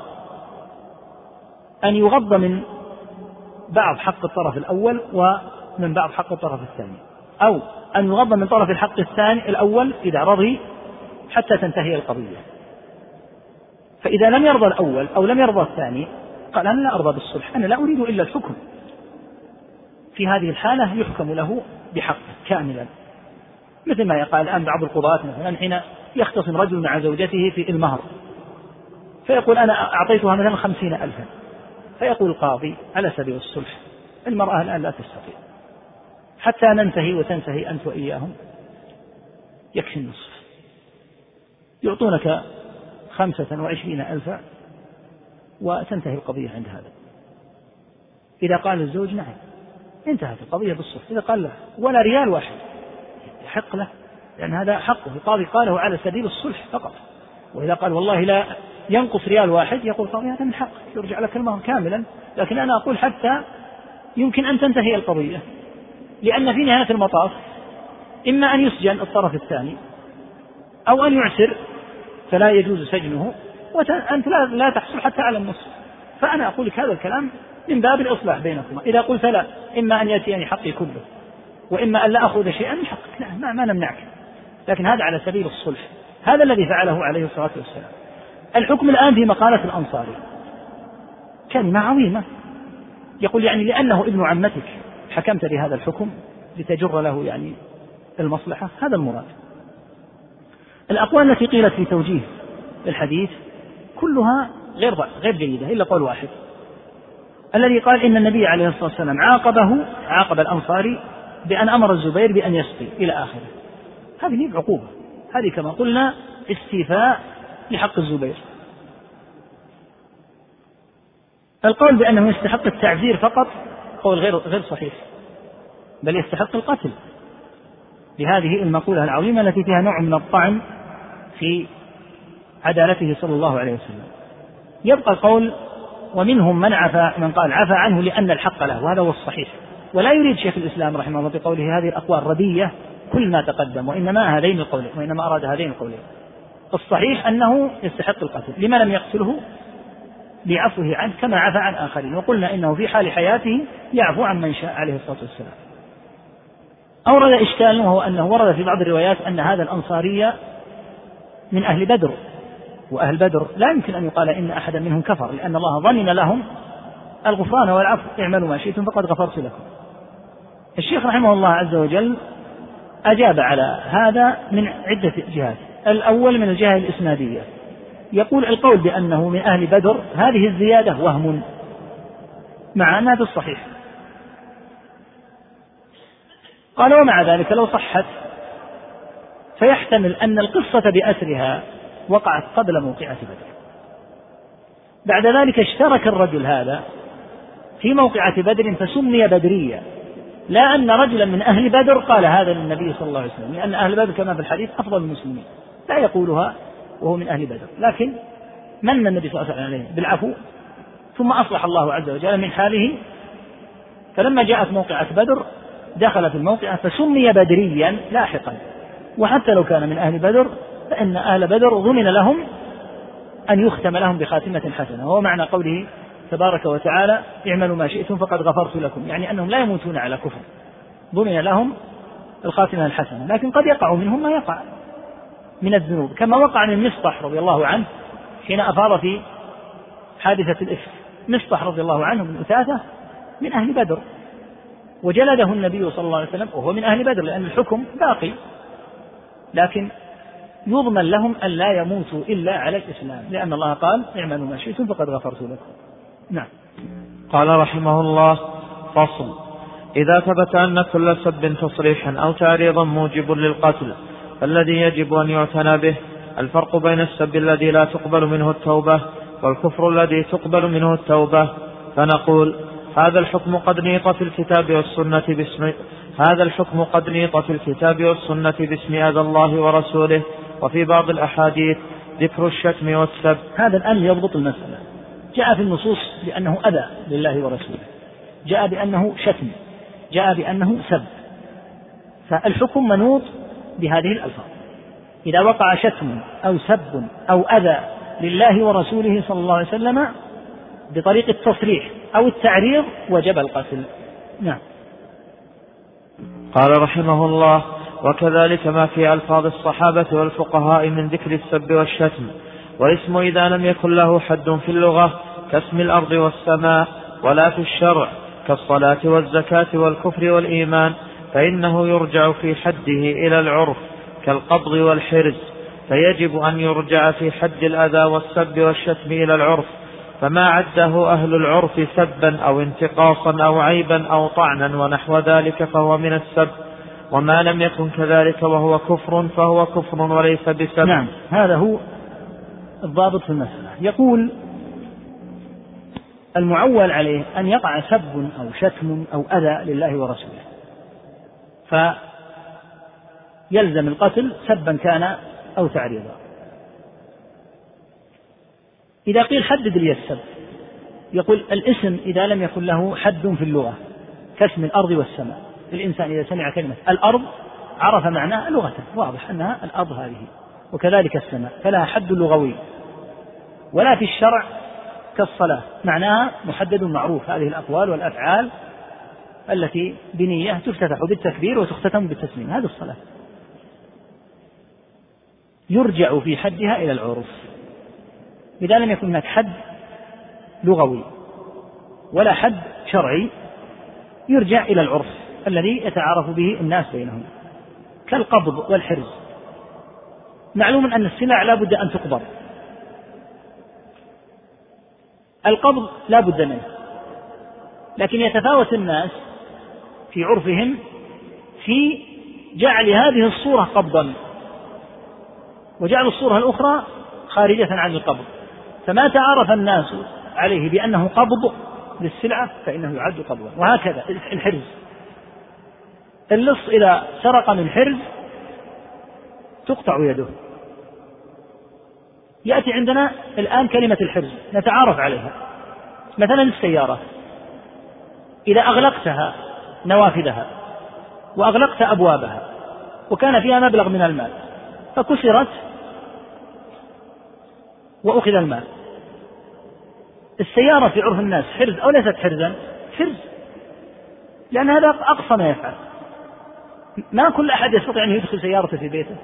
أن يغض من بعض حق الطرف الأول ومن بعض حق الطرف الثاني، أو أن يغض من طرف الحق الثاني الأول إذا رضي حتى تنتهي القضية. فإذا لم يرضى الأول أو لم يرضى الثاني قال أنا لا أرضى بالصلح، أنا لا أريد إلا الحكم. في هذه الحالة يحكم له بحق كاملا، مثل ما يقال الآن بعض القضاة مثلا حين يختصم رجل مع زوجته في المهر، فيقول أنا أعطيتها مثلا خمسين ألفا، فيقول القاضي على سبيل الصلح المرأة الآن لا تستطيع حتى ننتهي وتنتهي أنت وإياهم يكفي النصف، يعطونك خمسة وعشرين ألفا وتنتهي القضية عند هذا. إذا قال الزوج نعم انتهت القضية بالصلح، إذا قال لا ولا ريال واحد يحق له، لأن هذا حقه، القاضي قاله على سبيل الصلح فقط. وإذا قال والله لا ينقص ريال واحد يقول القاضي هذا من حق يرجع لك المهر كاملا، لكن أنا أقول حتى يمكن أن تنتهي القضية، لأن في نهاية المطاف إما أن يسجن الطرف الثاني أو أن يعسر فلا يجوز سجنه، وأنت لا تحصل حتى على النصف. فأنا أقول لك هذا الكلام من باب الإصلاح بينكما. إذا قلت لا، إما أن يأتيني حقي كله وإما أن لا أخذ شيئا من حقك، لا ما, ما نمنعك، لكن هذا على سبيل الصلح. هذا الذي فعله عليه الصلاة والسلام. الحكم الآن في مقالة الأنصاري كلمة عظيمة، يقول يعني لأنه ابن عمتك حكمت بهذا الحكم لتجر له يعني المصلحة، هذا المراد. الأقوال التي قيلت في توجيه الحديث كلها غير غير جيدة إلا قول واحد، الذي قال إن النبي عليه الصلاة والسلام عاقبه عاقب الأنصاري بأن أمر الزبير بأن يسقي إلى آخره. هذه عقوبة، هذه كما قلنا استيفاء لحق الزبير. القول بأنه يستحق التعزير فقط قول غير غير صحيح، بل يستحق القتل بهذه المقولة العظيمة التي فيها نوع من الطعن في عدالته صلى الله عليه وسلم. يبقى القول ومنهم من عفى من قال عفى عنه لأن الحق له، وهذا هو الصحيح. ولا يريد شيخ الإسلام رحمه الله بقوله هذه الأقوال ردية كل ما تقدم، وإنما هذين القولين وإنما أراد هذين القولين. الصحيح أنه يستحق القتل، لما لم يقتله بعفوه عنه كما عفى عن آخرين، وقلنا إنه في حال حياته يعفو عن من شاء عليه الصلاة والسلام. أورد إشكال وهو أنه ورد في بعض الروايات أن هذا الأنصاري من أهل بدر، وأهل بدر لا يمكن أن يقال إن أحدا منهم كفر، لأن الله ضمن لهم الغفران والعفو، اعملوا ما شئتم فقد غفرت لكم. الشيخ رحمه الله عز وجل أجاب على هذا من عدة جهات. الأول من الجهة الإسنادية، يقول القول بأنه من أهل بدر هذه الزيادة وهم، مع أنها بالصحيح. قال ومع ذلك لو صحت فيحتمل أن القصة بأسرها وقعت قبل موقعة بدر، بعد ذلك اشترك الرجل هذا في موقعة بدر فسمي بدريا، لا أن رجلا من أهل بدر قال هذا للنبي صلى الله عليه وسلم، لأن أهل بدر كما في الحديث أفضل المسلمين لا يقولها وهو من أهل بدر، لكن من النبي صلى الله عليه وسلم بالعفو ثم أصلح الله عز وجل من حاله. فلما جاءت موقعة بدر دخل في الموقعة فسمي بدريا لاحقا، وحتى لو كان من أهل بدر فإن أهل بدر ضمن لهم أن يختم لهم بخاتمة حسنة، وهو معنى قوله تبارك وتعالى اعملوا ما شئتم فقد غفرت لكم، يعني أنهم لا يموتون على كفر، ضمن لهم الخاتمة الحسنة. لكن قد يقع منهم ما يقع من الذنوب، كما وقع من مصطح رضي الله عنه حين أفاض في حادثة الإفك. مصطح رضي الله عنه من أثاثة من أهل بدر، وجلده النبي صلى الله عليه وسلم وهو من أهل بدر، لأن الحكم باقي، لكن يضمن لهم أن لا يموتوا إلا على الإسلام، لأن الله قال اعملوا ما شئتم فقد غفرت لكم. نعم. قال رحمه الله: فصل: إذا ثبت أن كل سب تصريحا أو تعريضا موجب للقتل فالذي يجب أن يعتنى به الفرق بين السب الذي لا تقبل منه التوبة والكفر الذي تقبل منه التوبة. فنقول: هذا الحكم قد نيط في الكتاب والسنة باسم هذا الحكم قد نيط في الكتاب والسنة باسم أذى الله ورسوله، وفي بعض الأحاديث ذكر الشتم والسب. هذا الآن يضبط المسألة. جاء في النصوص بأنه أذى لله ورسوله، جاء بأنه شتم، جاء بأنه سب، فالحكم منوط بهذه الألفاظ. إذا وقع شتم أو سب أو أذى لله ورسوله صلى الله عليه وسلم بطريق التصريح أو التعريض وجب القتل. نعم. قال رحمه الله: وكذلك ما في ألفاظ الصحابة والفقهاء من ذكر السب والشتم، والاسم إذا لم يكن له حد في اللغة كاسم الأرض والسماء ولا في الشرع كالصلاة والزكاة والكفر والإيمان، فإنه يرجع في حده إلى العرف كالقبض والحرز، فيجب أن يرجع في حد الأذى والسب والشتم إلى العرف، فما عده أهل العرف سبا أو انتقاصا أو عيبا أو طعنا ونحو ذلك فهو من السب، وما لم يكن كذلك وهو كفر فهو كفر وليس بسب. نعم، هذا هو الضابط في المسألة. يقول: المعول عليه أن يقع سب أو شتم أو أذى لله ورسوله، فيلزم القتل سبا كان أو تعريضا. إذا قيل حدد لي السب، يقول: الاسم إذا لم يكن له حد في اللغة كاسم الأرض والسماء. الإنسان إذا سمع كلمة الأرض عرف معناها لغة، واضح أنها الأرض هذه، وكذلك السماء، فلها حد لغوي، ولا في الشرع كالصلاة معناها محدد معروف، هذه الأقوال والأفعال التي بنية تفتتح بالتكبير وتختتم بالتسليم، هذه الصلاة. يرجع في حدها إلى العرف، إذا لم يكن هناك حد لغوي ولا حد شرعي يرجع إلى العرف الذي يتعارف به الناس بينهم، كالقبض والحرز. معلوم أن السلع لا بد أن تقبض، القبض لا بد منه، لكن يتفاوت الناس في عرفهم في جعل هذه الصورة قبضا وجعل الصورة الأخرى خارجة عن القبض، فما تعرف الناس عليه بأنه قبض للسلعة فإنه يعد قبضا. وهكذا الحرز، اللص إذا سرق من حرز تقطع يده. يأتي عندنا الآن كلمة الحرز نتعارف عليها، مثلا السيارة إذا أغلقتها نوافذها وأغلقت أبوابها وكان فيها مبلغ من المال فكسرت وأخذ المال، السيارة في عرف الناس حرز أو ليست حرزا؟ حرز، لأن هذا أقصى ما يفعل، ما كل أحد يستطيع أن يدخل سيارته في بيته.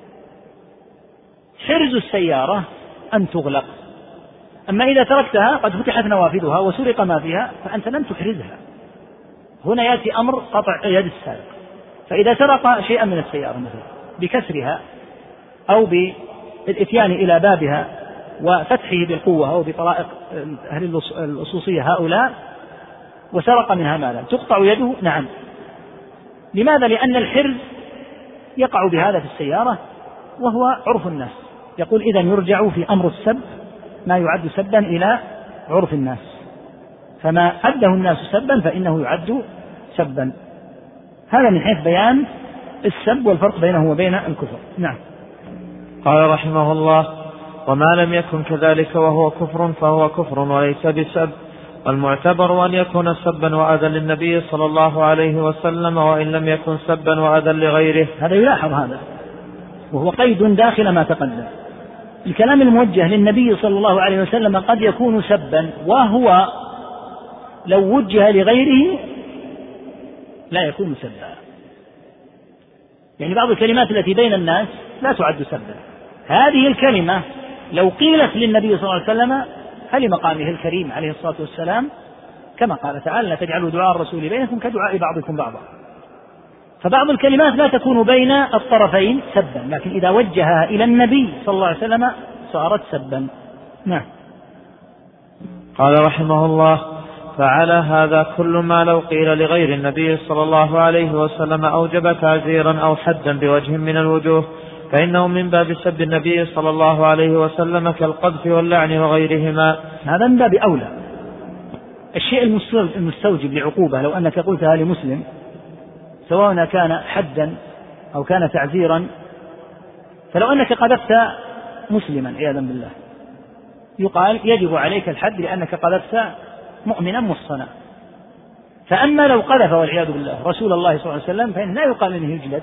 حرز السيارة أن تغلق، أما إذا تركتها قد فتحت نوافذها وسرق ما فيها فأنت لم تحرزها. هنا يأتي أمر قطع يد السارق، فإذا سرق شيئا من السيارة مثلا بكسرها أو بالإتيان إلى بابها وفتحه بالقوة أو بطرائق أهل اللصوصية هؤلاء وسرق منها مالا تقطع يده؟ نعم. لماذا؟ لأن الحرز يقع بهذا في السيارة وهو عرف الناس. يقول إذن يرجع في أمر السب ما يعد سبا إلى عرف الناس، فما عده الناس سبا فإنه يعد سبا. هذا من حيث بيان السب والفرق بينه وبين الكفر. نعم. قال رحمه الله: وما لم يكن كذلك وهو كفر فهو كفر وليس بسب، والمعتبر أن يكون سبا وأذى للنبي صلى الله عليه وسلم وإن لم يكن سبا وأذى لغيره. هذا يلاحظ هذا، وهو قيد داخل ما تقدم. الكلام الموجه للنبي صلى الله عليه وسلم قد يكون سبا، وهو لو وجه لغيره لا يكون سبا. يعني بعض الكلمات التي بين الناس لا تعد سبا، هذه الكلمة لو قيلت للنبي صلى الله عليه وسلم فلمقامه الكريم عليه الصلاة والسلام، كما قال تعالى: لا تجعلوا دعاء الرسول بينكم كدعاء بعضكم بعضا. فبعض الكلمات لا تكون بين الطرفين سبا، لكن إذا وجهها إلى النبي صلى الله عليه وسلم صارت سبا. نعم. قال رحمه الله: فعلى هذا كل ما لو قيل لغير النبي صلى الله عليه وسلم أوجب تعزيرا أو حدا بوجه من الوجوه فإنه من باب سب النبي صلى الله عليه وسلم كالقذف واللعن وغيرهما. هذا من باب أولى. الشيء المستوجب لعقوبة لو أنك قلتها لمسلم سواء كان حدا أو كان تعزيرا، فلو أنك قذفت مسلما عياذا بالله يقال يجب عليك الحد لأنك قذفت مؤمنا محصنا. فأما لو قذف والعياذ بالله رسول الله صلى الله عليه وسلم فإن لا يقال إنه يجلد،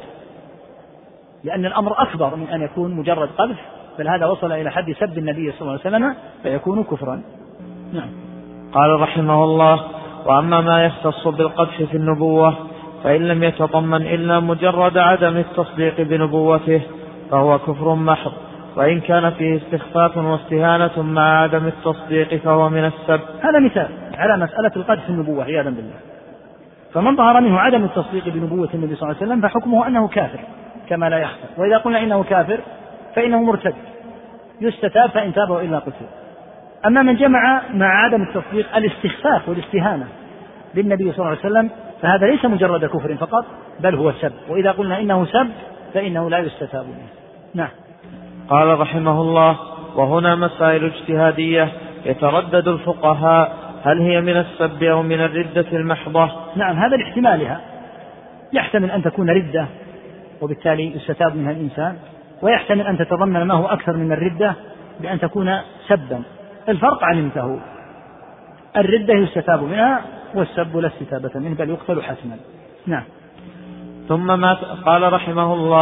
لأن الأمر أكبر من أن يكون مجرد قذف، بل هذا وصل إلى حد سب النبي صلى الله عليه وسلم فيكون كفرا. نعم. قال رحمه الله: وأما ما يختص بالقذف في النبوة فإن لم يتضمن إلا مجرد عدم التصديق بنبوته فهو كفر محض، وإن كان فيه استخفاف واستهانة مع عدم التصديق فهو من السب. هذا مثال على مسألة القذف في النبوة عياذا بالله. فمن ظهر منه عدم التصديق بنبوة النبي صلى الله عليه وسلم فحكمه أنه كافر كما لا يخفى، وإذا قلنا إنه كافر فإنه مرتد يستتاب فإن تاب وإلا قتل. أما من جمع مع عدم التصديق الاستخفاف والاستهانة بالنبي صلى الله عليه وسلم فهذا ليس مجرد كفر فقط بل هو سب، وإذا قلنا إنه سب فإنه لا يستتاب منه. نعم. قال رحمه الله: وهنا مسائل اجتهادية يتردد الفقهاء هل هي من السب أو من الردة المحضة. نعم، هذا لاحتمالها، يحتمل أن تكون ردة وبالتالي يستتاب منها الإنسان، ويحتمل أن تتضمن ما هو أكثر من الردة بأن تكون سبا. الفرق علمته، الردة يستتاب منها والسب لا استتابة منه بل يقتل حتما. نعم. ثم ما قال رحمه الله: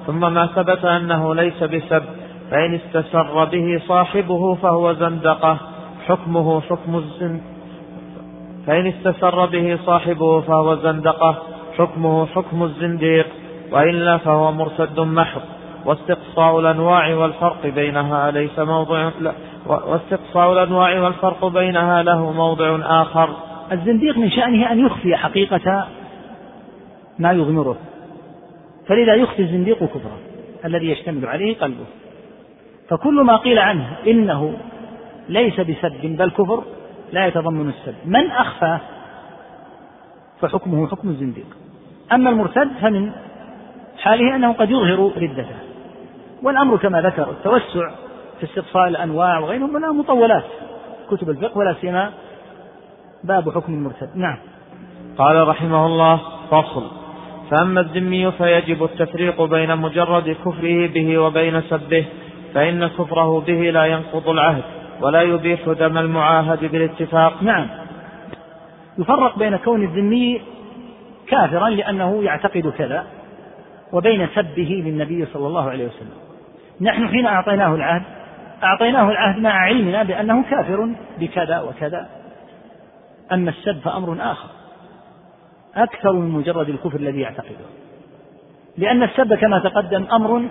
ثم ما ثبت أنه ليس بسب فإن استسر به صاحبه فهو زندقة حكمه حكم الزن فإن استسر به صاحبه فهو زندقة حكمه حكم الزنديق، وإلا فهو مرتد محض. واستقصاء الأنواع والفرق بينها ليس موضع لا واستقصاء الأنواع والفرق بينها له موضع آخر. الزنديق من شأنه أن يخفي حقيقة ما يغمره، فلذا يخفي الزنديق كفره الذي يشتمل عليه قلبه. فكل ما قيل عنه إنه ليس بسب بل كفر لا يتضمن السب. من أخفى فحكمه حكم الزنديق. أما المرتد فمن حاله أنه قد يظهر ردته. والأمر كما ذكر التوسع في استقصاء الأنواع وغيره منها مطولات كتب الفقه، ولا سيما باب حكم المرتد. نعم. قال رحمه الله: فصل. فأما الذمي فيجب التفريق بين مجرد كفره به وبين سبه، فإن كفره به لا ينقض العهد ولا يبيح دم المعاهد بالاتفاق. نعم، يفرق بين كون الذمي كافرا لأنه يعتقد كذا وبين سبه للنبي صلى الله عليه وسلم. نحن حين أعطيناه العهد أعطيناه العهد مع علمنا بأنه كافر بكذا وكذا. أما السب فأمر آخر أكثر من مجرد الكفر الذي يعتقده، لأن السب كما تقدم أمر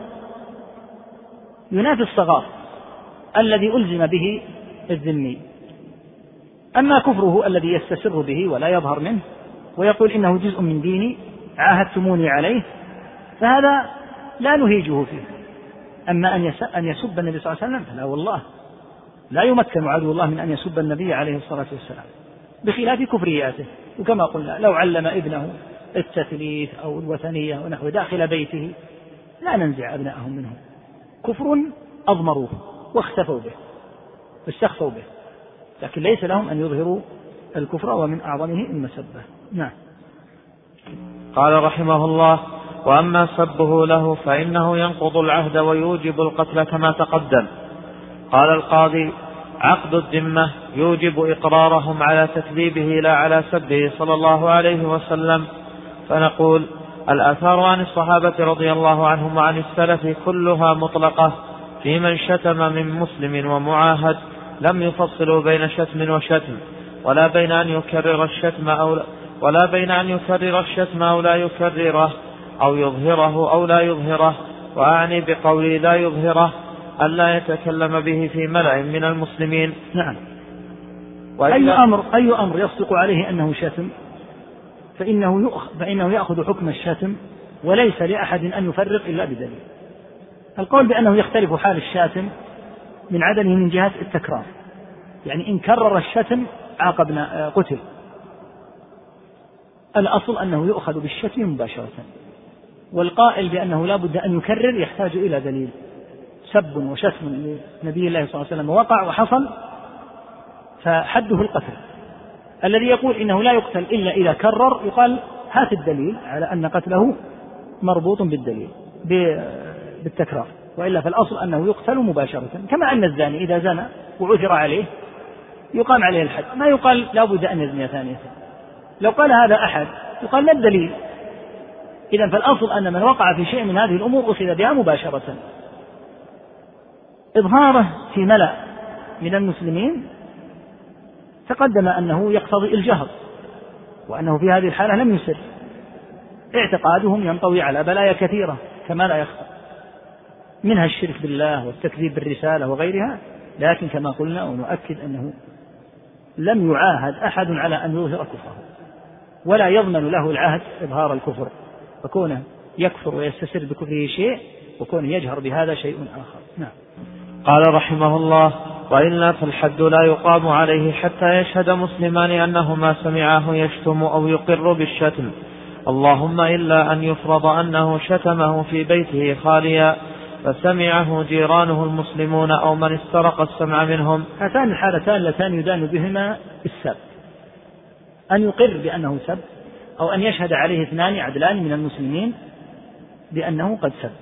ينافي الصغار الذي ألزم به الذمي. أما كفره الذي يستسر به ولا يظهر منه ويقول إنه جزء من ديني عاهدتموني عليه، فهذا لا نهيجه فيه. أما أن يسب النبي صلى الله عليه وسلم فلا والله، لا يمكن عدو الله من أن يسب النبي عليه الصلاة والسلام، بخلاف كفرياته. وكما قلنا لو علم ابنه التثليث أو الوثنية ونحو داخل بيته لا ننزع أبنائهم منهم. كفر أضمروه واختفوا به واستخفوا به، لكن ليس لهم أن يظهروا الكفر، ومن أعظمه المسبة. نعم. قال رحمه الله: وأما سبه له فإنه ينقض العهد ويوجب القتل كما تقدم. قال القاضي: عقد الذمة يوجب إقرارهم على تكذيبه لا على سبه صلى الله عليه وسلم. فنقول: الآثار عن الصحابة رضي الله عنهم وعن السلف كلها مطلقة في من شتم من مسلم ومعاهد، لم يفصلوا بين شتم وشتم، ولا بين أن يكرر الشتم أو لا ولا بين أن يكرر الشتم أو لا يكرره، أو يظهره أو لا يظهره. وأعني بقولي لا يظهره ألا يتكلم به في ملأ من المسلمين. نعم. أي أمر أي أمر يصدق عليه أنه شتم فإنه يأخذ, فإنه يأخذ حكم الشاتم، وليس لأحد أن يفرق إلا بدليل. القول بأنه يختلف حال الشاتم من عدمه من جهة التكرار، يعني إن كرر الشتم عاقبنا قتل. الأصل أنه يؤخذ بالشتم مباشرة، والقائل بأنه لا بد أن يكرر يحتاج إلى دليل. سب وشتم لنبي الله صلى الله عليه وسلم وقع وحصل فحده القتل. الذي يقول إنه لا يقتل إلا إذا كرر يقال هات الدليل على أن قتله مربوط بالدليل بالتكرار، وإلا فالأصل أنه يقتل مباشرة. كما أن الزاني إذا زنى وعثر عليه يقام عليه الحد، ما يقال لا بد أن يزني ثانية. لو قال هذا أحد يقال لا الدليل. إذن فالأصل أن من وقع في شيء من هذه الأمور أخذ بها مباشرة. إظهاره في ملأ من المسلمين تقدم أنه يقتضي الجهر، وأنه في هذه الحالة لم يسر. اعتقادهم ينطوي على بلايا كثيرة كما لا يخفى، منها الشرك بالله والتكذيب بالرسالة وغيرها. لكن كما قلنا ونؤكد أنه لم يعاهد أحد على أن يظهر كفره، ولا يضمن له العهد إظهار الكفر، فكونه يكفر ويستسر بكفره شيء وكونه يجهر بهذا شيء آخر. نعم. قال رحمه الله: وإلا فالحد لا يقام عليه حتى يشهد مسلمان أنهما سمعاه يشتم أو يقر بالشتم، اللهم إلا أن يفرض أنه شتمه في بيته خاليا فسمعه جيرانه المسلمون أو من استرق السمع منهم. هاتان الحالتان اللتان يدان بهما السب، أن يقر بأنه سب، أو أن يشهد عليه اثنان عدلان من المسلمين بأنه قد سب.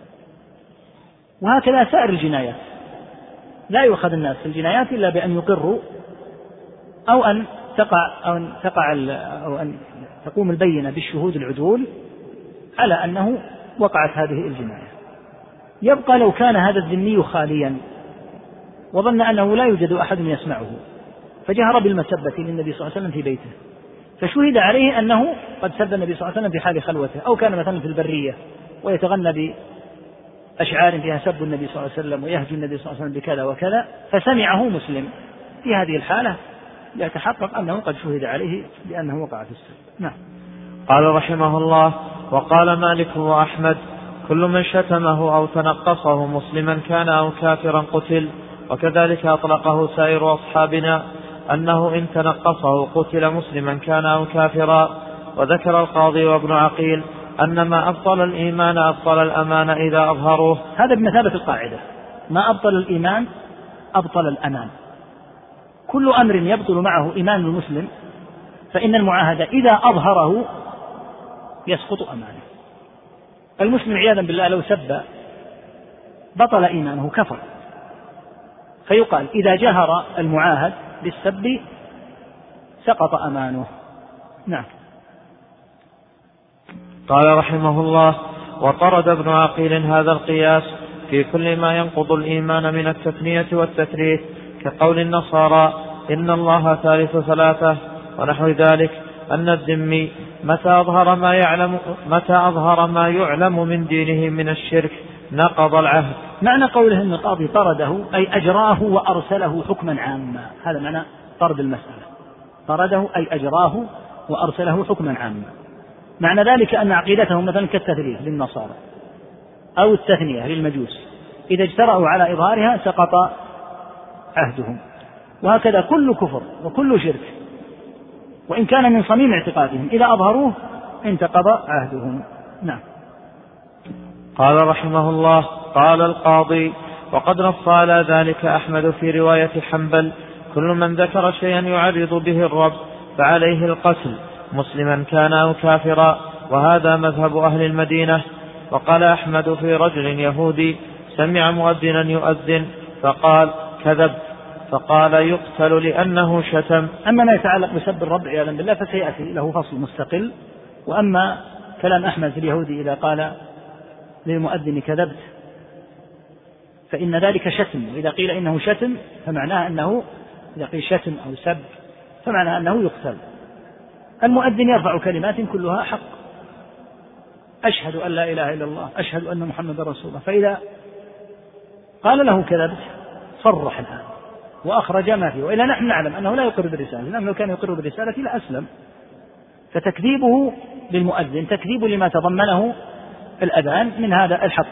وهكذا سائر الجنايات، لا يؤخذ الناس في الجنايات إلا بأن يقروا، أو أن تقع أو أن تقع أو أن تقوم البينة بالشهود العدول على أنه وقعت هذه الجناية. يبقى لو كان هذا الذمي خاليا وظن أنه لا يوجد أحد يسمعه فجهر بالمسبة للنبي صلى الله عليه وسلم في بيته، فشهد عليه أنه قد سب النبي صلى الله عليه وسلم في حال خلوته، أو كان مثلا في البرية ويتغنى بأشعار فيها سب النبي صلى الله عليه وسلم ويهجو النبي صلى الله عليه وسلم بكذا وكذا، فسمعه مسلم، في هذه الحالة يتحقق أنه قد شهد عليه بأنه وقع في السب. نعم. قال رحمه الله: وقال مالك وأحمد: كل من شتمه أو تنقصه مسلما كان أو كافرا قتل. وكذلك أطلقه سائر أصحابنا أنه إن تنقصه قتل مسلما كان أو كافرا. وذكر القاضي وابن عقيل أن ما أبطل الإيمان أبطل الأمان إذا أظهروه. هذا بمثابة القاعدة: ما أبطل الإيمان أبطل الأمان. كل أمر يبطل معه إيمان المسلم فإن المعاهدة إذا أظهره يسقط أمانه. المسلم عياذا بالله لو سب بطل إيمانه، كفر، فيقال إذا جهر المعاهد بالسب سقط أمانه. نعم. قال رحمه الله: وطرد ابن عقيل هذا القياس في كل ما ينقض الإيمان من التثنية والتثليث، كقول النصارى إن الله ثالث ثلاثة ونحو ذلك، أن الذمي متى أظهر ما يعلم متى أظهر ما يعلم من دينه من الشرك نقض العهد. معنى قوله أن القاضي طرده أي أجراه وأرسله حكما عاما، هذا معنى طرد المسألة. طرده أي أجراه وأرسله حكما عاما. معنى ذلك أن عقيدتهم مثلا كالتثليث للنصارى أو التثنية للمجوس، إذا اجترأوا على إظهارها سقط عهدهم. وهكذا كل كفر وكل شرك وإن كان من صميم اعتقادهم إذا أظهروه انتقض عهدهم. نعم. قال رحمه الله: قال القاضي: وقد نص على ذلك أحمد في رواية حنبل: كل من ذكر شيئا يعرض به الرب فعليه القتل مسلما كان أو كافرا، وهذا مذهب أهل المدينة. وقال أحمد في رجل يهودي سمع مؤذنا يؤذن فقال: كذب، فقال: يقتل لأنه شتم. أما ما يتعلق بسب الرب عياذا بالله فسيأتي له فصل مستقل. وأما كلام أحمد في اليهودي إذا قال للمؤذن كذبت فإن ذلك شتم، وإذا قيل إنه شتم فمعناه أنه إذا قيل شتم أو سب فمعناه أنه يقتل. المؤذن يرفع كلمات كلها حق: أشهد أن لا إله إلا الله، أشهد أن محمد رسول الله. فإذا قال له كذبت صرح الآن وأخرج ما فيه، وإلا نحن نعلم أنه لا يقر بالرسالة، لأنه لو كان يقر بالرسالة لأسلم. فتكذيبه للمؤذن تكذيب لما تضمنه الأذان من هذا الحق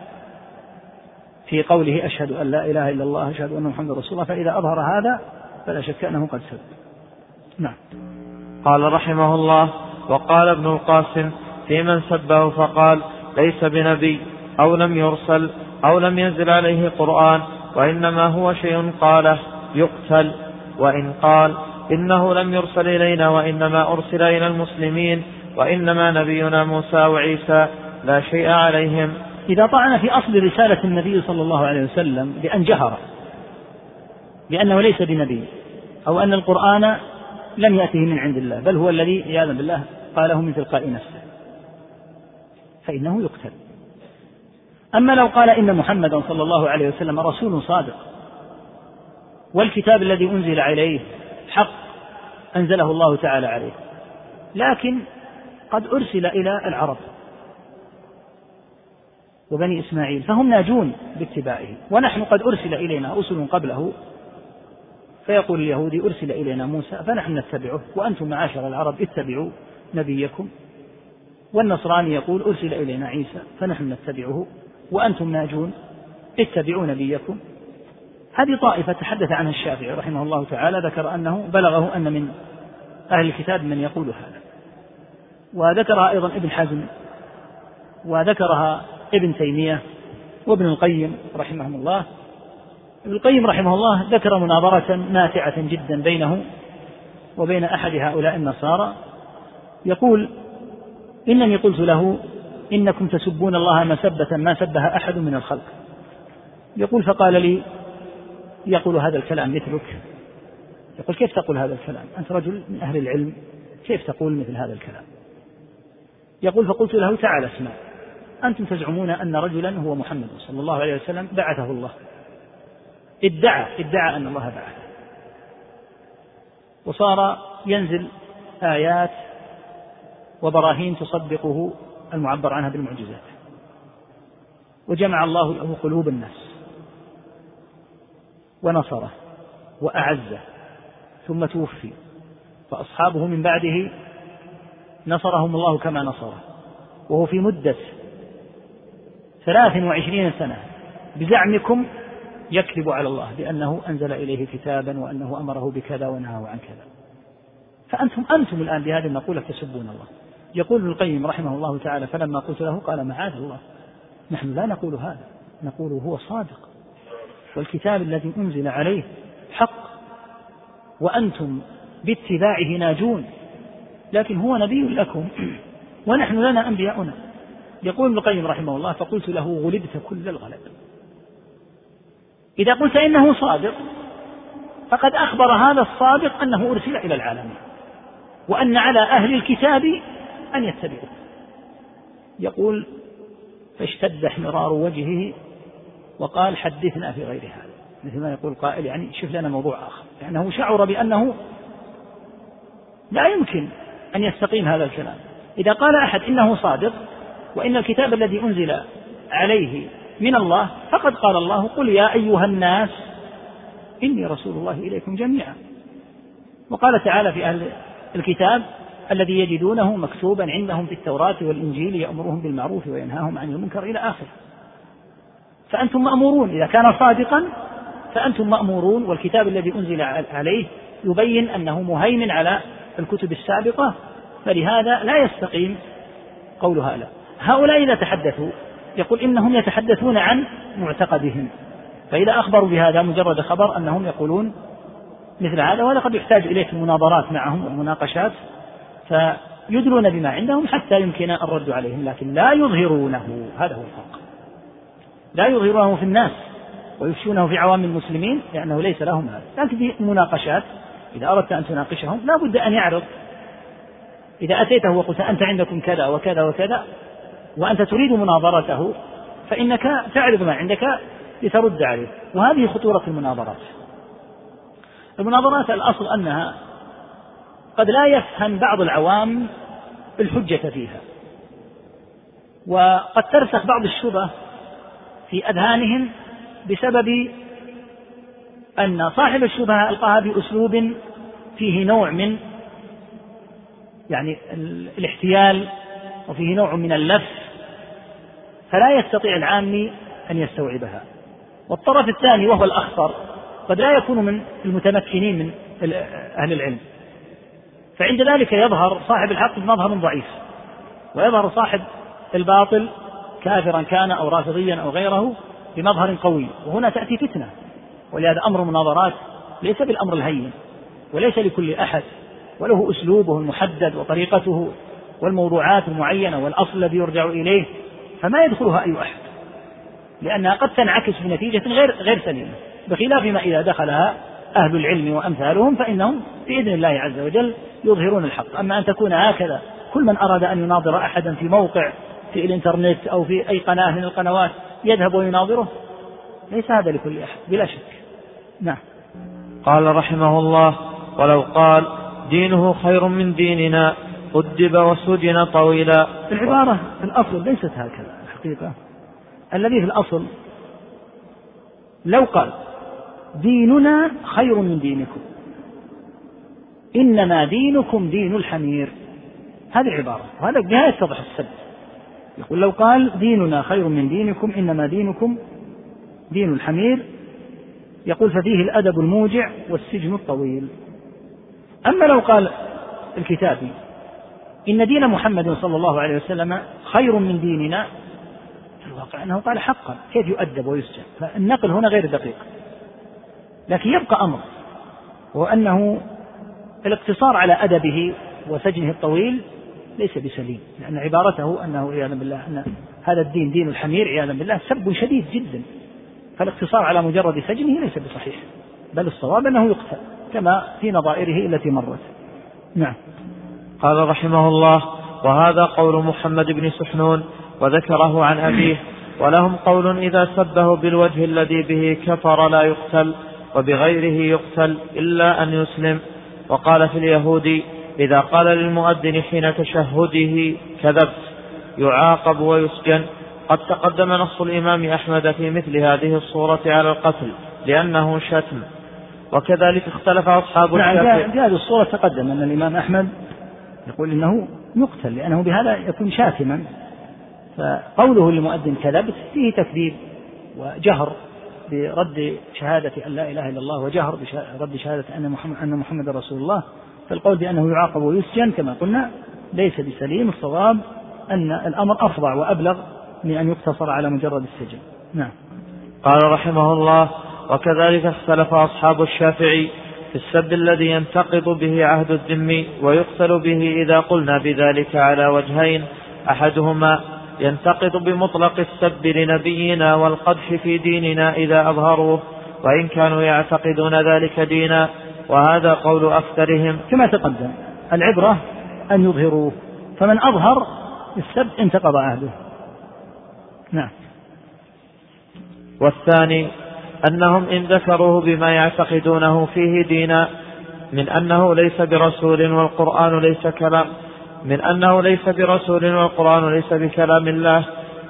في قوله أشهد أن لا إله إلا الله أشهد أن محمد رسول الله، فإذا أظهر هذا فلا شك أنه قد سب. نعم. قال رحمه الله: وقال ابن القاسم في من سبه فقال: ليس بنبي أو لم يرسل أو لم ينزل عليه قرآن، وإنما هو شيء قاله يقتل. وإن قال إنه لم يرسل إلينا وإنما أرسل إلى المسلمين وإنما نبينا موسى وعيسى لا شيء عليهم. إذا طعن في أصل رسالة النبي صلى الله عليه وسلم بأن جهر بأنه ليس بنبي، أو أن القرآن لم يأته من عند الله بل هو الذي عياذا بالله قاله من تلقاء نفسه، فإنه يقتل. أما لو قال إن محمدا صلى الله عليه وسلم رسول صادق والكتاب الذي أنزل عليه حق أنزله الله تعالى عليه، لكن قد أرسل إلى العرب وبني إسماعيل فهم ناجون باتباعه، ونحن قد أرسل إلينا رسل قبله، فيقول اليهودي أرسل إلينا موسى فنحن نتبعه وأنتم معاشر العرب اتبعوا نبيكم، والنصراني يقول أرسل إلينا عيسى فنحن نتبعه وأنتم ناجون اتبعوا نبيكم. هذه طائفة تحدث عنها الشافعي رحمه الله تعالى، ذكر أنه بلغه أن من أهل الكتاب من يقول هذا، وذكرها أيضا ابن حزم، وذكرها ابن تيمية وابن القيم رحمهم الله. ابن القيم رحمه الله ذكر مناظرة ماتعة جدا بينه وبين أحد هؤلاء النصارى، يقول: إنني قلت له إنكم تسبون الله مسبة ما سبها أحد من الخلق. يقول: فقال لي يقول هذا الكلام مثلك. يقول: كيف تقول هذا الكلام؟ أنت رجل من أهل العلم، كيف تقول مثل هذا الكلام؟ يقول: فقلت له: تعال اسمع، أنتم تزعمون أن رجلا هو محمد صلى الله عليه وسلم بعثه الله، ادعى ادعى أن الله بعثه، وصار ينزل آيات وبراهين تصدقه المعبر عنها بالمعجزات، وجمع الله له قلوب الناس ونصره وأعزه، ثم توفي، فأصحابه من بعده نصرهم الله كما نصره، وهو في مدة ثلاث وعشرين سنة بزعمكم يكذب على الله بأنه أنزل إليه كتابا وأنه أمره بكذا ونهاه عن كذا. فأنتم أنتم الآن بهذه المقولة تسبون الله. يقول ابن القيم رحمه الله تعالى: فلما قلت له قال: معاذ الله، نحن لا نقول هذا، نقول هو صادق، والكتاب الذي أنزل عليه حق، وأنتم باتباعه ناجون، لكن هو نبي لكم ونحن لنا أنبياؤنا. يقول ابن القيم رحمه الله: فقلت له: غلبت كل الغلب. إذا قلت إنه صادق فقد أخبر هذا الصادق أنه أرسل إلى العالمين، وأن على أهل الكتاب أن يتبعوه. يقول: فاشتد احمرار وجهه وقال: حدثنا في غير هذا، مثل ما يقول قائل يعني شوف لنا موضوع آخر، لأنه شعر بأنه لا يمكن أن يستقيم هذا الكلام. إذا قال أحد إنه صادق وإن الكتاب الذي أنزل عليه من الله، فقد قال الله: قل يا أيها الناس إني رسول الله إليكم جميعا. وقال تعالى في أهل الكتاب: الذي يجدونه مكتوبا عندهم في التوراة والإنجيل يأمرهم بالمعروف وينهاهم عن المنكر إلى آخر. فأنتم مأمورون، إذا كان صادقا فأنتم مأمورون، والكتاب الذي أنزل عليه يبين أنه مهيمن على الكتب السابقة، فلهذا لا يستقيم قول هؤلاء. هؤلاء إذا تحدثوا يقول إنهم يتحدثون عن معتقدهم، فإذا أخبروا بهذا مجرد خبر أنهم يقولون مثل هذا، وهذا قد يحتاج إليه المناظرات معهم والمناقشات، فيدلون بما عندهم حتى يمكن الرد عليهم، لكن لا يظهرونه. هذا هو الفرق، لا يظهرونه في الناس ويفشونه في عوام المسلمين، لأنه ليس لهم هذا. لكن في المناقشات إذا أردت أن تناقشهم لا بد أن يعرض. إذا أتيته وقلت أنت عندكم كذا وكذا وكذا وأنت تريد مناظرته، فإنك تعرض ما عندك لترد عليه، وهذه خطورة المناظرات. المناظرات الأصل أنها قد لا يفهم بعض العوام الحجة فيها، وقد ترسخ بعض الشبه في أذهانهم بسبب أن صاحب الشبهة ألقاها بأسلوب فيه نوع من يعني الاحتيال وفيه نوع من اللف، فلا يستطيع العامي أن يستوعبها. والطرف الثاني وهو الأخطر قد لا يكون من المتمكنين من أهل العلم، فعند ذلك يظهر صاحب الحق بمظهر ضعيف، ويظهر صاحب الباطل كافرا كان أو رافضيا أو غيره بمظهر قوي، وهنا تأتي فتنة. ولهذا أمر المناظرات ليس بالأمر الهين، وليس لكل أحد، وله أسلوبه المحدد وطريقته والموضوعات المعينة والأصل الذي يرجع إليه، فما يدخلها أي أحد، لأنها قد تنعكس بنتيجة غير غير سليمة، بخلاف ما إذا دخلها أهل العلم وأمثالهم فإنهم بإذن الله عز وجل يظهرون الحق. أما أن تكون هكذا كل من أراد أن يناظر أحدا في موقع في الإنترنت أو في أي قناة من القنوات يذهب ويناظره، ليس هذا لكل أحد بلا شك. نعم. قال رحمه الله: ولو قال دينه خير من ديننا أدب وسجن طويلا. العبارة في الأصل ليست هكذا الحقيقة. الذي في الأصل لو قال ديننا خير من دينكم إنما دينكم دين الحمير، هذه العبارة، وهذا بها يتضح السد. يقول لو قال ديننا خير من دينكم إنما دينكم دين الحمير، يقول ففيه الأدب الموجع والسجن الطويل. أما لو قال الكتابي إن دين محمد صلى الله عليه وسلم خير من ديننا، في الواقع أنه قال حقا، كيف يؤدب ويسجن؟ فالنقل هنا غير دقيق. لكن يبقى أمر، وأنه الاقتصار على أدبه وسجنه الطويل ليس بسليم، لأن عبارته أنه عياذا بالله أن هذا الدين دين الحمير عياذا بالله سب شديد جدا، فالاقتصار على مجرد سجنه ليس بصحيح، بل الصواب أنه يقتل كما في نظائره التي مرت. نعم. قال رحمه الله: وهذا قول محمد بن سحنون، وذكره عن أبيه. ولهم قول إذا سبه بالوجه الذي به كفر لا يقتل، وبغيره يقتل إلا أن يسلم. وقال في اليهود إذا قال للمؤذن حين تشهده كذبت يعاقب ويسجن. قد تقدم نص الإمام أحمد في مثل هذه الصورة على القتل لأنه شتم. وكذلك اختلف أصحاب الشافعي. في هذه الصورة تقدم أن الإمام أحمد يقول إنه يقتل لأنه بهذا يكون شاتما، فقوله للمؤذن كذبت فيه تكذيب وجهر برد شهادة أن لا إله إلا الله وجهر برد شهادة أن محمد, أن محمد رسول الله. فالقول بأنه يعاقب ويسجن كما قلنا ليس بسليم. الصواب أن الأمر أفضع وأبلغ من أن يقتصر على مجرد السجن. نعم. قال رحمه الله وكذلك اختلف أصحاب الشافعي في السب الذي ينتقض به عهد الذم ويقتل به إذا قلنا بذلك على وجهين: أحدهما ينتقض بمطلق السب لنبينا والقدح في ديننا إذا أظهروه وإن كانوا يعتقدون ذلك دينا، وهذا قول أكثرهم كما تقدم. العبرة أن يظهروه، فمن أظهر السب انتقض عهده. نعم. والثاني أنهم إن ذكروه بما يعتقدونه فيه دينا من أنه ليس برسول والقرآن ليس كلام من أنه ليس برسول والقرآن ليس بكلام الله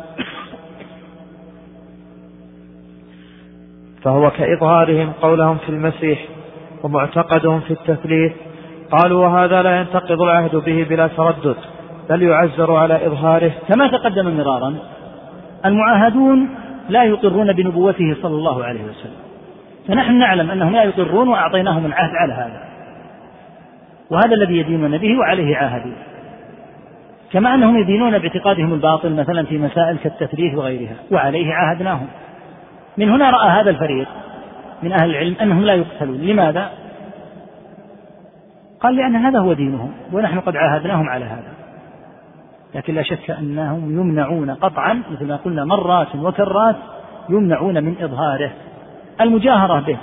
فهو كإظهارهم قولهم في المسيح ومعتقدهم في التثليث. قالوا وهذا لا ينتقض العهد به بلا تردد بل يعزر على إظهاره. كما تقدم مرارا المعاهدون لا يقرون بنبوته صلى الله عليه وسلم، فنحن نعلم أنهم لا يقرون وأعطيناهم العهد على هذا، وهذا الذي يدينون به وعليه عاهدوا، كما أنهم يدينون باعتقادهم الباطل مثلا في مسائل كالتثليث وغيرها وعليه عاهدناهم. من هنا رأى هذا الفريق من أهل العلم أنهم لا يقتلون. لماذا؟ قال لأن هذا هو دينهم ونحن قد عاهدناهم على هذا. لكن لا شك أنهم يمنعون قطعا مثل ما قلنا مرات وكرات، يمنعون من إظهاره. المجاهرة به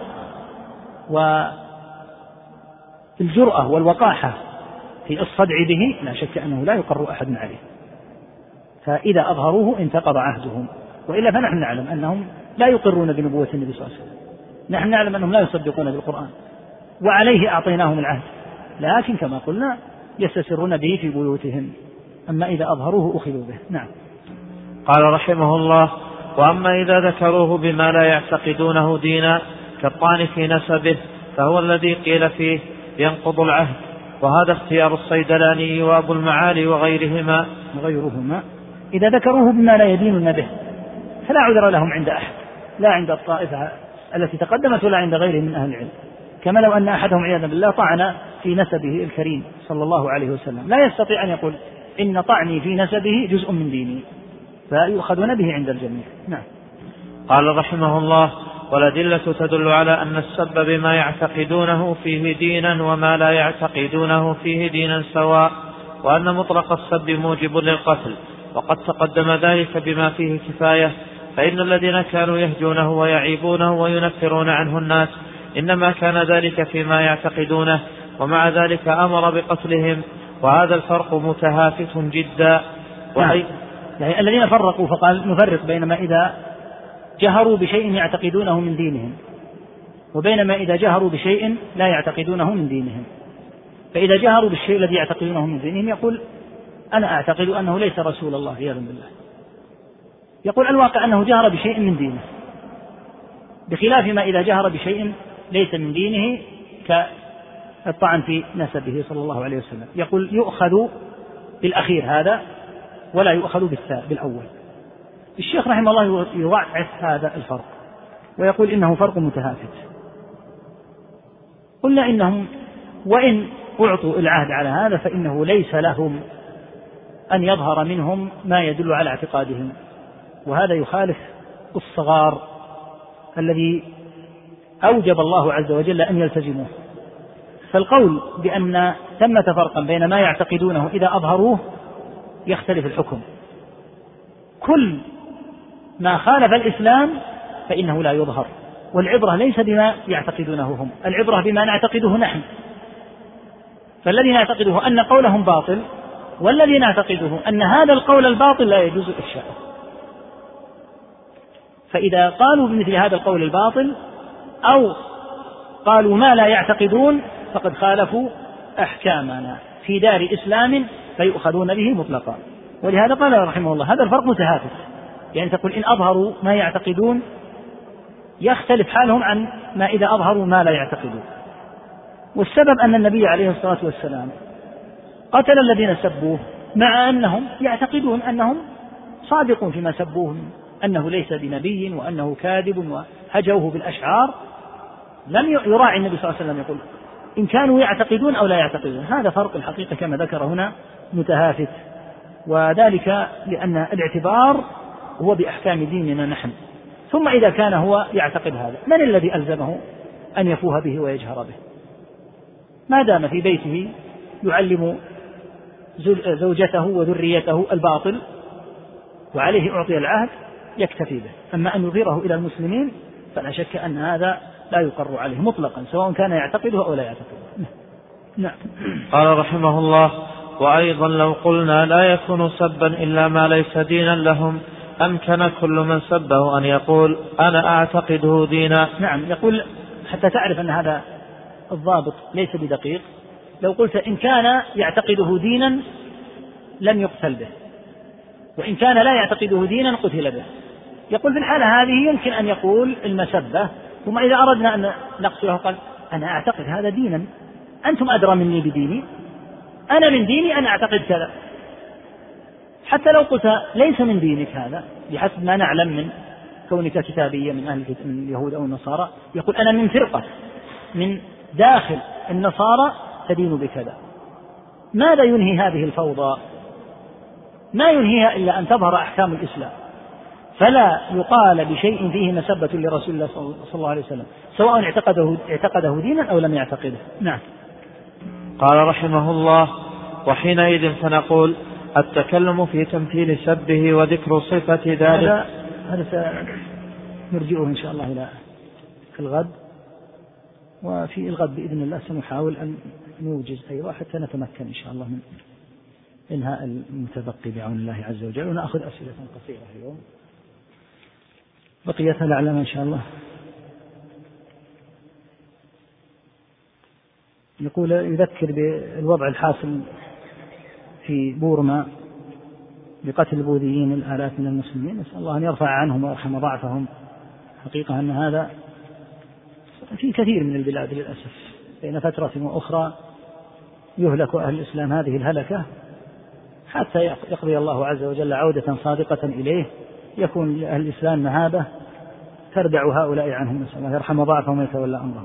والجرأة والوقاحة في الصدع به لا شك أنه لا يقر أحد عليه، فإذا أظهروه انتقض عهدهم. وإلا فنحن نعلم أنهم لا يقرون بنبوة النبي صلى الله عليه وسلم، نحن نعلم أنهم لا يصدقون بالقرآن وعليه أعطيناهم العهد، لكن كما قلنا يستسرون به في بيوتهم، أما إذا أظهروه أخذوا به. نعم. قال رحمه الله وأما إذا ذكروه بما لا يعتقدونه دينا كالطعن في نسبه فهو الذي قيل فيه ينقض العهد، وهذا اختيار الصيدلاني وأبو المعالي وغيرهما وغيرهما إذا ذكروه بما لا يدينون به فلا عذر لهم عند أحد، لا عند الطائفة التي تقدمت ولا عند غيره من أهل العلم. كما لو أن أحدهم عياذا بالله طعن في نسبه الكريم صلى الله عليه وسلم، لا يستطيع أن يقول إن طعني في نسبه جزء من ديني، فيؤخذون به عند الجميع. نعم. قال رحمه الله والأدلة تدل على أن السب بما يعتقدونه فيه دينا وما لا يعتقدونه فيه دينا سواء، وأن مطلق السب موجب للقتل، وقد تقدم ذلك بما فيه كفاية. فإن الذين كانوا يهجونه ويعيبونه وينفرون عنه الناس إنما كان ذلك فيما يعتقدونه، ومع ذلك أمر بقتلهم، وهذا الفرق متهافت جدا. وأي... يعني الذين فرقوا فقال نفرق بين ما إذا جهروا بشيء يعتقدونه من دينهم وبين ما إذا جهروا بشيء لا يعتقدونه من دينهم. فإذا جهروا بالشيء الذي يعتقدونه من دينهم يقول أنا أعتقد أنه ليس رسول الله عياذا بالله، يقول الواقع أنه جهر بشيء من دينه، بخلاف ما إذا جهر بشيء ليس من دينه كالطعن في نسبه صلى الله عليه وسلم، يقول يؤخذ بالأخير هذا ولا يؤخذ بالأول. الشيخ رحمه الله يضعف هذا الفرق ويقول إنه فرق متهافت. قلنا إنهم وإن أعطوا العهد على هذا فإنه ليس لهم أن يظهر منهم ما يدل على اعتقادهم، وهذا يخالف الصغار الذي أوجب الله عز وجل أن يلتزموه. فالقول بأن ثمة فرقا بين ما يعتقدونه إذا أظهروه يختلف الحكم، كل ما خالف الإسلام فإنه لا يظهر، والعبرة ليس بما يعتقدونه هم، العبرة بما نعتقده نحن. فالذي نعتقده أن قولهم باطل والذي نعتقده أن هذا القول الباطل لا يجوز إفشاؤه. فإذا قالوا بمثل هذا القول الباطل أو قالوا ما لا يعتقدون فقد خالفوا أحكامنا في دار إسلام فيؤخذون به مطلقا. ولهذا قال رحمه الله هذا الفرق متهافت، يعني تقول إن أظهروا ما يعتقدون يختلف حالهم عن ما إذا أظهروا ما لا يعتقدون. والسبب أن النبي عليه الصلاة والسلام قتل الذين سبوه مع أنهم يعتقدون أنهم صادقون فيما سبوه أنه ليس بنبي وأنه كاذب وهجوه بالأشعار. لم يراعي النبي صلى الله عليه وسلم يقول إن كانوا يعتقدون أو لا يعتقدون. هذا فرق الحقيقة كما ذكر هنا متهافت، وذلك لأن الاعتبار هو بأحكام ديننا نحن. ثم إذا كان هو يعتقد هذا من الذي ألزمه أن يفوه به ويجهر به؟ ما دام في بيته يعلم زوجته وذريته الباطل وعليه أعطي العهد يكتفي به. أما أن يظهره إلى المسلمين فلا شك أن هذا لا يقر عليه مطلقا سواء كان يعتقده أو لا يعتقده. نعم. قال رحمه الله: وأيضا لو قلنا لا يكون سبا إلا ما ليس دينا لهم أمكن كل من سبه أن يقول أنا أعتقده دينا. نعم، يقول حتى تعرف أن هذا الضابط ليس بدقيق. لو قلت إن كان يعتقده دينا لم يقتل به، وإن كان لا يعتقده دينا قتل به. يقول في الحالة هذه يمكن أن يقول المسبة، ثم إذا أردنا أن نقتله قال أنا أعتقد هذا دينا، أنتم أدرى مني بديني، أنا من ديني أنا أعتقد كذا. حتى لو قلت ليس من دينك هذا بحسب ما نعلم من كونك كتابية من أهل اليهود أو النصارى، يقول أنا من فرقة من داخل النصارى تدين بكذا. ماذا ينهي هذه الفوضى؟ ما ينهيها إلا أن تظهر أحكام الإسلام، فلا يقال بشيء فيه مسبة لرسول الله صلى الله عليه وسلم سواء اعتقده, اعتقده دينا أو لم يعتقده. نعم. قال رحمه الله: وحينئذ فنقول التكلم في تمثيل سبه وذكر صفة ذلك. هذا هذا سنرجعه إن شاء الله إلى الغد، وفي الغد بإذن الله سنحاول أن نوجز أيضا حتى نتمكن إن شاء الله من إنهاء المتبقي بعون الله عز وجل، ونأخذ أسئلة قصيرة اليوم بقيتها لعلم إن شاء الله. يقول يذكر بالوضع الحاصل في بورما بقتل البوذيين الآلاف من المسلمين، نسأل الله أن يرفع عنهم ويرحم ضعفهم. حقيقة أن هذا في كثير من البلاد للأسف، بين فترة وأخرى يهلك أهل الإسلام هذه الهلكة حتى يقضي الله عز وجل عودة صادقة إليه، يكون لأهل الإسلام مهابة تردع هؤلاء عنهم، نسأل الله يرحم ضعفهم ويتولى أمرهم.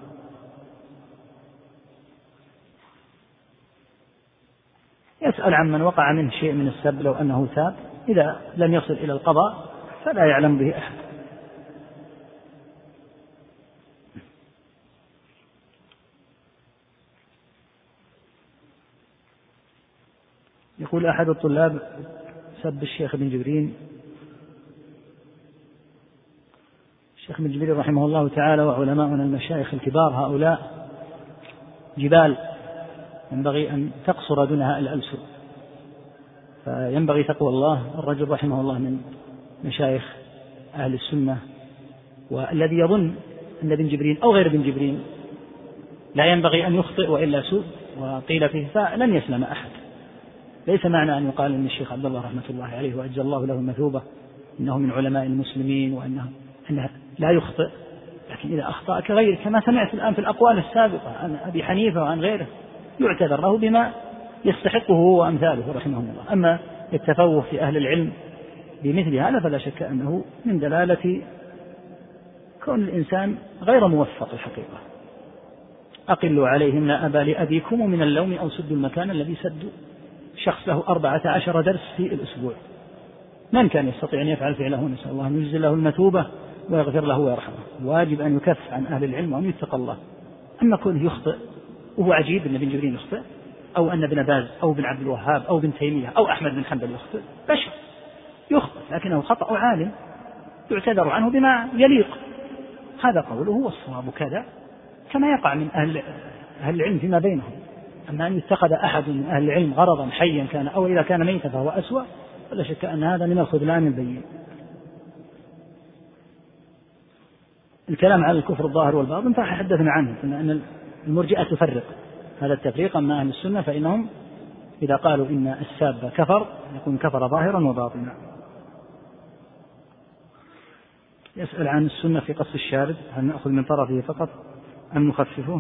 يسأل عن من وقع منه شيء من السب لو أنه تاب، إذا لم يصل إلى القضاء فلا يعلم به أحد. يقول أحد الطلاب سب الشيخ ابن جبرين. الشيخ ابن جبرين رحمه الله تعالى وعلماؤنا المشايخ الكبار هؤلاء جبال ينبغي أن تقصر دونها الألسن، فينبغي تقوى الله. الرجل رحمه الله من مشايخ أهل السنة، والذي يظن أن ابن جبرين أو غير ابن جبرين لا ينبغي أن يخطئ وإلا سوء وقيل فيه فلن يسلم أحد. ليس معنى أن يقال أن الشيخ عبد الله رحمة الله عليه وأجزى الله له المثوبة إنه من علماء المسلمين وأنه أنه لا يخطئ، لكن إذا أخطأ كغيره كما سمعت الآن في الأقوال السابقة عن أبي حنيفة وعن غيره يعتذر له بما يستحقه هو وأمثاله رحمه الله. أما التفوه في أهل العلم بمثل هذا فلا شك أنه من دلالة كون الإنسان غير موفق الحقيقة. أقلوا عليهم لا أبا لأبيكم من اللوم أو سدوا المكان الذي سدوا. شخص له أربعة عشر درس في الأسبوع، من كان يستطيع أن يفعل فعله؟ نسأل الله أن يجزل له المثوبة ويغفر له ويرحمه. واجب أن يكف عن أهل العلم وأن يتقى الله. أما كونه يخطئ، وهو عجيب أن ابن جبرين يخطئ، أو أن ابن باز أو ابن عبد الوهاب أو ابن تيمية أو أحمد بن حنبل يخطئ، بشر يخطئ لكنه خطأ عالم يعتذر عنه بما يليق. هذا قوله والصواب كذا، كما يقع من أهل, أهل العلم فيما بينهم. أما أن يتخذ أحد من أهل العلم غرضا حيا كان أو إذا كان ميتا فهو أسوأ، فلا شك أن هذا من الخذلان البين. الكلام على الكفر الظاهر والباطن فحدثنا عنه أن المرجئة تفرق هذا التفريق، أما أهل السنة فإنهم إذا قالوا إن الساب كفر يكون كفر ظاهرا وباطنا. يسأل عن السنة في قص الشارب، هل نأخذ من طرفه فقط أم نخففه؟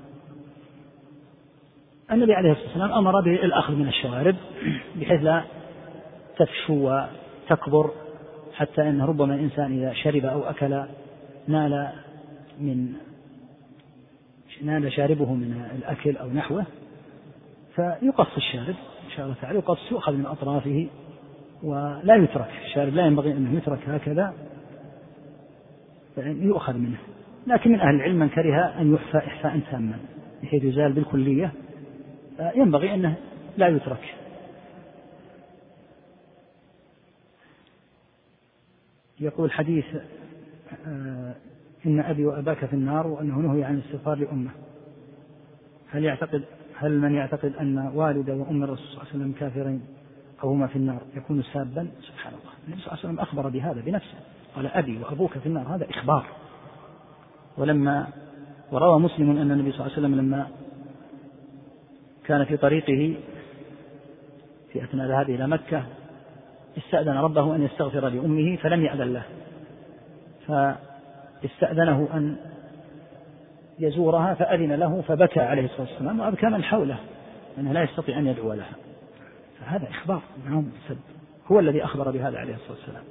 النبي عليه الصلاة والسلام أمر بالأخذ من الشوارب بحيث لا تفشو وتكبر، حتى أن ربما الإنسان إذا شرب أو أكل نال من نال شاربه من الأكل أو نحوه، فيقص الشارب إن شاء الله تعالى، يقص يؤخذ من أطرافه ولا يترك. الشارب لا ينبغي أن يترك هكذا، يؤخذ منه. لكن من أهل العلم من كره أن يحفى إحفاء تاما بحيث يزال بالكلية، ينبغي أنه لا يترك. يقول حديث إن أبي وأباك في النار وأنه نهي عن الاستغفار لأمه، هل يعتقد هل من يعتقد أن والد وأم الرسول صلى الله عليه وسلم كافرين أو هما في النار يكون سابا؟ سبحان الله، النبي صلى الله عليه وسلم أخبر بهذا بنفسه، قال أبي وأبوك في النار، هذا إخبار. ولما وروى مسلم أن النبي صلى الله عليه وسلم لما كان في طريقه في أثناء ذهابه إلى مكة استأذن ربه أن يستغفر لأمه فلم يأذن له، فاستأذنه أن يزورها فأذن له فبكى عليه الصلاة والسلام وأبكى من حوله أنه لا يستطيع أن يدعو لها، فهذا إخبار معهم سب، هو الذي أخبر بهذا عليه الصلاة والسلام.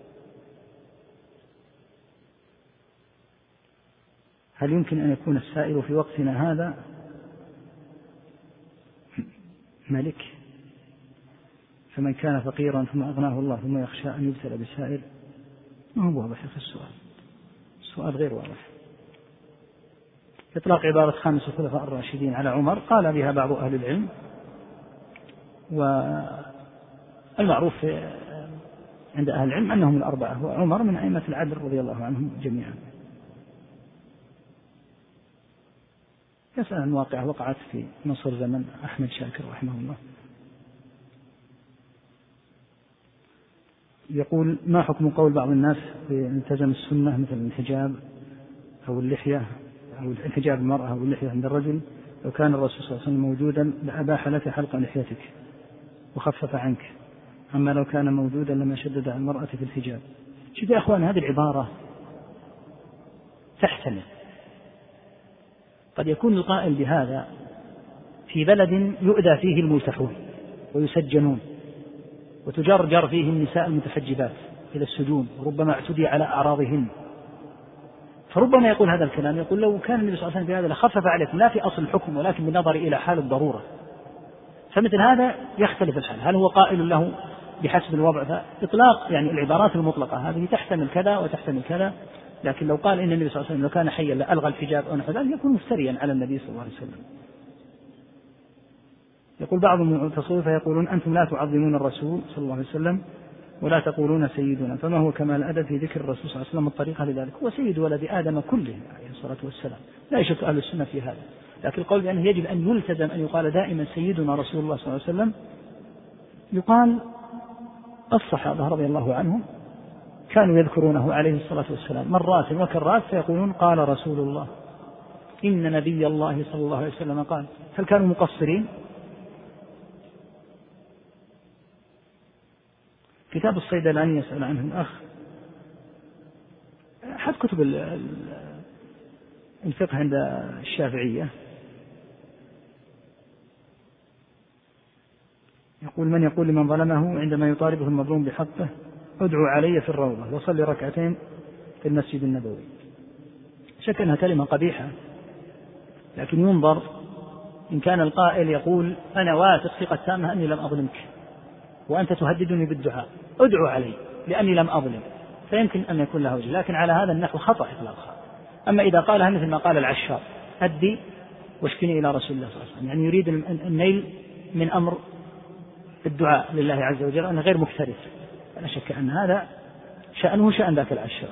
هل يمكن أن يكون السائل في وقتنا هذا ملك؟ فمن كان فقيرا ثم أغناه الله ثم يخشى أن يبتلى بالسائل؟ ما هو واضح في السؤال، السؤال غير واضح. إطلاق عبارة خامس الخلفاء الراشدين على عمر قال بها بعض أهل العلم، والمعروف عند أهل العلم أنهم الأربعة، وعمر من أئمة العدل رضي الله عنهم جميعا. يسأل عن واقعة وقعت في مصر زمن أحمد شاكر رحمه الله. يقول ما حكم قول بعض الناس التزم السنة مثل الحجاب أو اللحية أو الحجاب المرأة أو اللحية عند الرجل، لو كان الرسول صلى الله عليه وسلم موجودا لأباح لك حلق لحيتك وخفف عنك، أما لو كان موجودا لما شدد على المرأة في الحجاب. شوف يا أخوان، هذه العبارة تحتمل، قد يكون القائل بهذا في بلد يؤذى فيه الملتحون ويسجنون وتجرجر فيه النساء المتحجبات إلى السجون وربما اعتدي على أعراضهن، فربما يقول هذا الكلام، يقول لو كان النبي صلى الله عليه وسلم بهذا لخفف عليكم لا في أصل الحكم ولكن بالنظر إلى حال الضرورة. فمثل هذا يختلف الحال، هل هو قائل له بحسب الوضع؟ فإطلاق يعني العبارات المطلقة هذه تحتمل كذا وتحتمل كذا، لكن لو قال إن النبي صلى الله عليه وسلم لو كان حيا لألغى الحجاب أو نحو ذلك يكون مفتريا على النبي صلى الله عليه وسلم. يقول بعض المتصوفة يقولون أنتم لا تعظمون الرسول صلى الله عليه وسلم ولا تقولون سيدنا، فما هو كمال الأدب في ذكر الرسول صلى الله عليه وسلم الطريقة لذلك؟ هو سيد ولد آدم كلهم عليه الصلاة والسلام، لا يشك أهل السنة في هذا، لكن القول بأنه يجب أن يلتزم أن يقال دائما سيدنا رسول الله صلى الله عليه وسلم. يقال الصحابة رضي الله عنهم كانوا يذكرونه عليه الصلاة والسلام مرات وكرات فيقولون قال رسول الله، إن نبي الله صلى الله عليه وسلم قال. هل كانوا مقصرين؟ كتاب الصيدلاني يسأل عنه الأخ، أحد كتب الفقه عند الشافعية، يقول من يقول لمن ظلمه عندما يطالبه المظلوم بحقه ادعو علي في الروضة وصلي ركعتين في المسجد النبوي. شك أنها كلمة قبيحة، لكن ينظر إن كان القائل يقول أنا واثق ثقة تامة أني لم أظلمك وأنت تهددني بالدعاء ادعو علي لأني لم أظلم، فيمكن أن يكون له وجه، لكن على هذا النحو خطأ إطلاقا. أما إذا قالها مثل ما قال العشار أدي واشكني إلى رسول الله صلى الله عليه وسلم، يعني يريد النيل من أمر الدعاء لله عز وجل أنه غير مكترث، فلا شك أن هذا شأنه شأن ذاك العشار.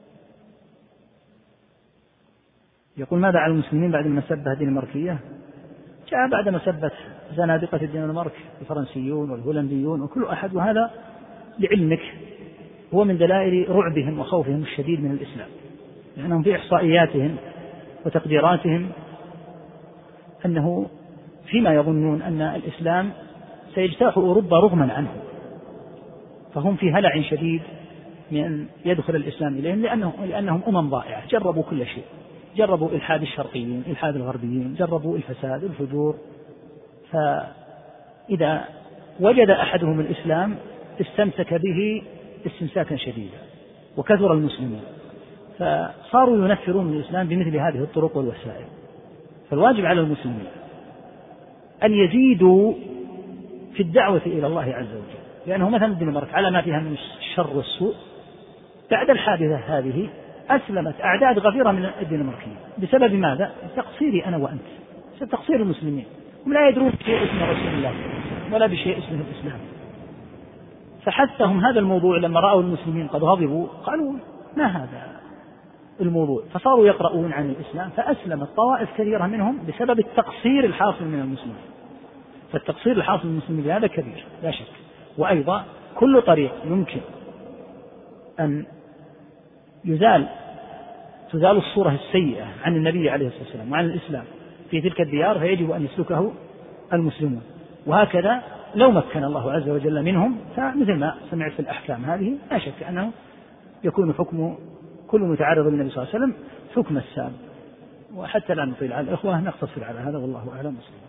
يقول ماذا على المسلمين بعد ما سب هذه الماركية؟ جاء بعد مسبة زنادقة الدنمارك الفرنسيون والهولنديون وكل أحد، وهذا لعلمك هو من دلائل رعبهم وخوفهم الشديد من الإسلام، لأنهم في إحصائياتهم وتقديراتهم أنه فيما يظنون أن الإسلام سيجتاح أوروبا رغما عنه، فهم في هلع شديد من أن يدخل الإسلام إليهم، لأنه لأنهم أمم ضائعة، جربوا كل شيء، جربوا إلحاد الشرقيين، إلحاد الغربيين، جربوا الفساد الفجور، فإذا وجد أحدهم الإسلام استمسك به استمساكا شديدا، وكثر المسلمين فصاروا ينفرون من الإسلام بمثل هذه الطرق والوسائل. فالواجب على المسلمين أن يزيدوا في الدعوة إلى الله عز وجل، لأنه مثلا الدنمارك على ما فيها من الشر والسوء بعد الحادثة هذه أسلمت أعداد غفيرة من الدنماركيين. بسبب ماذا؟ تقصيري أنا وأنت، تقصير المسلمين، هم لا يدرون بشيء اسم رسول الله ولا بشيء اسمه الإسلام. فحثهم هذا الموضوع لما رأوا المسلمين قد غضبوا قالوا ما هذا الموضوع، فصاروا يقرؤون عن الإسلام، فأسلمت طوائف كثيرة منهم بسبب التقصير الحاصل من المسلمين. فالتقصير الحاصل من المسلمين هذا كبير لا شك. وأيضا كل طريق يمكن أن يزال تزال الصورة السيئة عن النبي عليه الصلاة والسلام وعن الإسلام في تلك الديار فيجب أن يسلكه المسلمون. وهكذا لو مكن الله عز وجل منهم، فمثل ما سمعت في الأحكام هذه لا شك أنه يكون حكم كل متعرض للنبي صلى الله عليه وسلم حكم السام. وحتى لا نطيل على الإخوة نقتصر على هذا، والله أعلم.